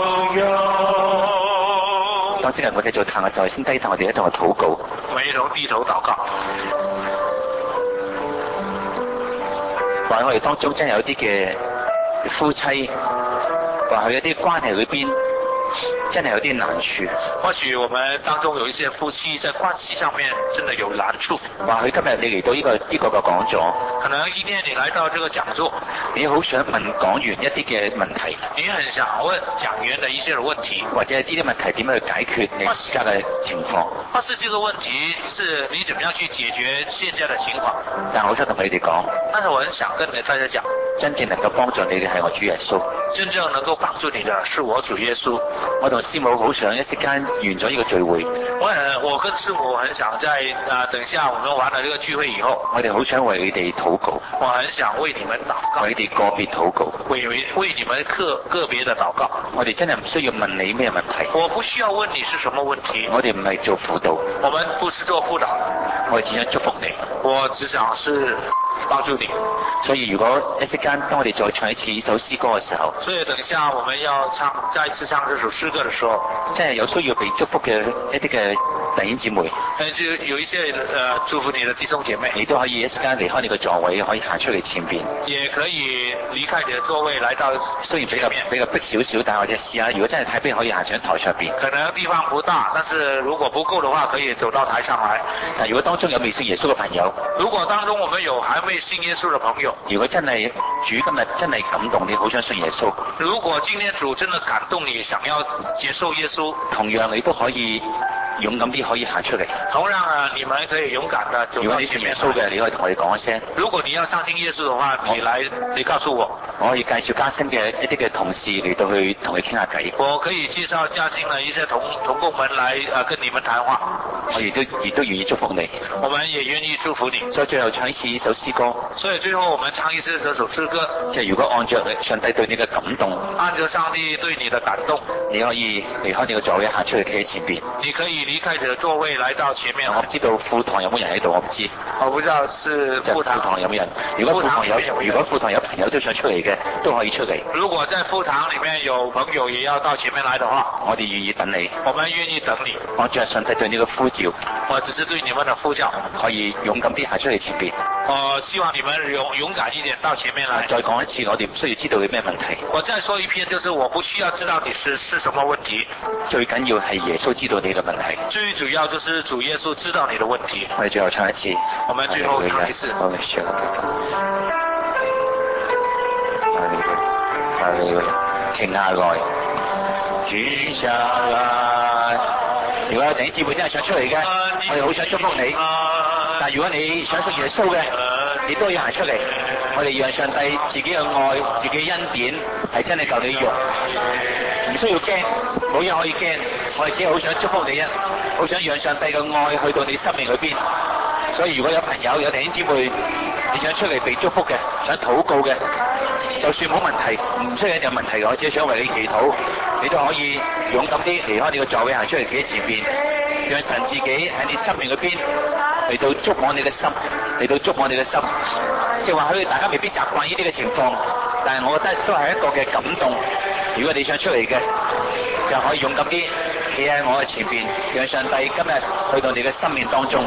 用。 當先人我哋做壇嘅時候，先低頭，我哋一同去禱告。 我們一同低頭禱告。 或者我哋當中真係有啲嘅夫妻，或係一啲關係裏邊真係有啲難處。 或許我們當中有一些夫妻在關係上面真的有難處。 或許今日你嚟到呢、這個呢、這個嘅講座， 可能今天你來到這個講座， 你好想問講員一啲嘅問題， 你很想問講員的一些問題， 或者呢啲問題點樣去解決你而家嘅情況。 或是這個問題是你怎麼樣去解決現在的情況。 但我想同你哋講， 但是我很想跟你大家講， 真正能夠幫助你嘅係我主耶穌。 真正能夠幫助你的是我主耶穌。 我同師母好想一時間完咗呢個聚會， 我很我跟師母很想在啊、呃、等下我們完了這個聚會以後， 我哋好想為你哋禱告， 我很想為你們禱告， 為你哋個別禱告， 為為為你們個個別的禱告。 我哋真係唔需要問你咩問題， 我不需要問你是什麼問題， 我哋唔係做輔導， 我們不是做輔導， 我哋只想祝福你， 我只想是幫助你。 所以如果一時間當我哋再唱一次呢首詩歌嘅時候， 所以等下我們要唱再一次唱這首詩歌的時候， 真係有需要被祝福嘅一啲嘅弟兄姊妹， 就有一些呃祝福你的弟兄姐妹， 你都可以一時間離開你個座位，可以行出嚟前邊， 也可以離開你的座位來到， 雖然比較比較逼少少，但係我哋試下，如果真係太逼，可以行上台上邊。 可能地方不大，但是如果不夠的話，可以走到台上來。 但如果當中有未信耶穌嘅朋友， 如果當中我們有還未信耶穌的朋友， 如果真係主今日真係感動你，好想信耶穌， 如果今天主真的感動你，想要接受耶穌， 同樣你都可以勇敢啲可以行出嚟。 同樣啊，你們可以勇敢地走到前面。如果你信耶穌嘅，你可以同我哋講一聲。如果你要相信耶穌的話，你來，你告訴我。 我可以介紹嘉興嘅一啲嘅同事嚟到去同佢傾下偈。 我可以介紹嘉興嘅一些同同工們來呃跟你們談話。 我亦都亦都願意祝福你。 我們也願意祝福你。 所以最後唱一次呢首詩歌。 所以最後我們唱一次這首詩歌。 即係如果按照上帝對你嘅感動， 按照上帝對你的感動， 你可以離開你個座位行出嚟企喺前邊。 你可以離開你的座位來到前面。 我唔知道副堂有冇人喺度，我唔知。 我不知道是副堂。 副堂有冇人？如果副堂有，如果副堂有朋友都想出嚟嘅，都可以出嚟。 如果在副堂裡面有朋友也要到前面來的話， 我哋願意等你。 我們願意等你。 按照上帝對你嘅呼召， 我只是對你們的呼召， 可以勇敢啲行出嚟前邊。 我希望你們勇勇敢一點到前面來。 再講一次，我哋唔需要知道你咩問題。 我再說一遍，就是我不需要知道你是是什麼問題。 最緊要係耶穌知道你嘅問題。 最主要就是主耶穌知道你的問題。 我哋最後唱一次。 我們最後唱一次。 我哋唱。哈利路亞，停下來，停下來。如果有弟兄姊妹真係想出嚟嘅，我哋好想祝福你。但如果你想信耶穌嘅，你都要行出嚟。我哋讓上帝自己嘅愛、自己嘅恩典係真係夠你用，唔需要驚，冇嘢可以驚。我哋只係好想祝福你啊，好想讓上帝嘅愛去到你生命裏邊。所以如果有朋友、有弟兄姊妹，你想出嚟被祝福嘅，想禱告嘅，就算冇問題，唔需要有問題嘅，我只係想為你祈禱，你都可以勇敢啲離開你個座位行出嚟企喺前邊，讓神自己喺你生命裏邊嚟到觸摸你嘅心，嚟到觸摸你嘅心。即係話佢大家未必習慣呢啲嘅情況，但係我覺得都係一個嘅感動。如果你想出嚟嘅，就可以勇敢啲企喺我嘅前邊，讓上帝今日去到你嘅生命當中。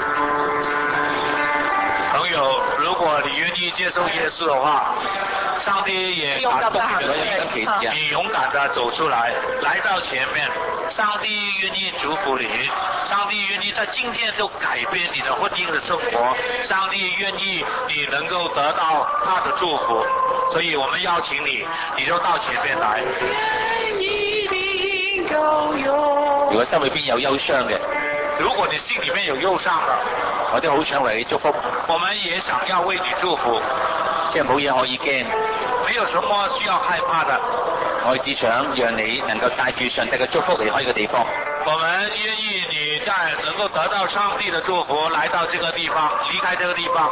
朋友，如果你願意接受耶穌的話，上帝也感動你的心，你勇敢地走出來，來到前面，上帝願意祝福你，上帝願意在今天就改變你的婚姻的生活，上帝願意你能夠得到他的祝福。 所以我們邀請你，你就到前面來。 如果心裏邊有憂傷嘅， 如果你心裏面有憂傷的， 我都好想為你祝福。 我們也想要為你祝福。 即係冇嘢可以驚， 沒有什麼需要害怕的。 我只想讓你能夠帶住上帝嘅祝福離開呢個地方。 我們願意你在能夠得到上帝的祝福，來到這個地方，離開這個地方。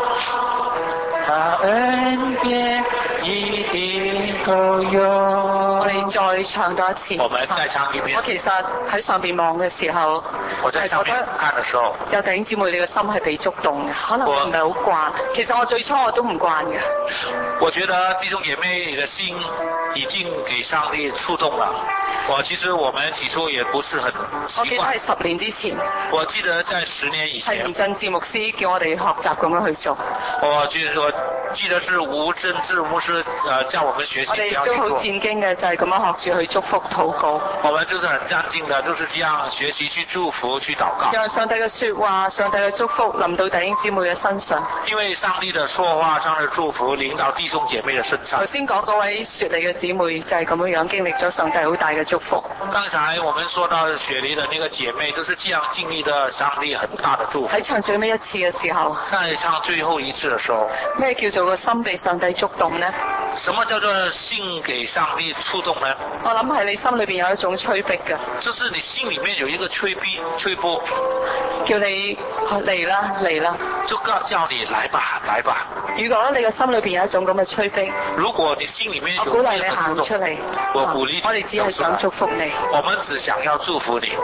他恩典一定夠用。 我哋再唱多一次。 我們再唱一遍。 我其實喺上邊望嘅時候， 我在上面看的時候， 有弟兄姊妹你嘅心係被觸動嘅，可能你唔係好慣。其實我最初我都唔慣嘅。 我覺得弟兄姐妹你的心已經給上帝觸動了。我其實我們起初也不是很習慣。 我記得係十年之前。 我記得在十年以前。 係吳振志牧師叫我哋學習咁樣去做。 我就是我記得是吳振志牧師呃叫我們學習。 我哋都好戰經嘅，就係咁樣學住去祝福禱告。 我們就是很戰經的，就是這樣學習去祝福去禱告。 讓上帝嘅說話、上帝嘅祝福臨到弟兄姊妹嘅身上。 因為上帝的說話、上帝的祝福臨到弟兄姐妹的身上。 頭先講嗰位雪梨嘅姊妹就係咁樣樣經歷咗上帝好大嘅祝福。 剛才我們說到雪梨的那個姐妹，就是這樣經歷的上帝很大的祝福。 喺唱最尾一次嘅時候， 在唱最後一次的時候， 咩叫做個心被上帝觸動呢？ 什麼叫做心給上帝觸動呢？ 我諗係你心裏邊有一種催逼嘅， 就是你心裏面有一個催逼、催迫， 叫你嚟啦嚟啦， 就叫你來吧來吧。 如果你嘅心裏邊有一種咁嘅催逼， 如果你心裏面有， 我鼓勵你行出嚟， 我鼓勵你， 我哋只係想祝福你， 我們只想要祝福你。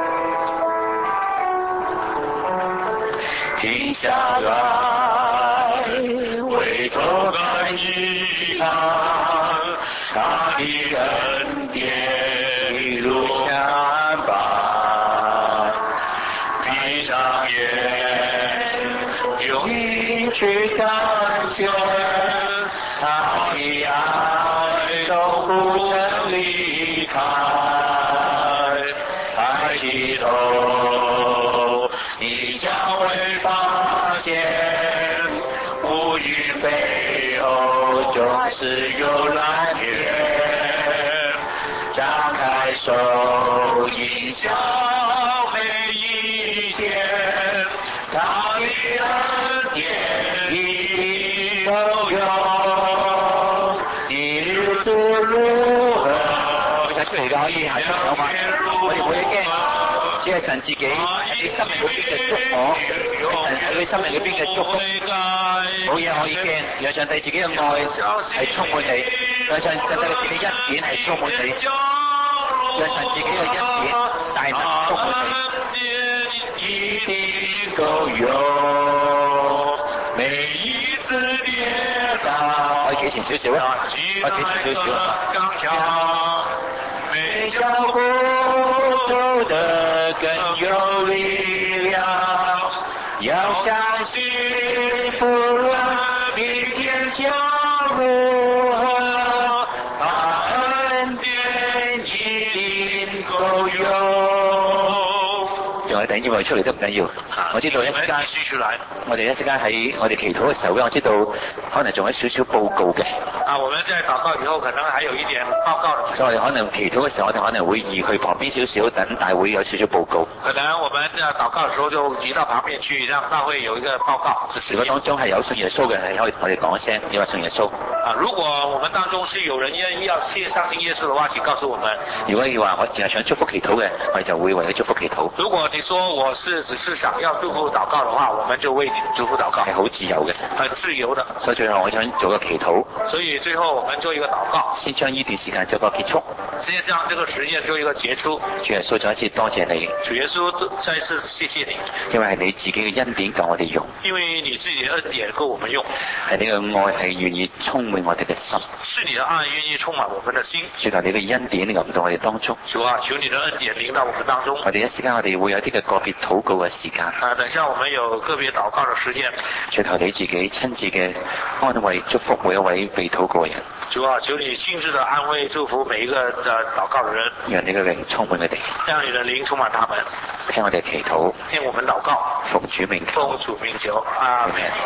停下來，回頭看一看，他的恩典一路看吧，閉上眼，用心去感覺，他的愛從不曾離開，抬起頭，你將會發現，烏雲背後總是有藍天，張開手，迎向每一天，他的恩典一定夠用，你日子如何？ 睇出嚟嘅可以係朋友嘛，我哋冇嘢驚，只係神自己喺你生命裏邊嘅祝福，神喺你生命裏邊嘅祝福，冇嘢可以驚，讓上帝自己嘅愛係充滿你，讓上上帝嘅自己恩典係充滿你，讓神自己嘅恩典大能充滿你。 一定夠用，每一次跌倒， 可以企前少少啊，可以企前少少。 每腳步走得更有力量，要相信不論明天將如何，他恩典一定夠用。 仲有弟兄姊妹出嚟都唔緊要，我知道一陣間我哋一陣間喺我哋祈禱嘅時候咧，我知道可能仲有少少報告嘅。 啊，我們在禱告以後可能還有一點報告的。 所以我哋可能祈禱嘅時候，我哋可能會移去旁邊少少，等大會有少少報告。 可能我們在禱告嘅時候就移到旁邊去，讓大會有一個報告。 如果當中係有信耶穌嘅，係可以同我哋講一聲，你話信耶穌。 啊，如果我們當中是有人願意要信相信耶穌嘅話，請告訴我們。 如果你話我淨係想祝福祈禱嘅，我哋就會為你祝福祈禱。 如果你說我是只是想要祝福禱告嘅話，我們就為你祝福禱告。 係好自由嘅， 很自由的。 所以最後我想做個祈禱。 所以最後我們做一個禱告， 先將呢段時間做個結束。 先將這個時間做一個結束。 主耶穌再一次多謝你。 主耶穌再一次謝謝你。 因為係你自己嘅恩典夠我哋用。 因為你自己嘅恩典夠我們用。 係你嘅愛係願意充滿我哋嘅心。 是你的愛願意充滿我們的心。 求求你嘅恩典臨到我哋當中。 主啊，求你的恩典臨到我們當中。 我哋一時間我哋會有啲嘅個別禱告嘅時間。 啊，等下我們有個別禱告嘅時間。 求求你自己親自嘅安慰祝福每一位被禱告嘅人。 主啊，求你親自的安慰祝福每一個的禱告的人。 讓你嘅靈充滿佢哋。 讓你的靈充滿他們。 聽我哋祈禱。 聽我們禱告。 奉主名求。 奉主名求。阿們。